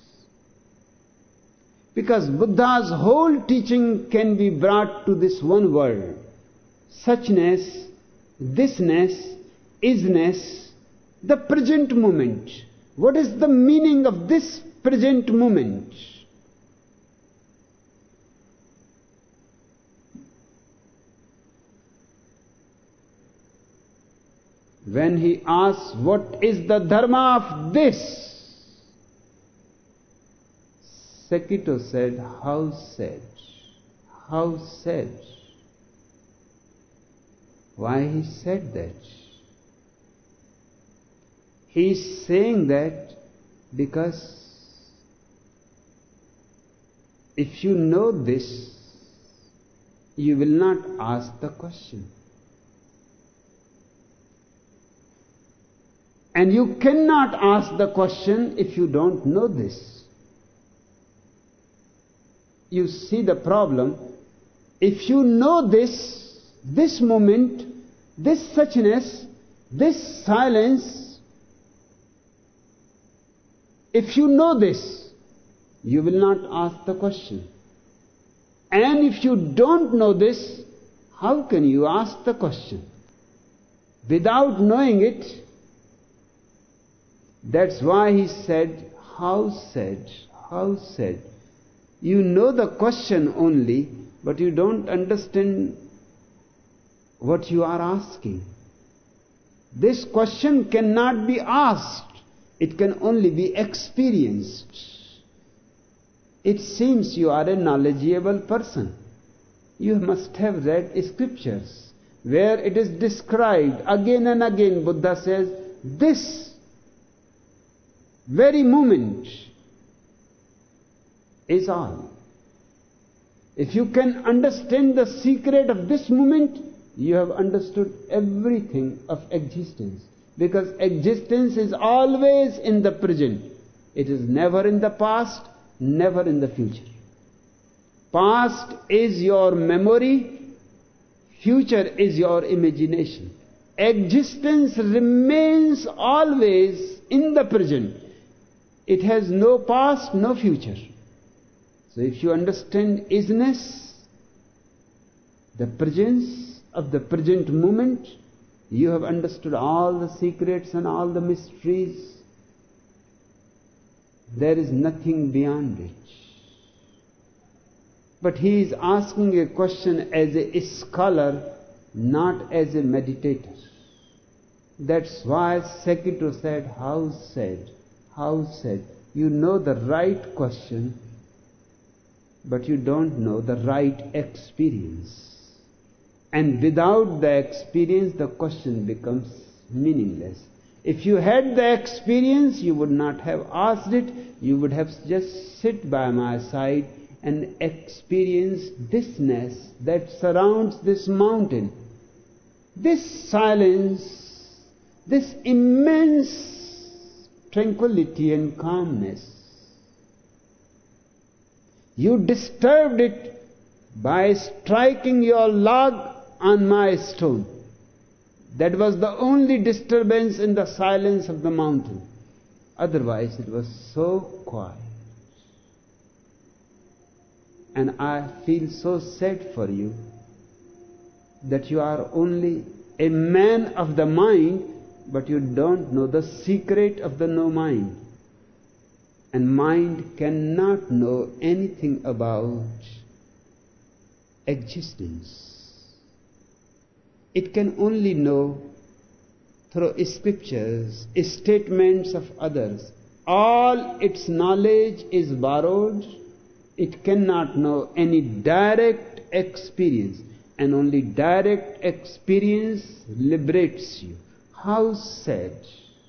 Because Buddha's whole teaching can be brought to this one word. Suchness, thisness, isness, the present moment. What is the meaning of this present moment? When he asks, what is the dharma of this? Sekito said, how said? How said? Why he said that? He is saying that because if you know this, you will not ask the question. And you cannot ask the question if you don't know this. You see the problem. If you know this moment, this suchness, this silence, if you know this, you will not ask the question. And if you don't know this, how can you ask the question? Without knowing it, that's why he said, how said, how said. You know the question only, but you don't understand what you are asking. This question cannot be asked. It can only be experienced. It seems you are a knowledgeable person. You must have read scriptures where it is described again and again. Buddha says, this very moment is all. If you can understand the secret of this moment, you have understood everything of existence. Because existence is always in the present. It is never in the past, never in the future. Past is your memory, future is your imagination. Existence remains always in the present. It has no past, no future. So if you understand isness, the presence of the present moment, you have understood all the secrets and all the mysteries. There is nothing beyond it. But he is asking a question as a scholar, not as a meditator. That's why Sekito said, how said, how said. You know the right question, but you don't know the right experience. And without the experience, the question becomes meaningless. If you had the experience, you would not have asked it. You would have just sit by my side and experience thisness that surrounds this mountain. This silence, this immense tranquility and calmness. You disturbed it by striking your log on my stone. That was the only disturbance in the silence of the mountain. Otherwise it was so quiet. And I feel so sad for you that you are only a man of the mind, but you don't know the secret of the no mind. And mind cannot know anything about existence. It can only know through scriptures, statements of others. All its knowledge is borrowed. It cannot know any direct experience. And only direct experience liberates you. How sad.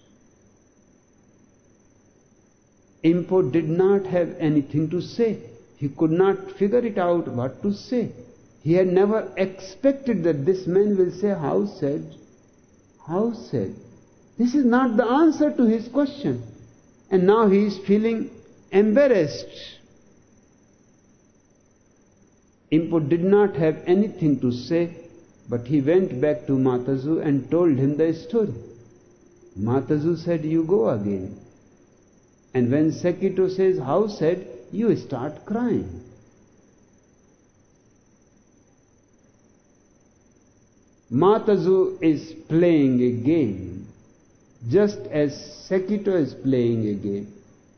Impo did not have anything to say. He could not figure it out what to say. He had never expected that this man will say, how sad, how sad. This is not the answer to his question. And now he is feeling embarrassed. Impo did not have anything to say, but he went back to Matazu and told him the story. Matazu said, you go again. And when Sekito says, how sad, you start crying. Matazu is playing a game, just as Sekito is playing a game.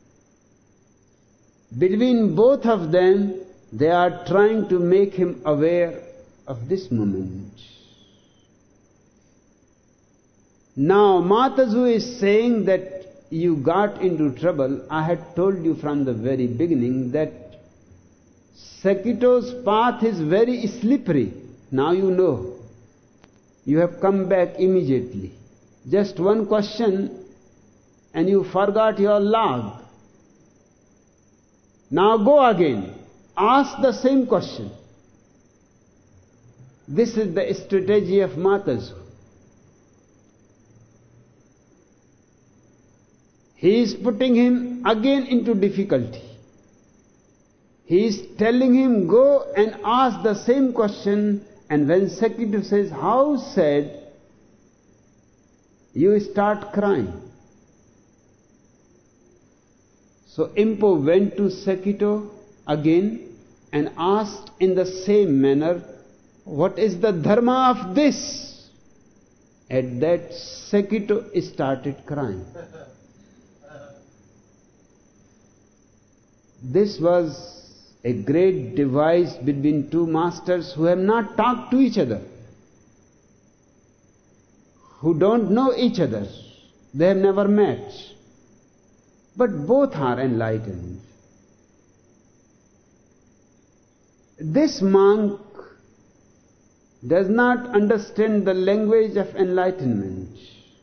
Between both of them, they are trying to make him aware of this moment. Now Matazu is saying that you got into trouble. I had told you from the very beginning that Sekito's path is very slippery. Now you know. You have come back immediately. Just one question and you forgot your log. Now go again. Ask the same question. This is the strategy of Matazu. He is putting him again into difficulty. He is telling him, go and ask the same question, and when Sekito says, how sad, you start crying. So Impo went to Sekito again and asked in the same manner, what is the dharma of this? At that, Sekito started crying. This was a great device between two masters who have not talked to each other, who don't know each other. They have never met. But both are enlightened. This monk does not understand the language of enlightenment.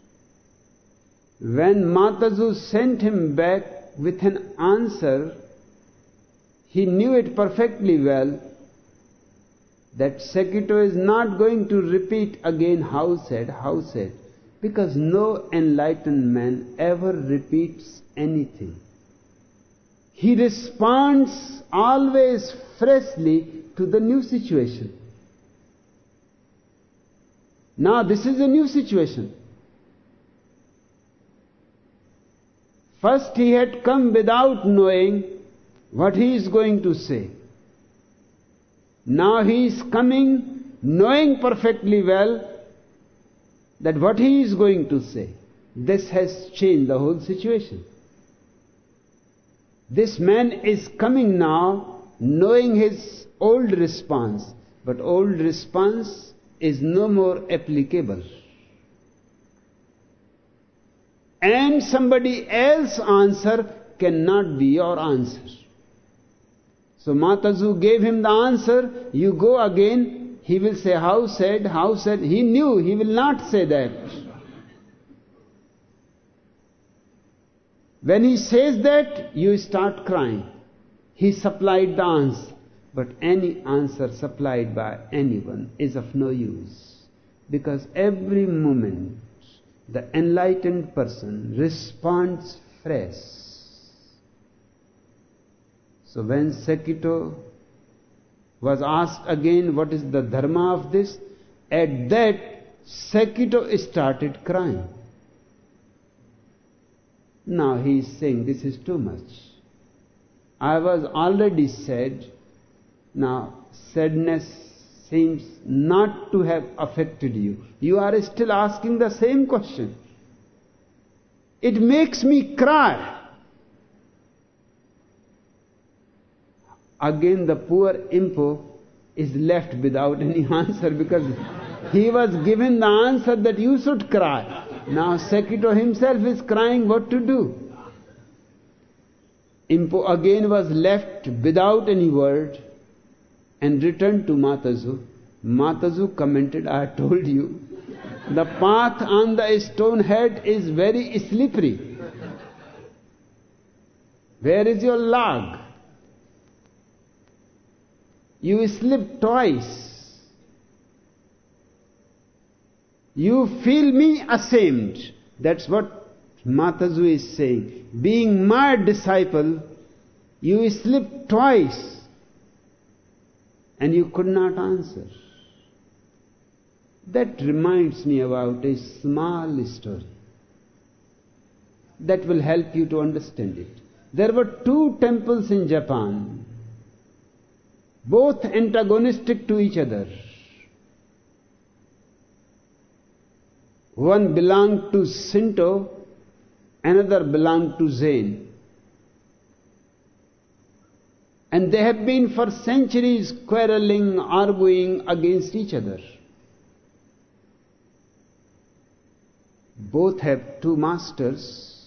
When Matazu sent him back with an answer, he knew it perfectly well that Sekito is not going to repeat again how said, because no enlightened man ever repeats anything. He responds always freshly to the new situation. Now this is a new situation. First he had come without knowing what he is going to say. Now he is coming knowing perfectly well that what he is going to say. This has changed the whole situation. This man is coming now knowing his old response, but old response is no more applicable. And somebody else's answer cannot be your answer. So Matazu gave him the answer, you go again, he will say, how said. He knew he will not say that. When he says that, you start crying. He supplied the answer. But any answer supplied by anyone is of no use. Because every moment, the enlightened person responds fresh. So when Sekito was asked again, what is the dharma of this? At that, Sekito started crying. Now he is saying, this is too much. I was already sad. Now sadness seems not to have affected you. You are still asking the same question. It makes me cry. Again the poor Impo is left without any answer because he was given the answer that you should cry. Now Sekito himself is crying what to do. Impo again was left without any word and returned to Matazu. Matazu commented, I told you, the path on the stone head is very slippery. Where is your log? You slipped twice. You feel me ashamed. That's what Matazu is saying. Being my disciple, you slipped twice and you could not answer. That reminds me about a small story that will help you to understand it. There were two temples in Japan, both antagonistic to each other. One belonged to Shinto, another belonged to Zen. And they have been for centuries quarreling, arguing against each other. both have two masters,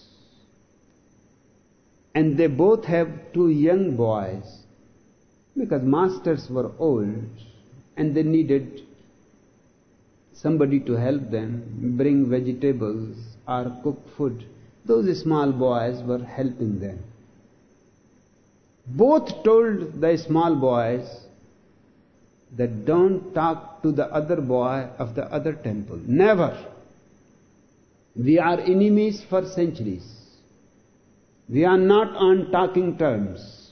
and they both have two young boys, because masters were old and they needed somebody to help them bring vegetables or cook food. Those small boys were helping them. Both told the small boys that don't talk to the other boy of the other temple. Never. We are enemies for centuries. We are not on talking terms.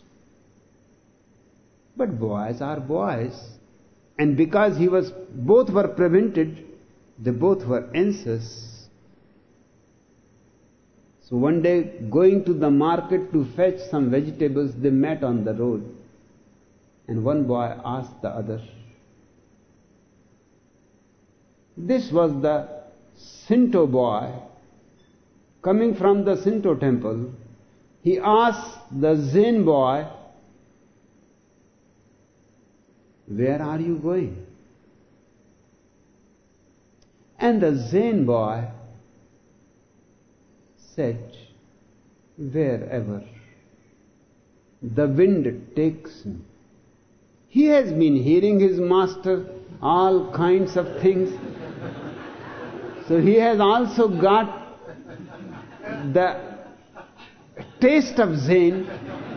But boys are boys. And because both were prevented, they both were anxious. So one day, going to the market to fetch some vegetables, they met on the road. And one boy asked the other. This was the Shinto boy coming from the Shinto temple. He asked the Zen boy, "Where are you going?" And the Zen boy said, "Wherever the wind takes me." He has been hearing his master all kinds of things. So he has also got the taste of Zen.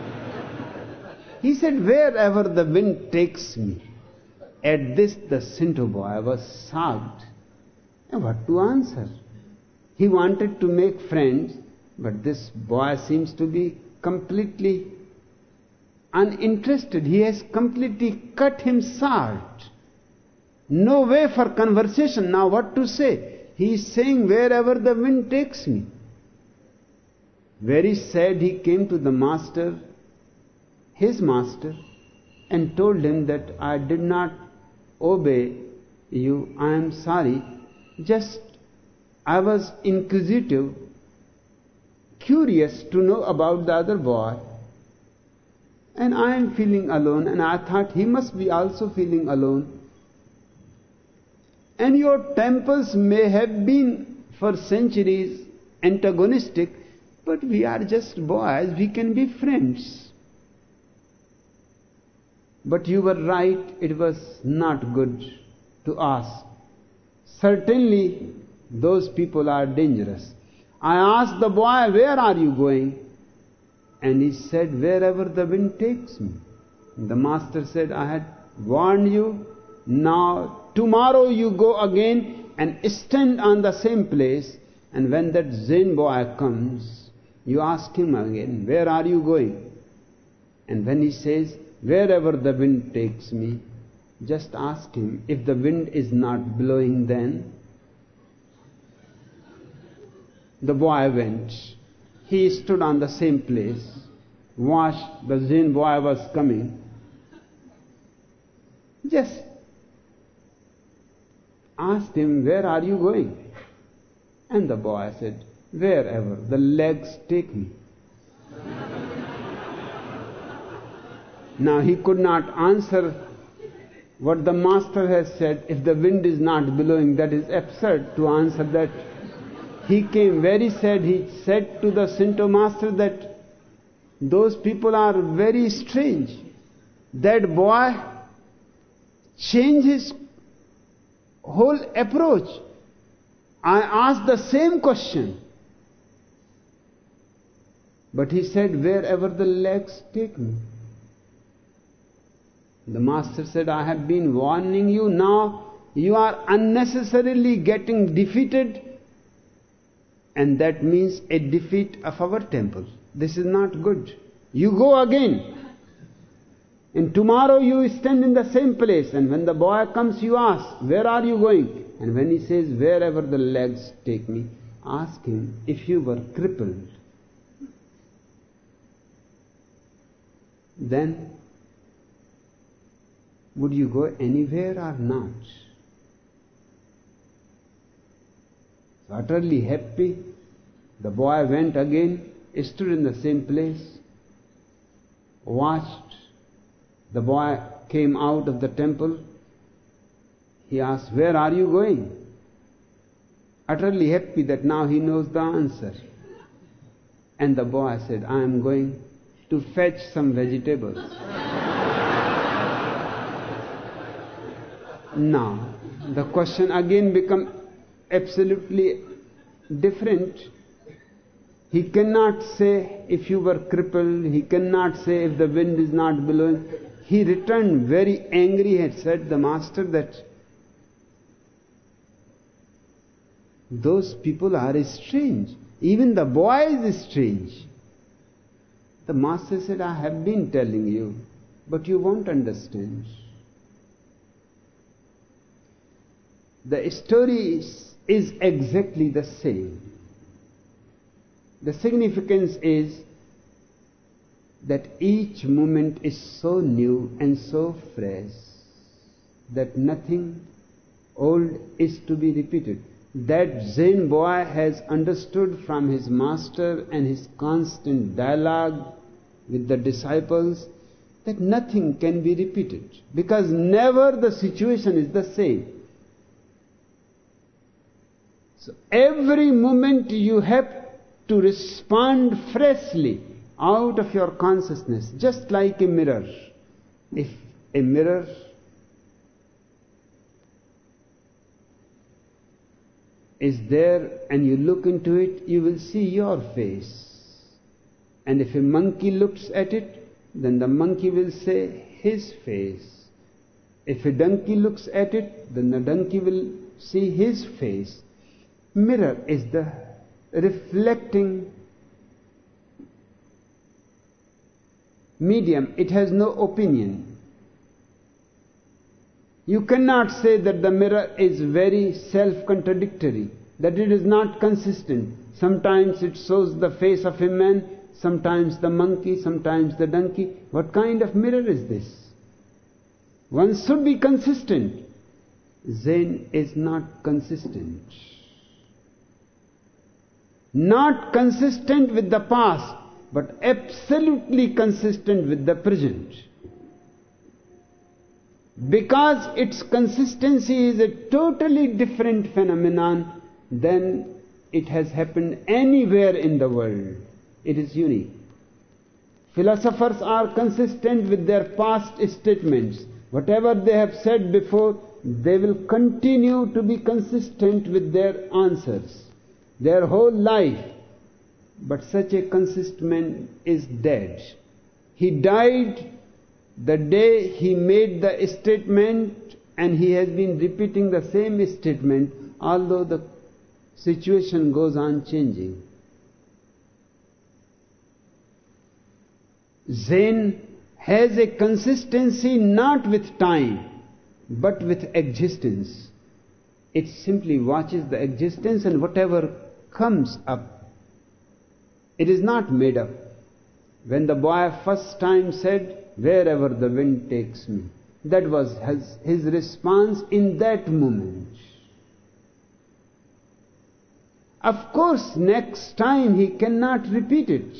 He said, "Wherever the wind takes me." At this, the Shinto boy was shocked. And what to answer? He wanted to make friends, but this boy seems to be completely uninterested. He has completely cut him short. No way for conversation. Now what to say? He is saying, "Wherever the wind takes me." Very sad, he came to the master, his master, and told him that I did not obey you. I am sorry. Just I was inquisitive, curious to know about the other boy. And I am feeling alone, and I thought he must be also feeling alone. And your temples may have been for centuries antagonistic, but we are just boys, we can be friends. But you were right, it was not good to ask. Certainly, those people are dangerous. I asked the boy, "Where are you going?" And he said, "Wherever the wind takes me." And the master said, "I had warned you. Now, tomorrow you go again and stand on the same place. And when that Zen boy comes, you ask him again, 'Where are you going?' And when he says, 'Wherever the wind takes me,' just ask him, if the wind is not blowing then." The boy went. He stood on the same place, watched the Zen boy was coming. Just asked him, "Where are you going?" And the boy said, "Wherever the legs take me." Now he could not answer what the master has said. If the wind is not blowing, that is absurd to answer that. He came very sad. He said to the Shinto master that those people are very strange. That boy changed his whole approach. I asked the same question, but he said, "Wherever the legs take me." The master said, "I have been warning you. Now you are unnecessarily getting defeated, and that means a defeat of our temple. This is not good. You go again. And tomorrow you stand in the same place, and when the boy comes, you ask, 'Where are you going?' And when he says, 'Wherever the legs take me,' ask him, 'If you were crippled, then would you go anywhere or not?'" So utterly happy, the boy went again, stood in the same place, watched. The boy came out of the temple. He asked, "Where are you going?" utterly happy that now he knows the answer. And the boy said, I am going to fetch some vegetables. Now, the question again becomes absolutely different. He cannot say if you were crippled, he cannot say if the wind is not blowing. He returned very angry and said, the master, that those people are strange. Even the boy is strange. The master said, I have been telling you, but you won't understand. The story is exactly the same. The significance is that each moment is so new and so fresh that nothing old is to be repeated. That Zen boy has understood from his master and his constant dialogue with the disciples that nothing can be repeated, because never the situation is the same. So every moment you have to respond freshly out of your consciousness, just like a mirror. If a mirror is there and you look into it, you will see your face. And if a monkey looks at it, then the monkey will say his face. If a donkey looks at it, then the donkey will see his face. Mirror is the reflecting medium. It has no opinion. You cannot say that the mirror is very self-contradictory, that it is not consistent. Sometimes it shows the face of a man, sometimes the monkey, sometimes the donkey. What kind of mirror is this? One should be consistent. Zen is not consistent. Not consistent with the past, but absolutely consistent with the present. Because its consistency is a totally different phenomenon than it has happened anywhere in the world. It is unique. Philosophers are consistent with their past statements. Whatever they have said before, they will continue to be consistent with their answers their whole life. But such a consistent man is dead. He died the day he made the statement, and he has been repeating the same statement, although the situation goes on changing. Zen has a consistency not with time, but with existence. It simply watches the existence, and whatever comes up, it is not made up. When the boy first time said, wherever the wind takes me, that was his response in that moment. Of course, next time he cannot repeat it,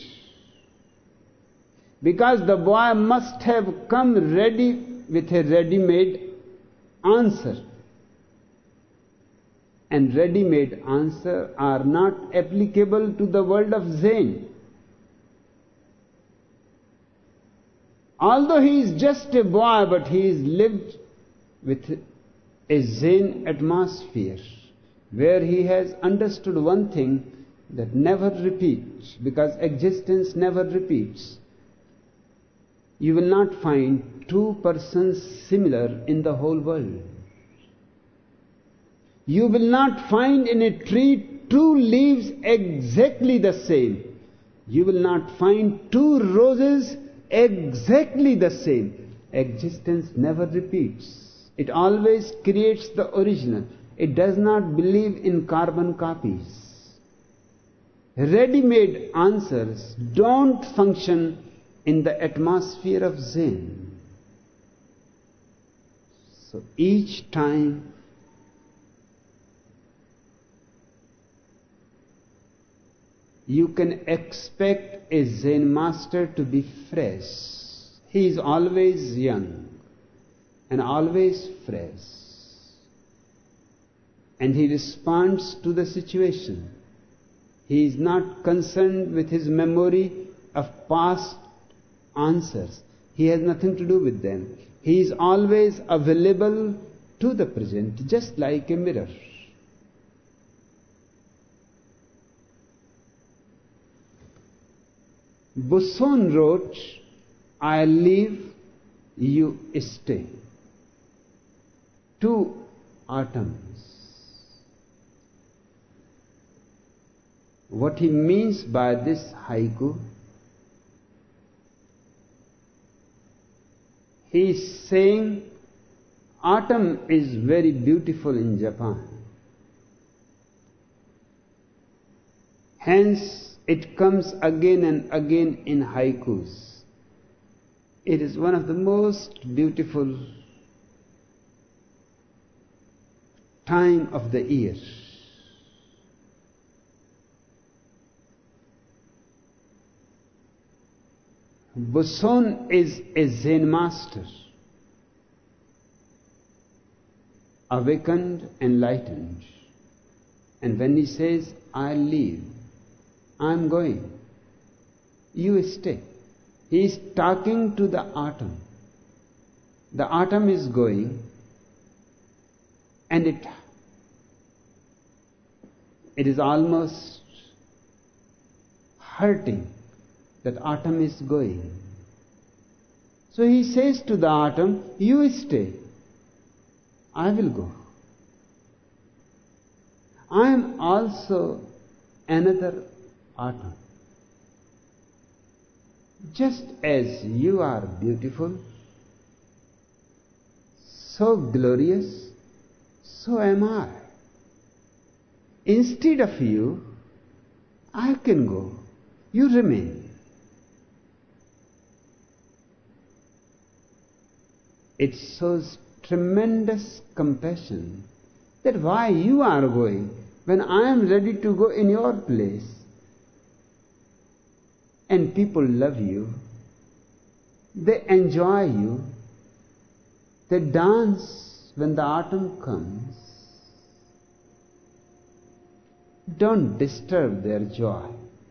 because the boy must have come ready with a ready-made answer. And ready-made answers are not applicable to the world of Zen. Although he is just a boy, but he is lived with a Zen atmosphere, where he has understood one thing that never repeats, because existence never repeats. You will not find two persons similar in the whole world. You will not find in a tree two leaves exactly the same. You will not find two roses exactly the same. Existence never repeats. It always creates the original. It does not believe in carbon copies. Ready-made answers don't function in the atmosphere of Zen. So each time you can expect a Zen master to be fresh. He is always young and always fresh. and he responds to the situation. He is not concerned with his memory of past answers. He has nothing to do with them. He is always available to the present, just like a mirror. Busson wrote, I leave, you stay. 2 atoms. What he means by this haiku, he is saying autumn is very beautiful in Japan. Hence, it comes again and again in haikus. It is one of the most beautiful time of the year. Busson is a Zen master, awakened, enlightened. And when he says, I leave, I'm going, you stay. He is talking to the atom. The atom is going, and it is almost hurting that atom is going. So he says to the atom, you stay, I will go. I am also another atom. Just as you are beautiful, so glorious, so am I. Instead of you, I can go. You remain. It shows tremendous compassion that why you are going when I am ready to go in your place. And people love you, they enjoy you, they dance when the autumn comes. Don't disturb their joy.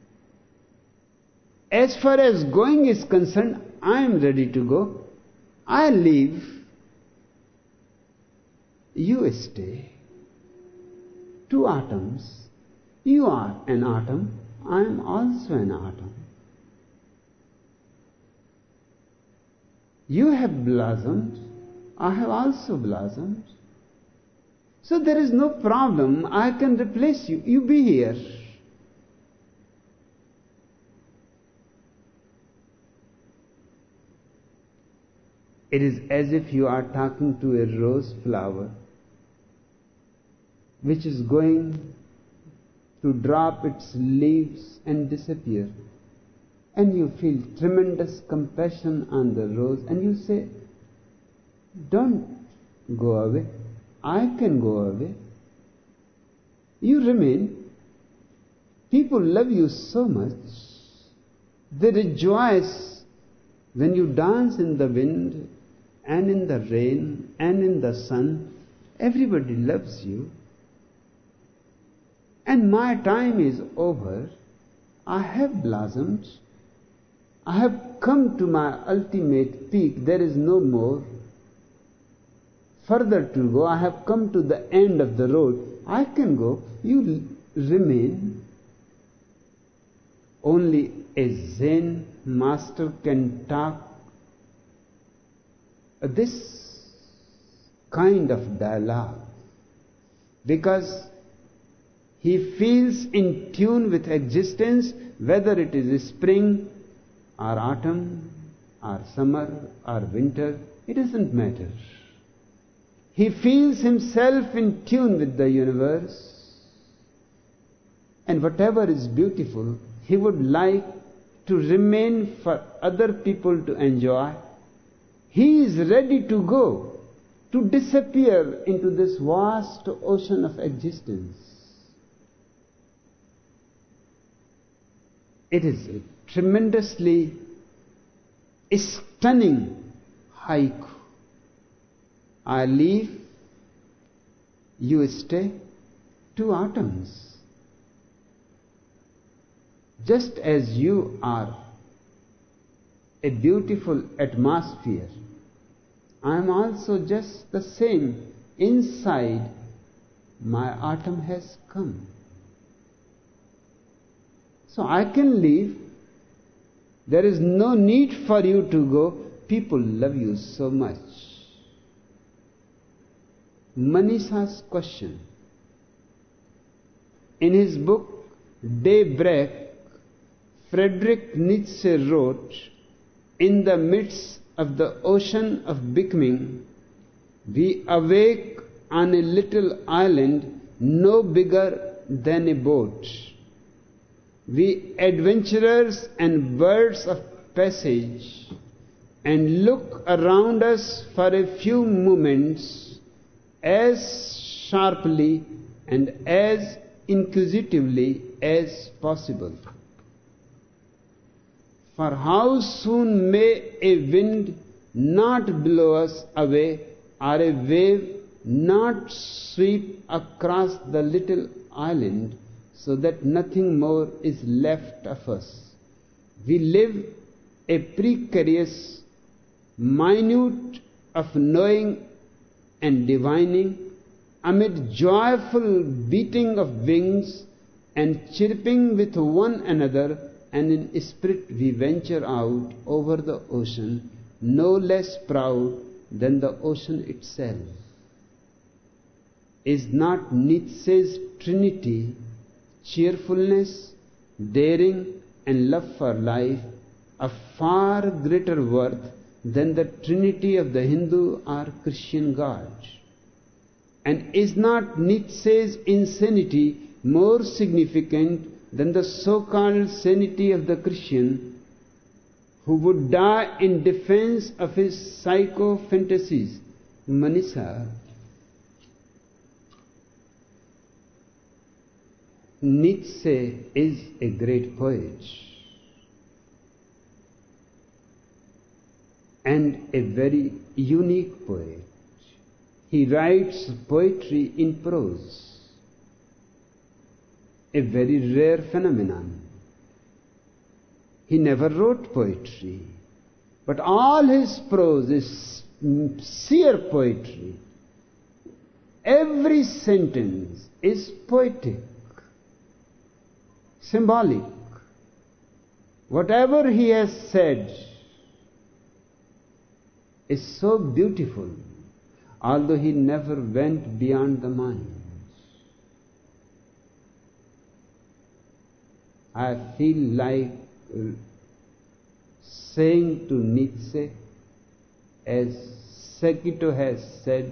As far as going is concerned, I am ready to go. I leave, you stay. 2 atoms. You are an atom, I am also an atom. You have blossomed, I have also blossomed. So there is no problem, I can replace you. You be here. It is as if you are talking to a rose flower which is going to drop its leaves and disappear. And you feel tremendous compassion on the rose and you say, don't go away, I can go away. You remain. People love you so much, they rejoice when you dance in the wind and in the rain and in the sun. Everybody loves you. And my time is over. I have blossomed. I have come to my ultimate peak. There is no more further to go. I have come to the end of the road. I can go. You remain. Only a Zen master can talk this kind of dialogue, because he feels in tune with existence, whether it is spring or autumn or summer or winter, it doesn't matter. He feels himself in tune with the universe, and whatever is beautiful, he would like to remain for other people to enjoy. He is ready to go, to disappear into this vast ocean of existence. It is a tremendously stunning haiku. I leave, you stay. two atoms. Just as you are a beautiful atmosphere, I am also just the same. Inside, my atom has come. So I can leave. There is no need for you to go. People love you so much. Manisha's question. In his book Daybreak, Friedrich Nietzsche wrote, in the midst of the ocean of becoming, we awake on a little island no bigger than a boat. We adventurers and birds of passage, and look around us for a few moments as sharply and as inquisitively as possible. For how soon may a wind not blow us away, or a wave not sweep across the little island, so that nothing more is left of us. We live a precarious minute of knowing and divining, amid joyful beating of wings and chirping with one another, and in spirit we venture out over the ocean, no less proud than the ocean itself. Is not Nietzsche's trinity, cheerfulness, daring, and love for life, of far greater worth than the trinity of the Hindu or Christian God? And is not Nietzsche's insanity more significant than the so-called sanity of the Christian, who would die in defense of his psycho-fantasies? Manisha, Nietzsche is a great poet and a very unique poet. He writes poetry in prose, a very rare phenomenon. He never wrote poetry, but all his prose is sheer poetry. Every sentence is poetic, symbolic. Whatever he has said is so beautiful, although he never went beyond the mind. I feel like saying to Nietzsche, as Sekito has said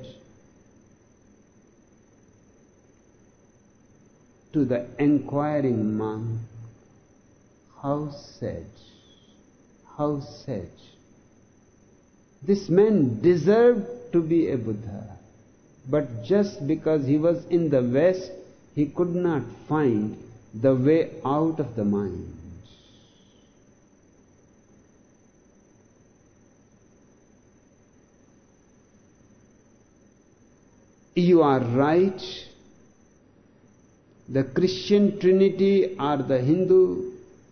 to the inquiring monk, how sad, how sad. This man deserved to be a Buddha, but just because he was in the West, he could not find the way out of the mind. You are right. The Christian Trinity or the Hindu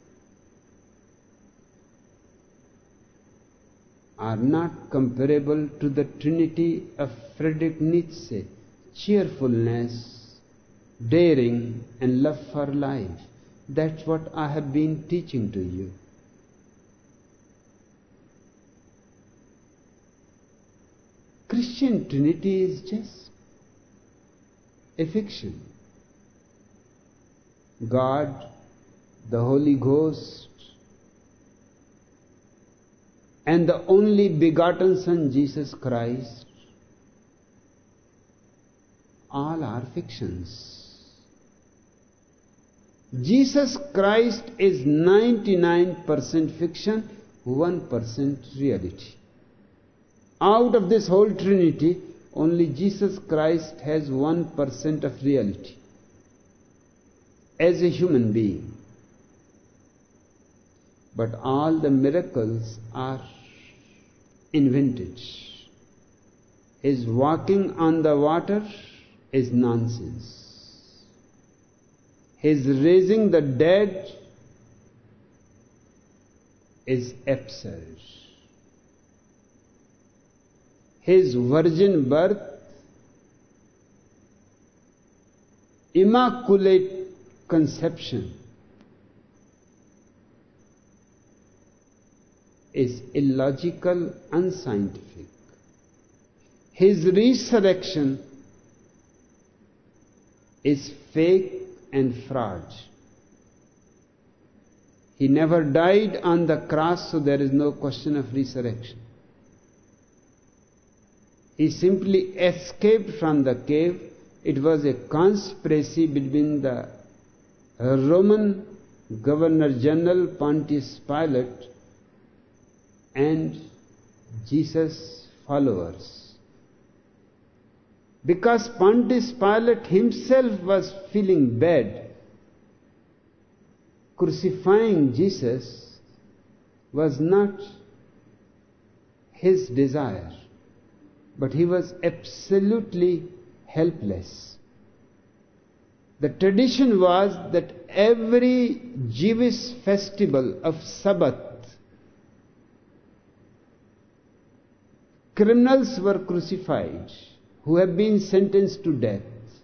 are not comparable to the Trinity of Friedrich Nietzsche: cheerfulness, daring, and love for life. That's what I have been teaching to you. Christian Trinity is just a fiction. God, the Holy Ghost, and the only begotten Son, Jesus Christ, all are fictions. Jesus Christ is 99% fiction, 1% reality. Out of this whole Trinity, only Jesus Christ has 1% of reality as a human being. But all the miracles are invented. His walking on the water is nonsense. his raising the dead is absurd. His virgin birth, immaculate conception, is illogical, unscientific. His resurrection is fake and fraud. He never died on the cross, so there is no question of resurrection. He simply escaped from the cave. It was a conspiracy between the Roman Governor General Pontius Pilate and Jesus' followers. Because Pontius Pilate himself was feeling bad, crucifying Jesus was not his desire, but he was absolutely helpless. The tradition was that every Jewish festival of Sabbath, criminals were crucified who have been sentenced to death.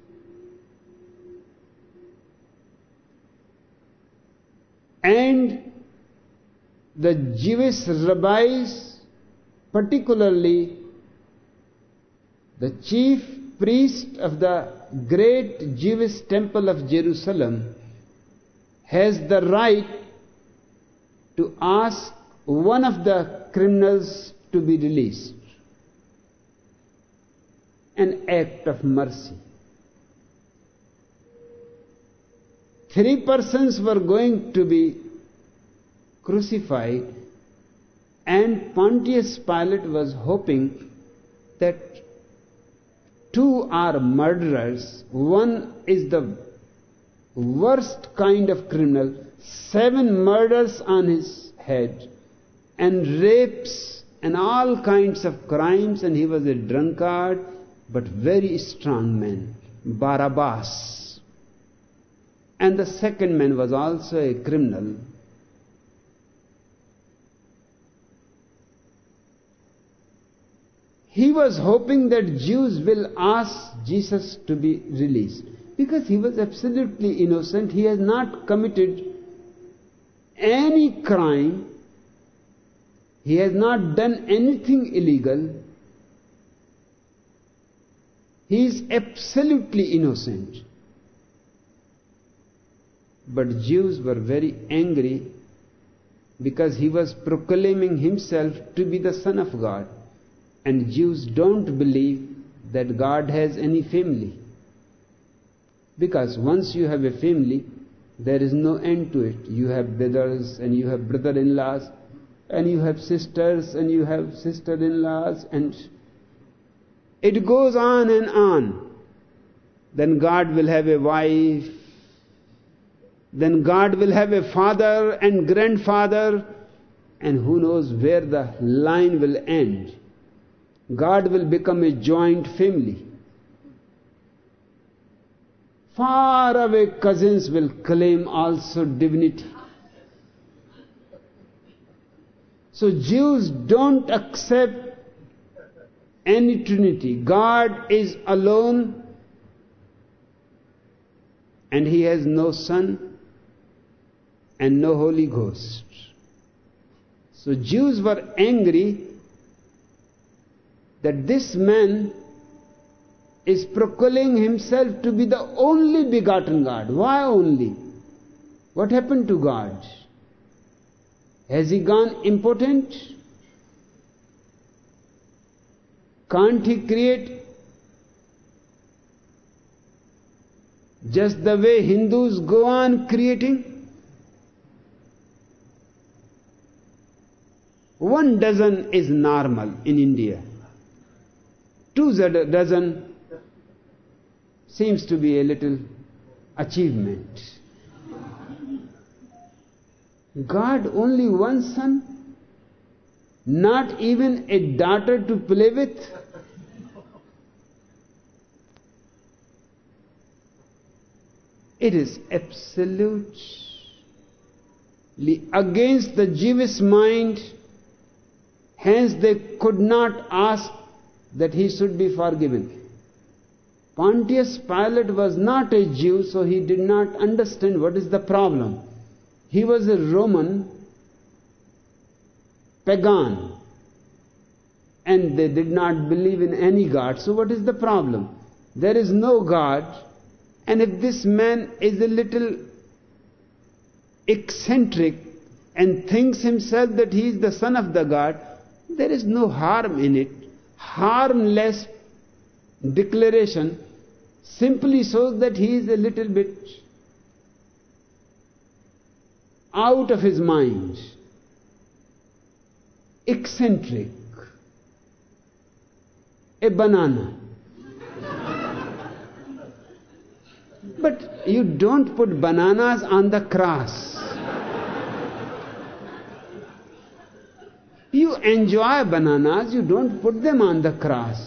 And the Jewish rabbis, particularly the chief priest of the great Jewish temple of Jerusalem, has the right to ask one of the criminals to be released. An act of mercy. 3 persons were going to be crucified, and Pontius Pilate was hoping that 2 are murderers, one is the worst kind of criminal, 7 murders on his head, and rapes and all kinds of crimes, and he was a drunkard but very strong man, Barabbas. And the second man was also a criminal. He was hoping that Jews will ask Jesus to be released, because he was absolutely innocent. He has not committed any crime. He has not done anything illegal. He is absolutely innocent. But Jews were very angry because he was proclaiming himself to be the Son of God. And Jews don't believe that God has any family. Because once you have a family, there is no end to it. You have brothers and you have brother-in-laws, and you have sisters and you have sister-in-laws, and it goes on and on. Then God will have a wife, then God will have a father and grandfather, and who knows where the line will end. God will become a joint family. Far away cousins will claim also divinity. So Jews don't accept any Trinity. God is alone, and He has no Son and no Holy Ghost. So Jews were angry that this man is proclaiming himself to be the only begotten God. Why only? What happened to God? Has He gone impotent? Can't He create? Just the way Hindus go on creating? 1 dozen is normal in India. 2 dozen seems to be a little achievement. God only 1 son? Not even a daughter to play with? It is absolutely against the Jewish mind, hence they could not ask that he should be forgiven. Pontius Pilate was not a Jew, so he did not understand what is the problem. He was a Roman pagan, and they did not believe in any God. So what is the problem? There is no God, and if this man is a little eccentric and thinks himself that he is the son of the God, there is no harm in it. Harmless declaration simply shows that he is a little bit out of his mind, eccentric, a banana. But you don't put bananas on the cross. You enjoy bananas, you don't put them on the cross.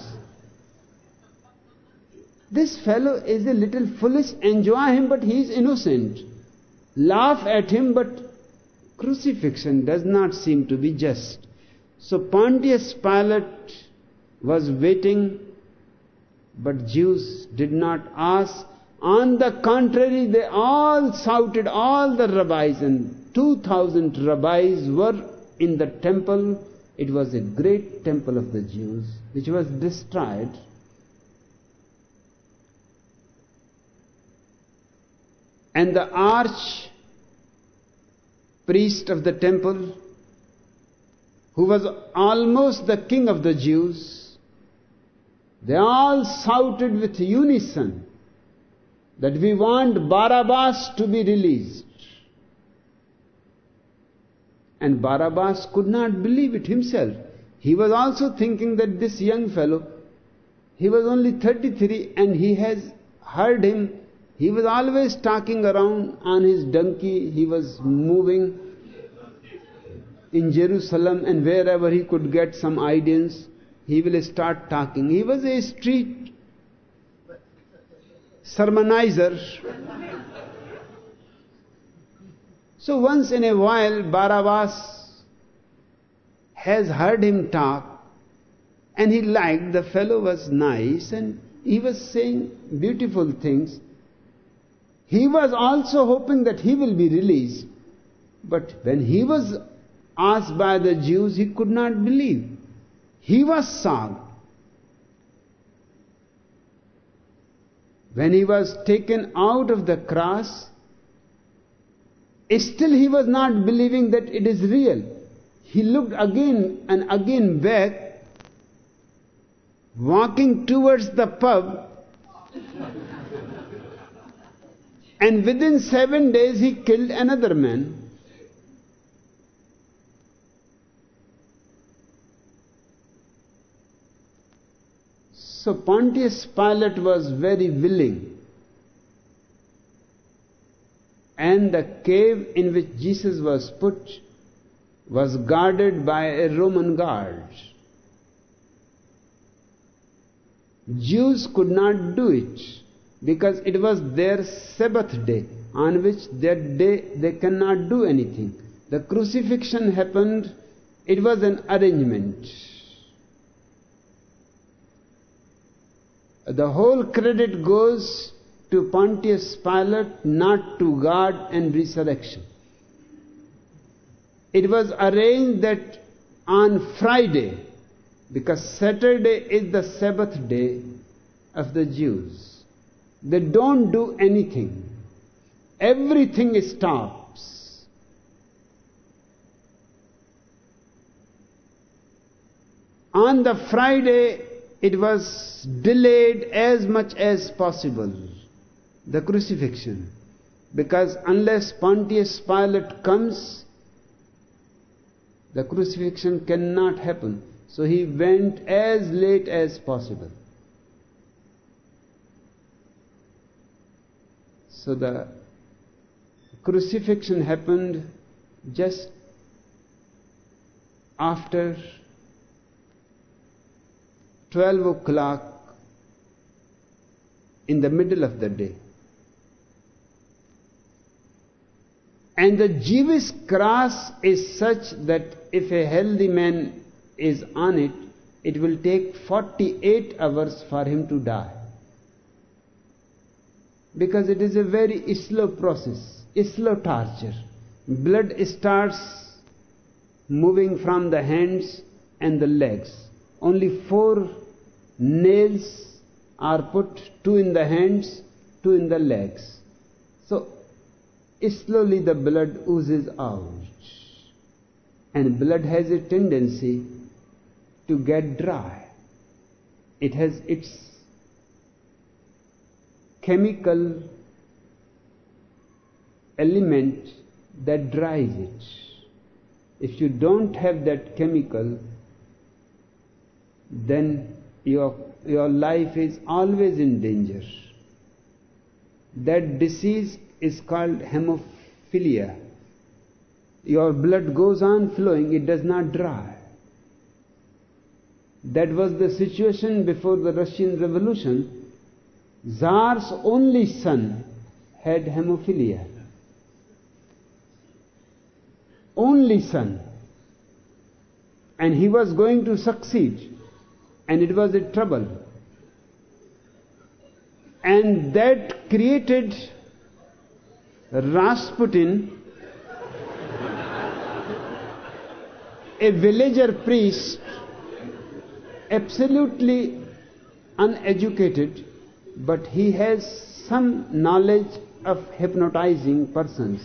This fellow is a little foolish, enjoy him, but he is innocent. Laugh at him, but crucifixion does not seem to be just. So Pontius Pilate was waiting, but Jews did not ask. On the contrary, they all shouted, all the rabbis, and 2,000 rabbis were in the temple. It was a great temple of the Jews, which was destroyed. And the arch priest of the temple, who was almost the king of the Jews, they all shouted with unison that we want Barabbas to be released. And Barabbas could not believe it himself. He was also thinking that this young fellow, he was only 33 and he has heard him. He was always talking around on his donkey. He was moving in Jerusalem, and wherever he could get some audience, he will start talking. He was a street sermonizer. So once in a while, Barabbas has heard him talk, and he liked, the fellow was nice, and he was saying beautiful things. He was also hoping that he will be released. But when he was asked by the Jews, he could not believe. He was shocked. When he was taken out of the cross, still he was not believing that it is real. He looked again and again back, walking towards the pub, and within 7 days he killed another man. So Pontius Pilate was very willing, and the cave in which Jesus was put was guarded by a Roman guard. Jews could not do it because it was their Sabbath day, on which that day they cannot do anything. The crucifixion happened, it was an arrangement. The whole credit goes to Pontius Pilate, not to God and resurrection. It was arranged that on Friday, because Saturday is the Sabbath day of the Jews, they don't do anything. Everything stops. On the Friday, it was delayed as much as possible, the crucifixion, because unless Pontius Pilate comes, the crucifixion cannot happen. So he went as late as possible. So the crucifixion happened just after 12 o'clock in the middle of the day. And the Jewish cross is such that if a healthy man is on it, it will take 48 hours for him to die. Because it is a very slow process, slow torture. Blood starts moving from the hands and the legs. Only 4 nails are put, 2 in the hands, 2 in the legs. So slowly the blood oozes out. And blood has a tendency to get dry. It has its chemical element that dries it. If you don't have that chemical, then your life is always in danger. That disease is called hemophilia. Your blood goes on flowing, it does not dry. That was the situation before the Russian Revolution. Tsar's only son had hemophilia. Only son. And he was going to succeed. And it was a trouble. And that created Rasputin, a villager priest, absolutely uneducated, but he has some knowledge of hypnotizing persons.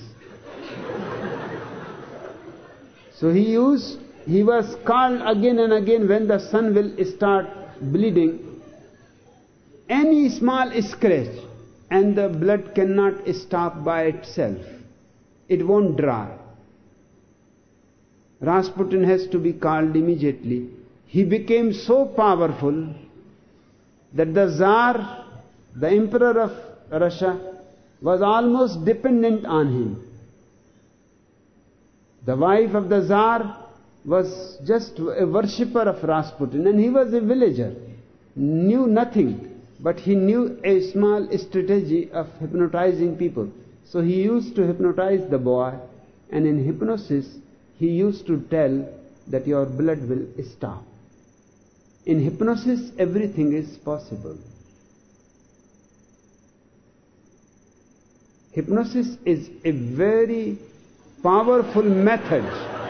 So he was called again and again when the son will start bleeding. Any small scratch and the blood cannot stop by itself. It won't dry. Rasputin has to be called immediately. He became so powerful that the Tsar, the Emperor of Russia, was almost dependent on him. The wife of the Tsar was just a worshipper of Rasputin, and he was a villager, knew nothing, but he knew a small strategy of hypnotizing people. So he used to hypnotize the boy, and in hypnosis he used to tell that your blood will stop. In hypnosis everything is possible. Hypnosis is a very powerful method.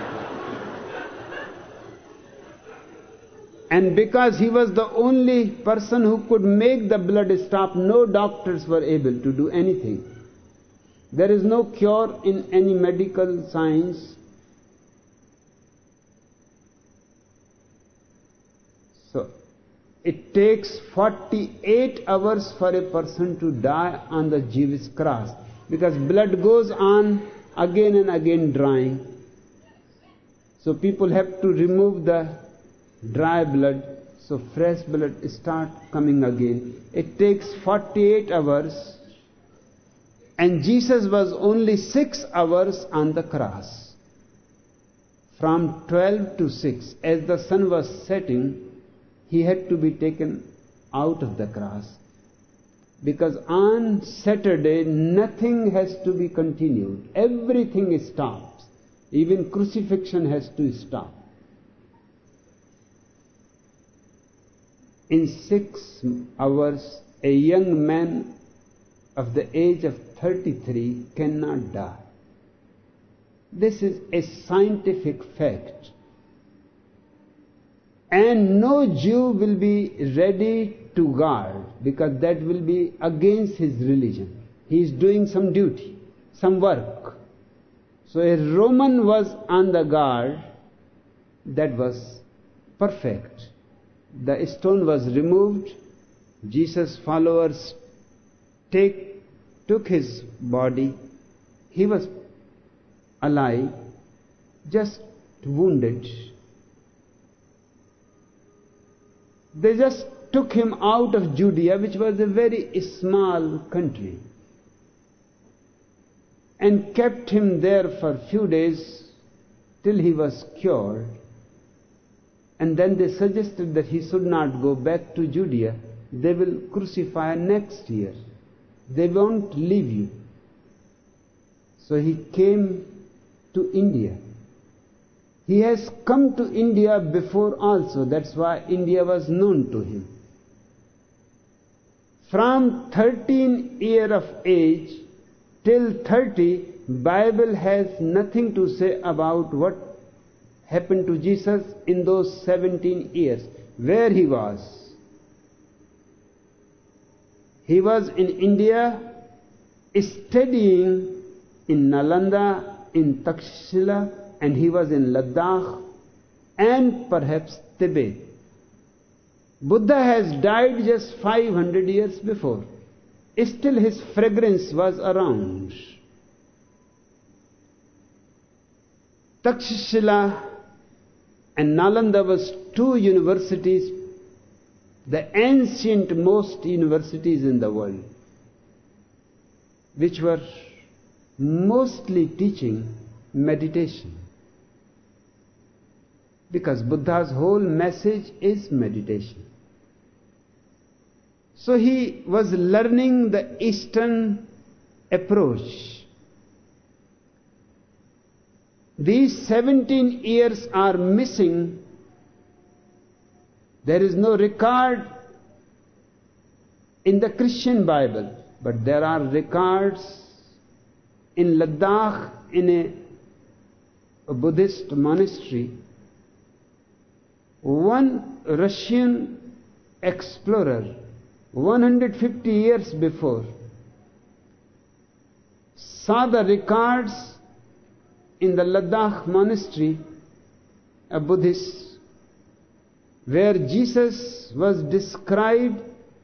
And because he was the only person who could make the blood stop, no doctors were able to do anything. There is no cure in any medical science. So, it takes 48 hours for a person to die on the Jewish cross, because blood goes on again and again drying. So people have to remove the dry blood, so fresh blood start coming again. It takes 48 hours, and Jesus was only 6 hours on the cross. From 12 to 6, as the sun was setting, he had to be taken out of the cross. Because on Saturday, nothing has to be continued. Everything stops. Even crucifixion has to stop. In 6 hours, a young man of the age of 33 cannot die. This is a scientific fact. And no Jew will be ready to guard, because that will be against his religion. He is doing some duty, some work. So a Roman was on the guard. That was perfect. The stone was removed. Jesus' followers took his body. He was alive, just wounded. They just took him out of Judea, which was a very small country, and kept him there for a few days till he was cured. And then they suggested that he should not go back to Judea. They will crucify next year. They won't leave you. So he came to India. He has come to India before also. That's why India was known to him. From 13 years of age till 30, Bible has nothing to say about what happened to Jesus in those 17 years. Where he was. He was in India studying in Nalanda, in Takshila, and he was in Ladakh and perhaps Tibet. Buddha has died just 500 years before. Still his fragrance was around. Takshila and Nalanda was two universities, the ancient most universities in the world, which were mostly teaching meditation. Because Buddha's whole message is meditation. So he was learning the Eastern approach. These 17 years are missing. There is no record in the Christian Bible, but there are records in Ladakh in a Buddhist monastery. One Russian explorer, 150 years before, saw the records in the Ladakh monastery, a Buddhist, where Jesus was described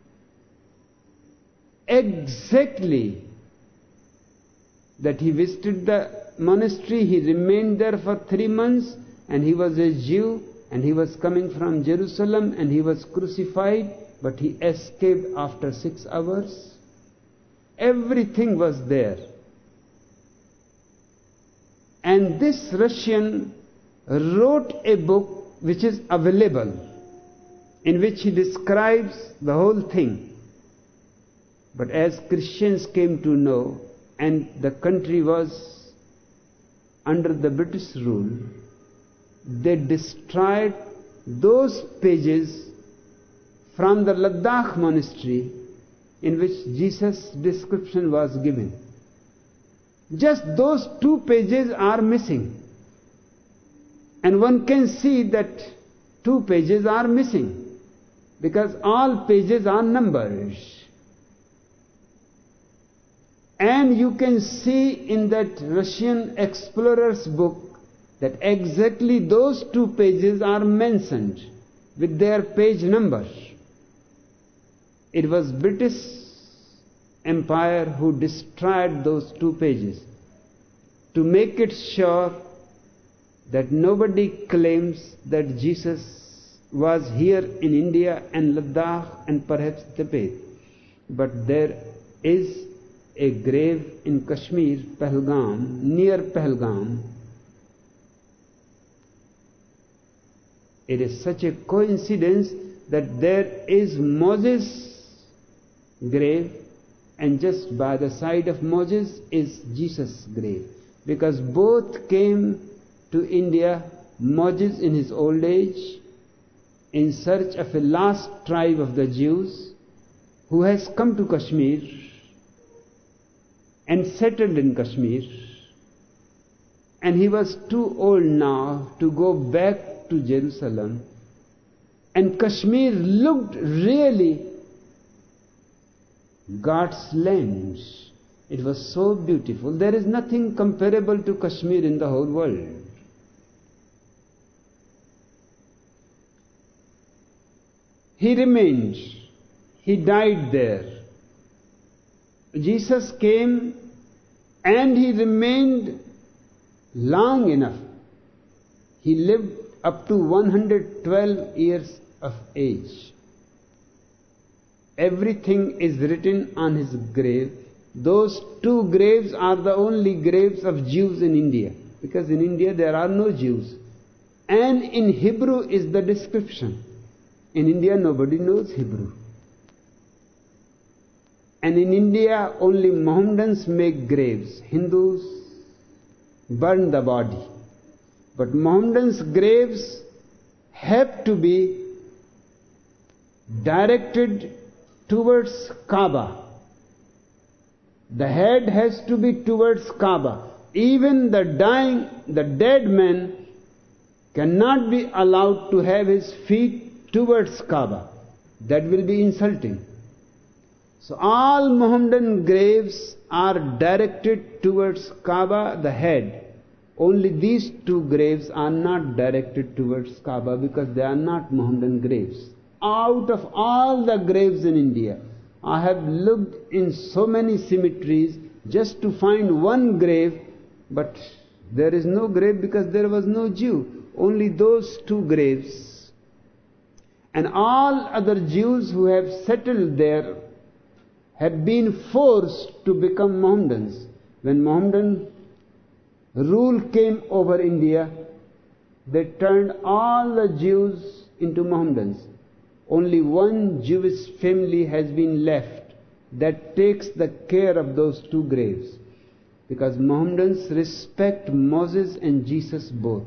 exactly that he visited the monastery, he remained there for 3 months, and he was a Jew, and he was coming from Jerusalem, and he was crucified, but he escaped after 6 hours. Everything was there. And this Russian wrote a book which is available, in which he describes the whole thing. But as Christians came to know, and the country was under the British rule, they destroyed those pages from the Ladakh monastery in which Jesus' description was given. Just those 2 pages are missing. And one can see that 2 pages are missing, because all pages are numbered. And you can see in that Russian explorer's book that exactly those 2 pages are mentioned with their page numbers. It was British Empire who destroyed those 2 pages to make it sure that nobody claims that Jesus was here in India and Ladakh and perhaps Tibet. But there is a grave in Kashmir, Pahalgam, near Pahalgam. It is such a coincidence that there is Moses' grave, and just by the side of Moses is Jesus' grave. Because both came to India, Moses in his old age, in search of a last tribe of the Jews, who has come to Kashmir and settled in Kashmir. And he was too old now to go back to Jerusalem. And Kashmir looked really God's land. It was so beautiful. There is nothing comparable to Kashmir in the whole world. He remained. He died there. Jesus came and he remained long enough. He lived up to 112 years of age. Everything is written on his grave. Those 2 graves are the only graves of Jews in India, because in India there are no Jews. And in Hebrew is the description. In India nobody knows Hebrew. And in India only Mohammedans make graves. Hindus burn the body. But Mohammedans' graves have to be directed towards Kaaba. The head has to be towards Kaaba. Even the dead man cannot be allowed to have his feet towards Kaaba. That will be insulting. So all Mohammedan graves are directed towards Kaaba, the head. Only these two graves are not directed towards Kaaba because they are not Mohammedan graves. Out of all the graves in India, I have looked in so many cemeteries just to find one grave, but there is no grave because there was no Jew. Only those two graves. And all other Jews who have settled there have been forced to become Mohammedans. When Mohammedan rule came over India, they turned all the Jews into Mohammedans. Only one Jewish family has been left that takes the care of those two graves, because Mohammedans respect Moses and Jesus both.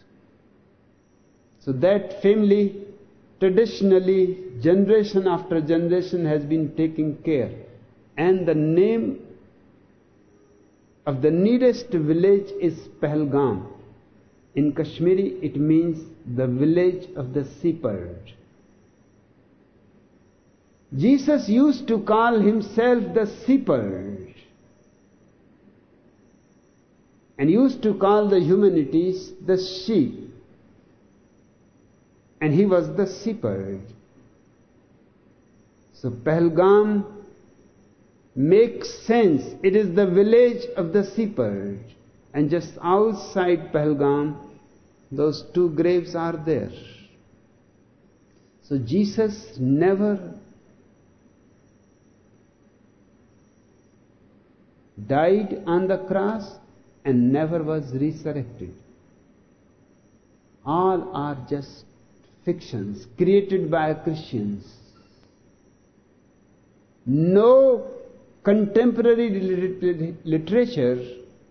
So that family traditionally, generation after generation, has been taking care. And the name of the nearest village is Pahalgam. In Kashmiri it means the village of the shepherd. Jesus used to call himself the shepherd and used to call the humanities the sheep. And he was the shepherd. So Pahalgam makes sense. It is the village of the shepherd. And just outside Pahalgam, those two graves are there. So Jesus never died on the cross and never was resurrected. All are just fictions created by Christians. No contemporary literature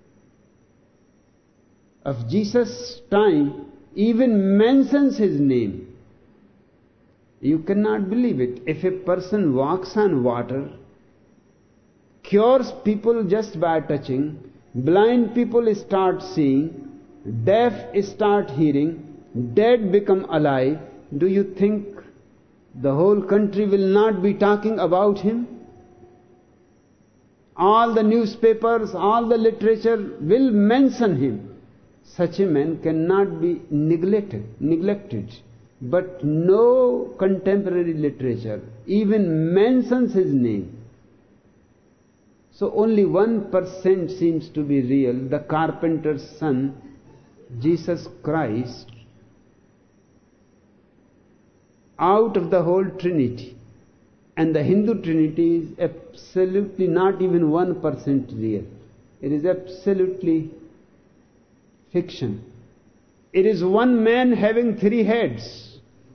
of Jesus' time even mentions his name. You cannot believe it. If a person walks on water, cures people just by touching, blind people start seeing, deaf start hearing, dead become alive, do you think the whole country will not be talking about him? All the newspapers, all the literature will mention him. Such a man cannot be neglected. But no contemporary literature even mentions his name. So only 1% seems to be real, the carpenter's son, Jesus Christ, out of the whole Trinity. And the Hindu Trinity is absolutely not even 1% real. It is absolutely fiction. It is one man having 3 heads.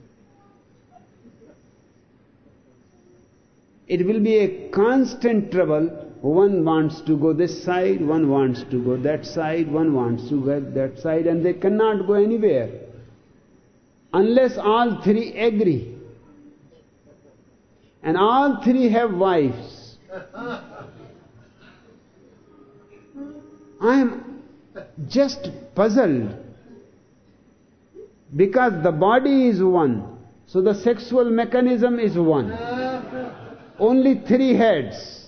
It will be a constant trouble. One wants to go this side, one wants to go that side, one wants to go that side, and they cannot go anywhere unless all 3 agree. And all 3 have wives. I am just puzzled, because the body is one, so the sexual mechanism is one. Only 3 heads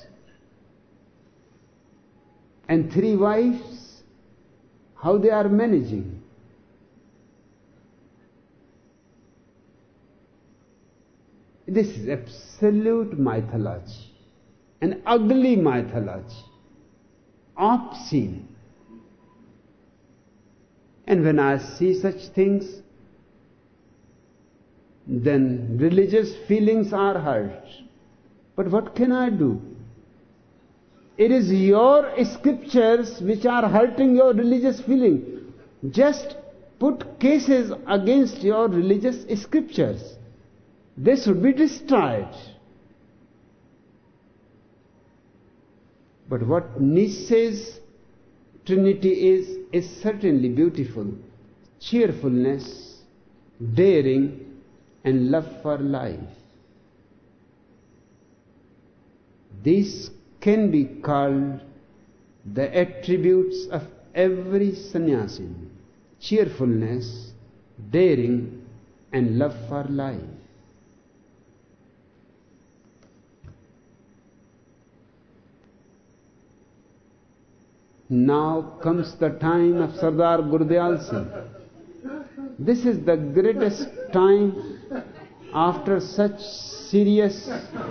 and 3 wives. How they are managing? This is absolute mythology, an ugly mythology, obscene. And when I see such things, then religious feelings are hurt. But what can I do? It is your scriptures which are hurting your religious feeling. Just put cases against your religious scriptures. They should be destroyed. But what Nietzsche's trinity is certainly beautiful. Cheerfulness, daring, and love for life. These can be called the attributes of every sannyasin. Cheerfulness, daring, and love for life. Now comes the time of Sardar Gurdiyal Singh. This is the greatest time after such serious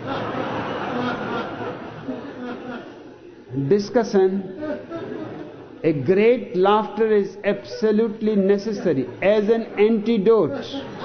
discussion. A great laughter is absolutely necessary as an antidote.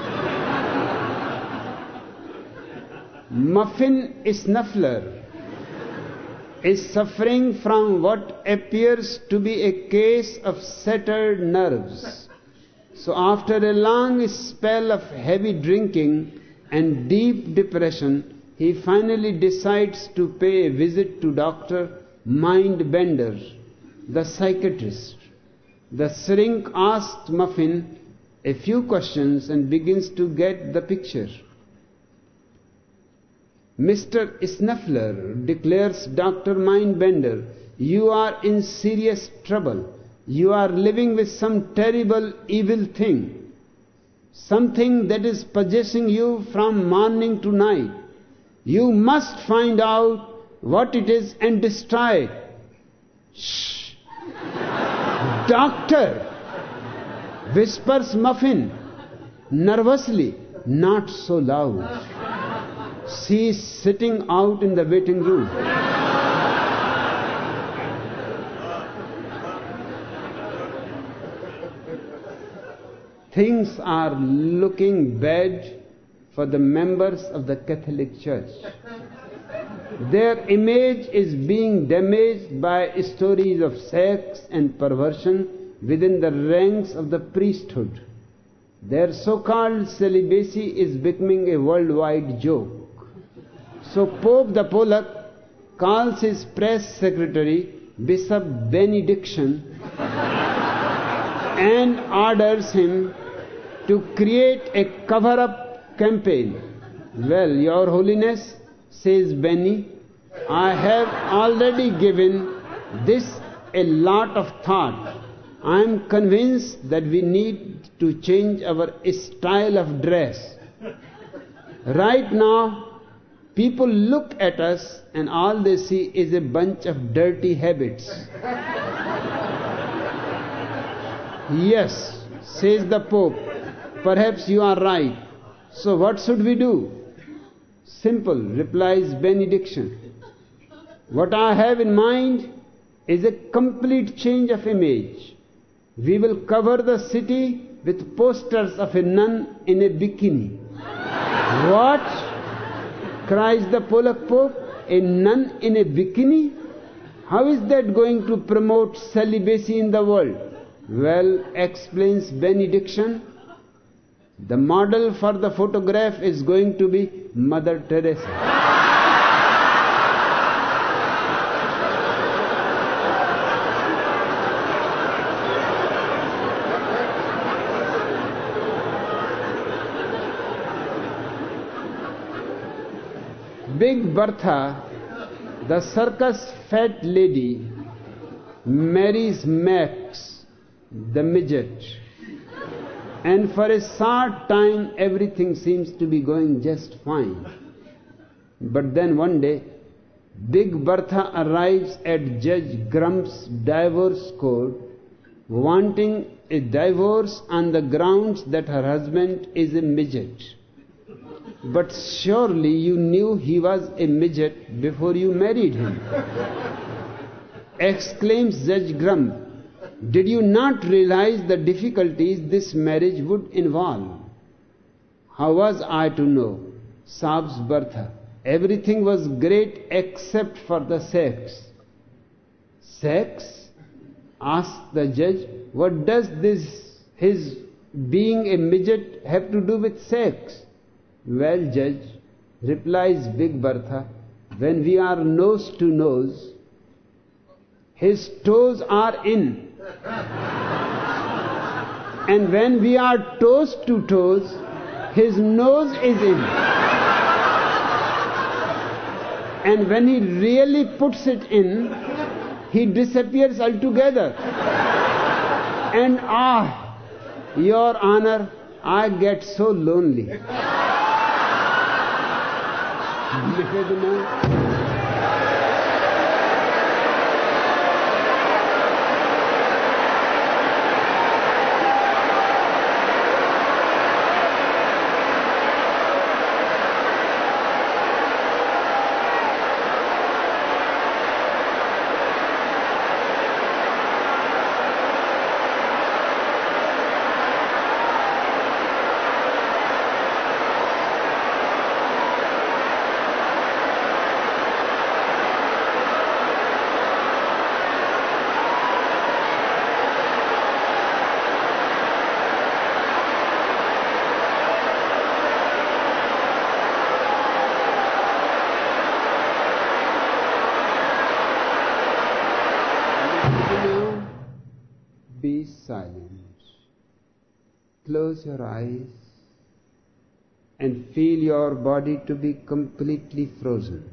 Muffin Snuffler is suffering from what appears to be a case of shattered nerves. So after a long spell of heavy drinking and deep depression, he finally decides to pay a visit to Dr. Mindbender, the psychiatrist. The shrink asked Muffin a few questions and begins to get the picture. Mr. Snuffler, declares Dr. Mindbender, you are in serious trouble. You are living with some terrible evil thing. Something that is possessing you from morning to night. You must find out what it is and destroy it. Shh! Doctor! Whispers Muffin, nervously, not so loud. She is sitting out in the waiting room. Things are looking bad for the members of the Catholic Church. Their image is being damaged by stories of sex and perversion within the ranks of the priesthood. Their so-called celibacy is becoming a worldwide joke. So Pope the Pollock calls his press secretary, Bishop Benediction, and orders him to create a cover-up campaign. Well, Your Holiness, says Benny, I have already given this a lot of thought. I am convinced that we need to change our style of dress. Right now, people look at us and all they see is a bunch of dirty habits. Yes, says the Pope, perhaps you are right. So what should we do? Simple, replies Benediction. What I have in mind is a complete change of image. We will cover the city with posters of a nun in a bikini. What? Cries the Pollock Pope. A nun in a bikini? How is that going to promote celibacy in the world? Well, explains Benediction, the model for the photograph is going to be Mother Teresa. Big Bertha, the circus fat lady, marries Max, the midget. And for a short time, everything seems to be going just fine. But then one day, Big Bertha arrives at Judge Grump's divorce court, wanting a divorce on the grounds that her husband is a midget. But surely you knew he was a midget before you married him. Exclaims Judge Grump, did you not realize the difficulties this marriage would involve? How was I to know? Sobs Bertha. Everything was great except for the sex. Sex? Asked the judge. What does his being a midget have to do with sex? Well, Judge, replies Big Bertha, when we are nose to nose, his toes are in. And when we are toes to toes, his nose is in. And when he really puts it in, he disappears altogether. And Your Honor, I get so lonely. Be silent. Close your eyes and feel your body to be completely frozen.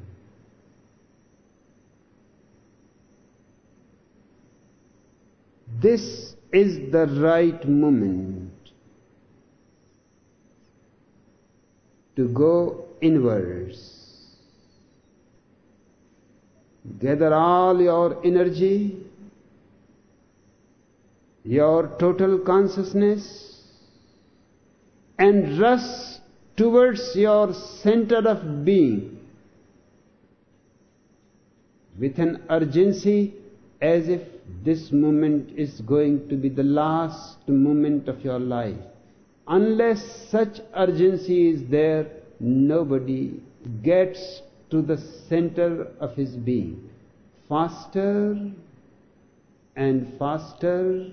This is the right moment to go inwards. Gather all your energy, your total consciousness, and rush towards your center of being with an urgency as if this moment is going to be the last moment of your life. Unless such urgency is there, nobody gets to the center of his being. Faster and faster,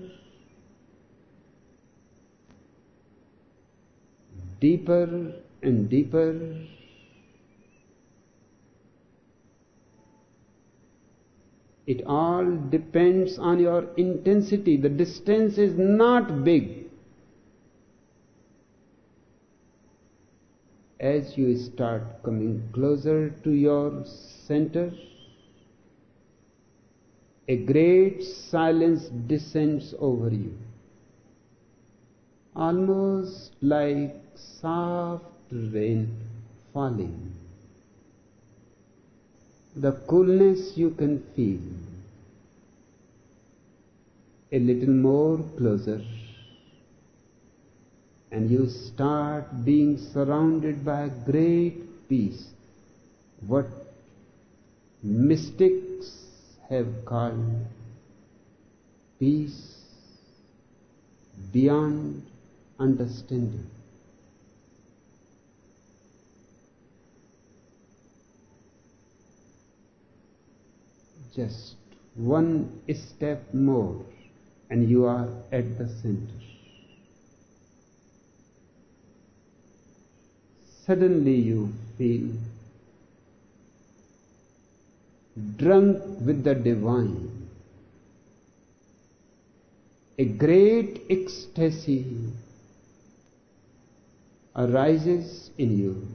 deeper and deeper. It all depends on your intensity. The distance is not big. As you start coming closer to your center, a great silence descends over you, almost like soft rain falling. The coolness you can feel. A little more closer, and you start being surrounded by a great peace, what mystics have called peace beyond understanding. Just one step more and you are at the center. Suddenly you feel drunk with the divine. A great ecstasy arises in you.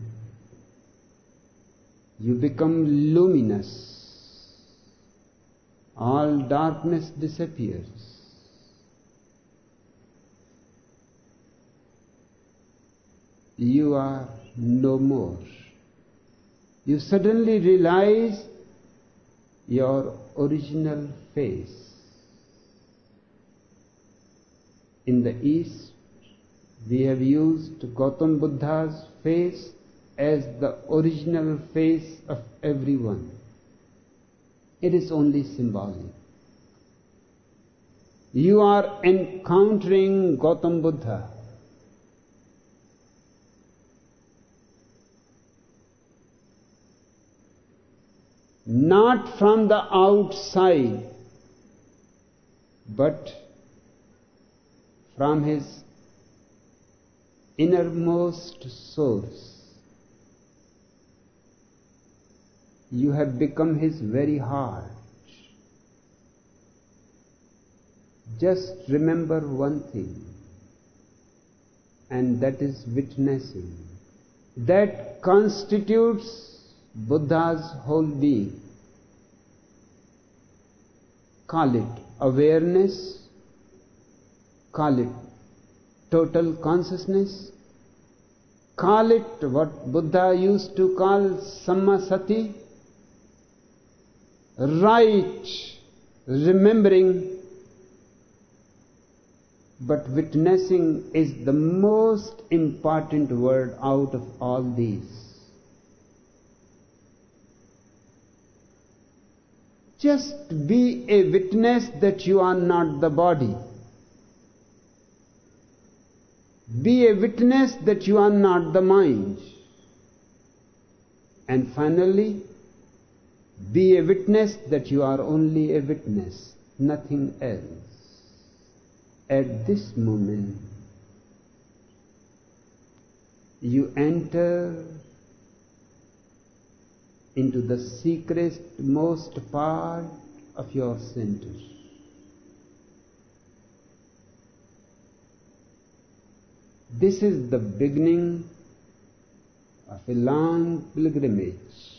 You become luminous. All darkness disappears. You are no more. You suddenly realize your original face. In the East, we have used Gautam Buddha's face as the original face of everyone. It is only symbolic. You are encountering Gautam Buddha. Not from the outside, but from his innermost source. You have become his very heart. Just remember one thing, and that is witnessing. That constitutes Buddha's whole being. Call it awareness, call it total consciousness, call it what Buddha used to call sammasati, right remembering. But witnessing is the most important word out of all these. Just be a witness that you are not the body. Be a witness that you are not the mind. And finally, be a witness that you are only a witness, nothing else. At this moment, you enter into the secret most part of your center. This is the beginning of a long pilgrimage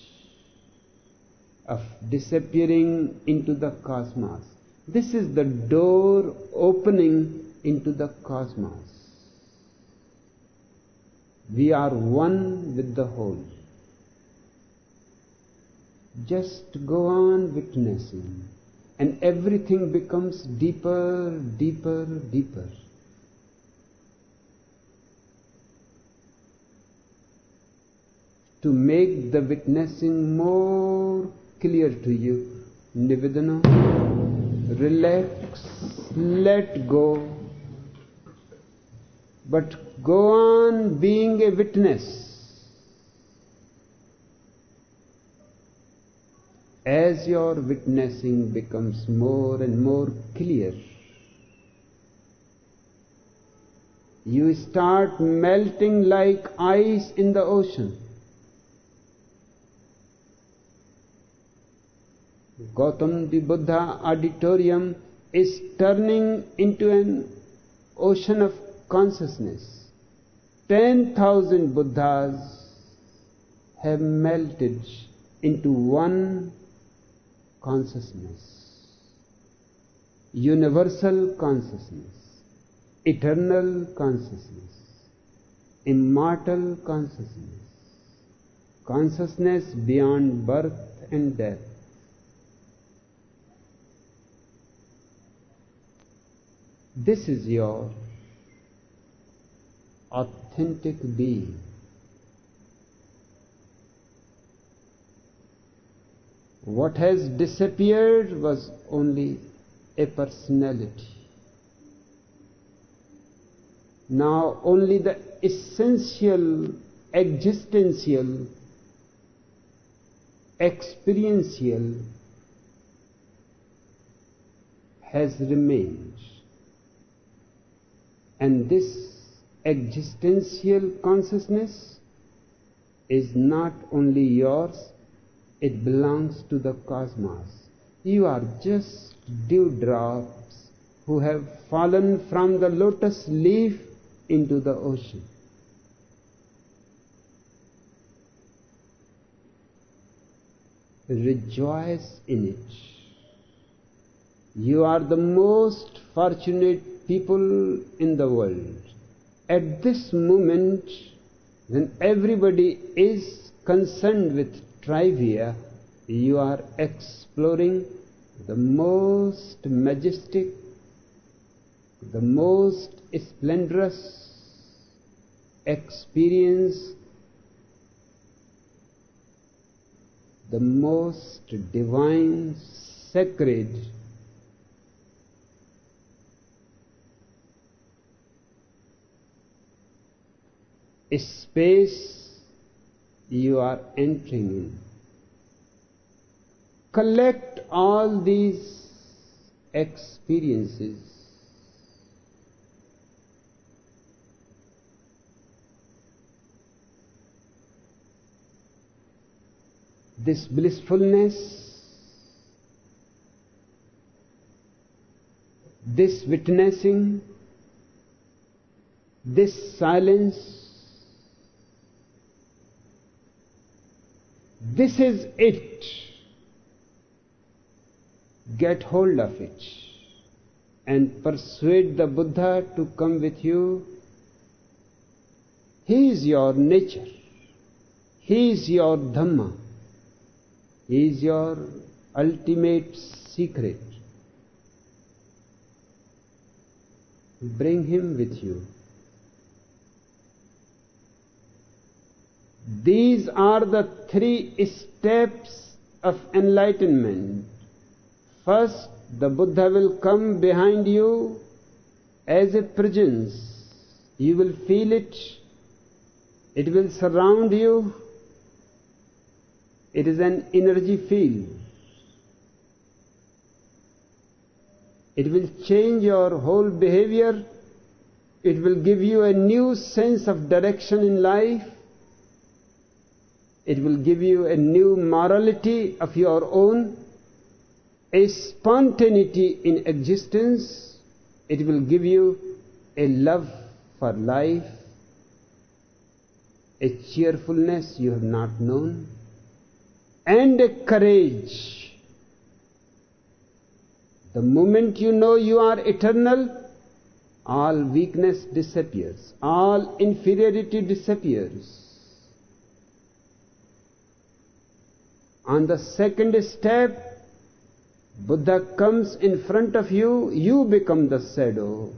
of disappearing into the cosmos. This is the door opening into the cosmos. We are one with the whole. Just go on witnessing, and everything becomes deeper, deeper, deeper. To make the witnessing more clear to you, Nivedana, relax, let go, but go on being a witness. As your witnessing becomes more and more clear, you start melting like ice in the ocean. Gautam the Buddha auditorium is turning into an ocean of consciousness. 10,000 Buddhas have melted into one consciousness, universal consciousness, eternal consciousness, immortal consciousness, consciousness beyond birth and death. This is your authentic being. What has disappeared was only a personality. Now only the essential, existential, experiential has remained. And this existential consciousness is not only yours, it belongs to the cosmos. You are just dewdrops who have fallen from the lotus leaf into the ocean. Rejoice in it. You are the most fortunate people in the world. At this moment, when everybody is concerned with trivia, you are exploring the most majestic, the most splendorous experience, the most divine, sacred space you are entering in. Collect all these experiences. This blissfulness this witnessing, this silence, this is it. Get hold of it and persuade the Buddha to come with you. He is your nature. He is your Dhamma. He is your ultimate secret. Bring him with you. These are the 3 steps of enlightenment. First, the Buddha will come behind you as a presence. You will feel it. It will surround you. It is an energy field. It will change your whole behavior. It will give you a new sense of direction in life. It will give you a new morality of your own, a spontaneity in existence. It will give you a love for life, a cheerfulness you have not known, and a courage. The moment you know you are eternal, all weakness disappears, all inferiority disappears. On the second step, Buddha comes in front of you, you become the shadow.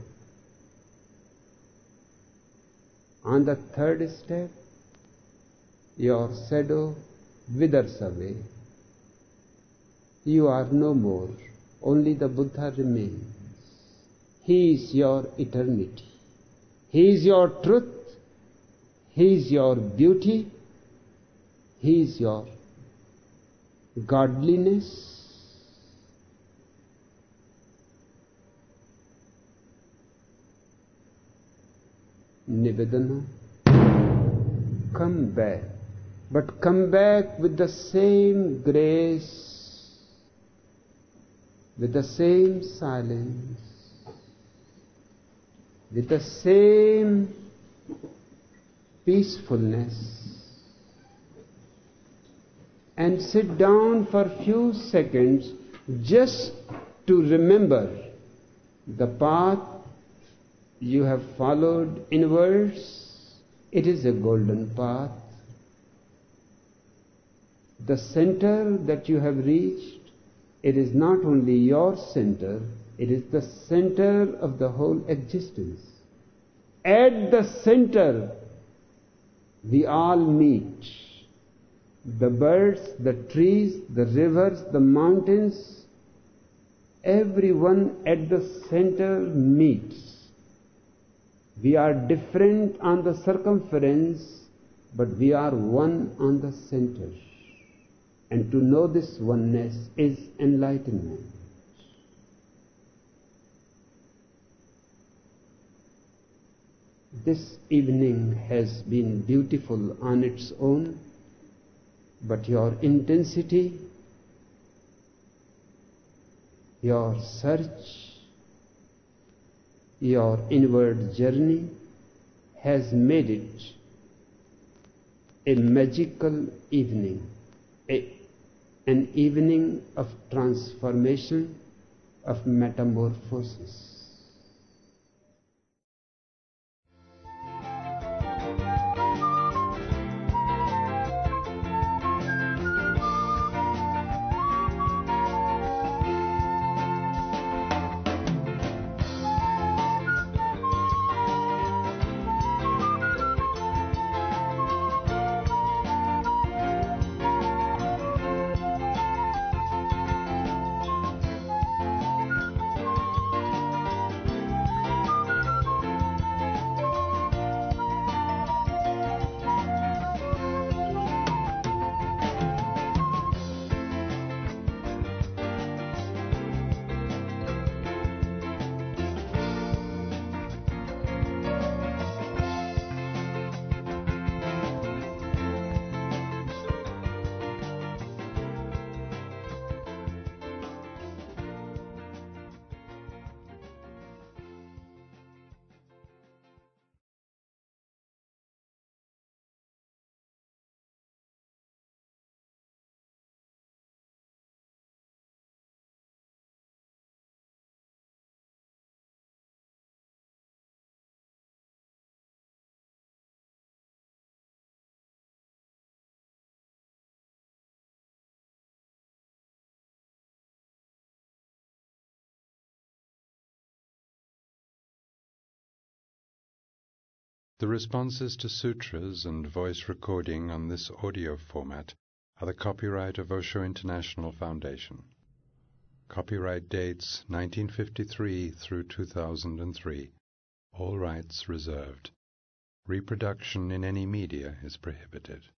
On the third step, your shadow withers away. You are no more, only the Buddha remains. He is your eternity. He is your truth. He is your beauty. He is your godliness. Nivedana, come back, but come back with the same grace, with the same silence, with the same peacefulness, and sit down for a few seconds just to remember the path you have followed inwards. It is a golden path. The center that you have reached, it is not only your center, it is the center of the whole existence. At the center, we all meet. The birds, the trees, the rivers, the mountains, everyone at the center meets. We are different on the circumference, but we are one on the center. And to know this oneness is enlightenment. This evening has been beautiful on its own, but your intensity, your search, your inward journey has made it a magical evening, an evening of transformation, of metamorphosis. The responses to sutras and voice recording on this audio format are the copyright of Osho International Foundation. Copyright dates 1953 through 2003. All rights reserved. Reproduction in any media is prohibited.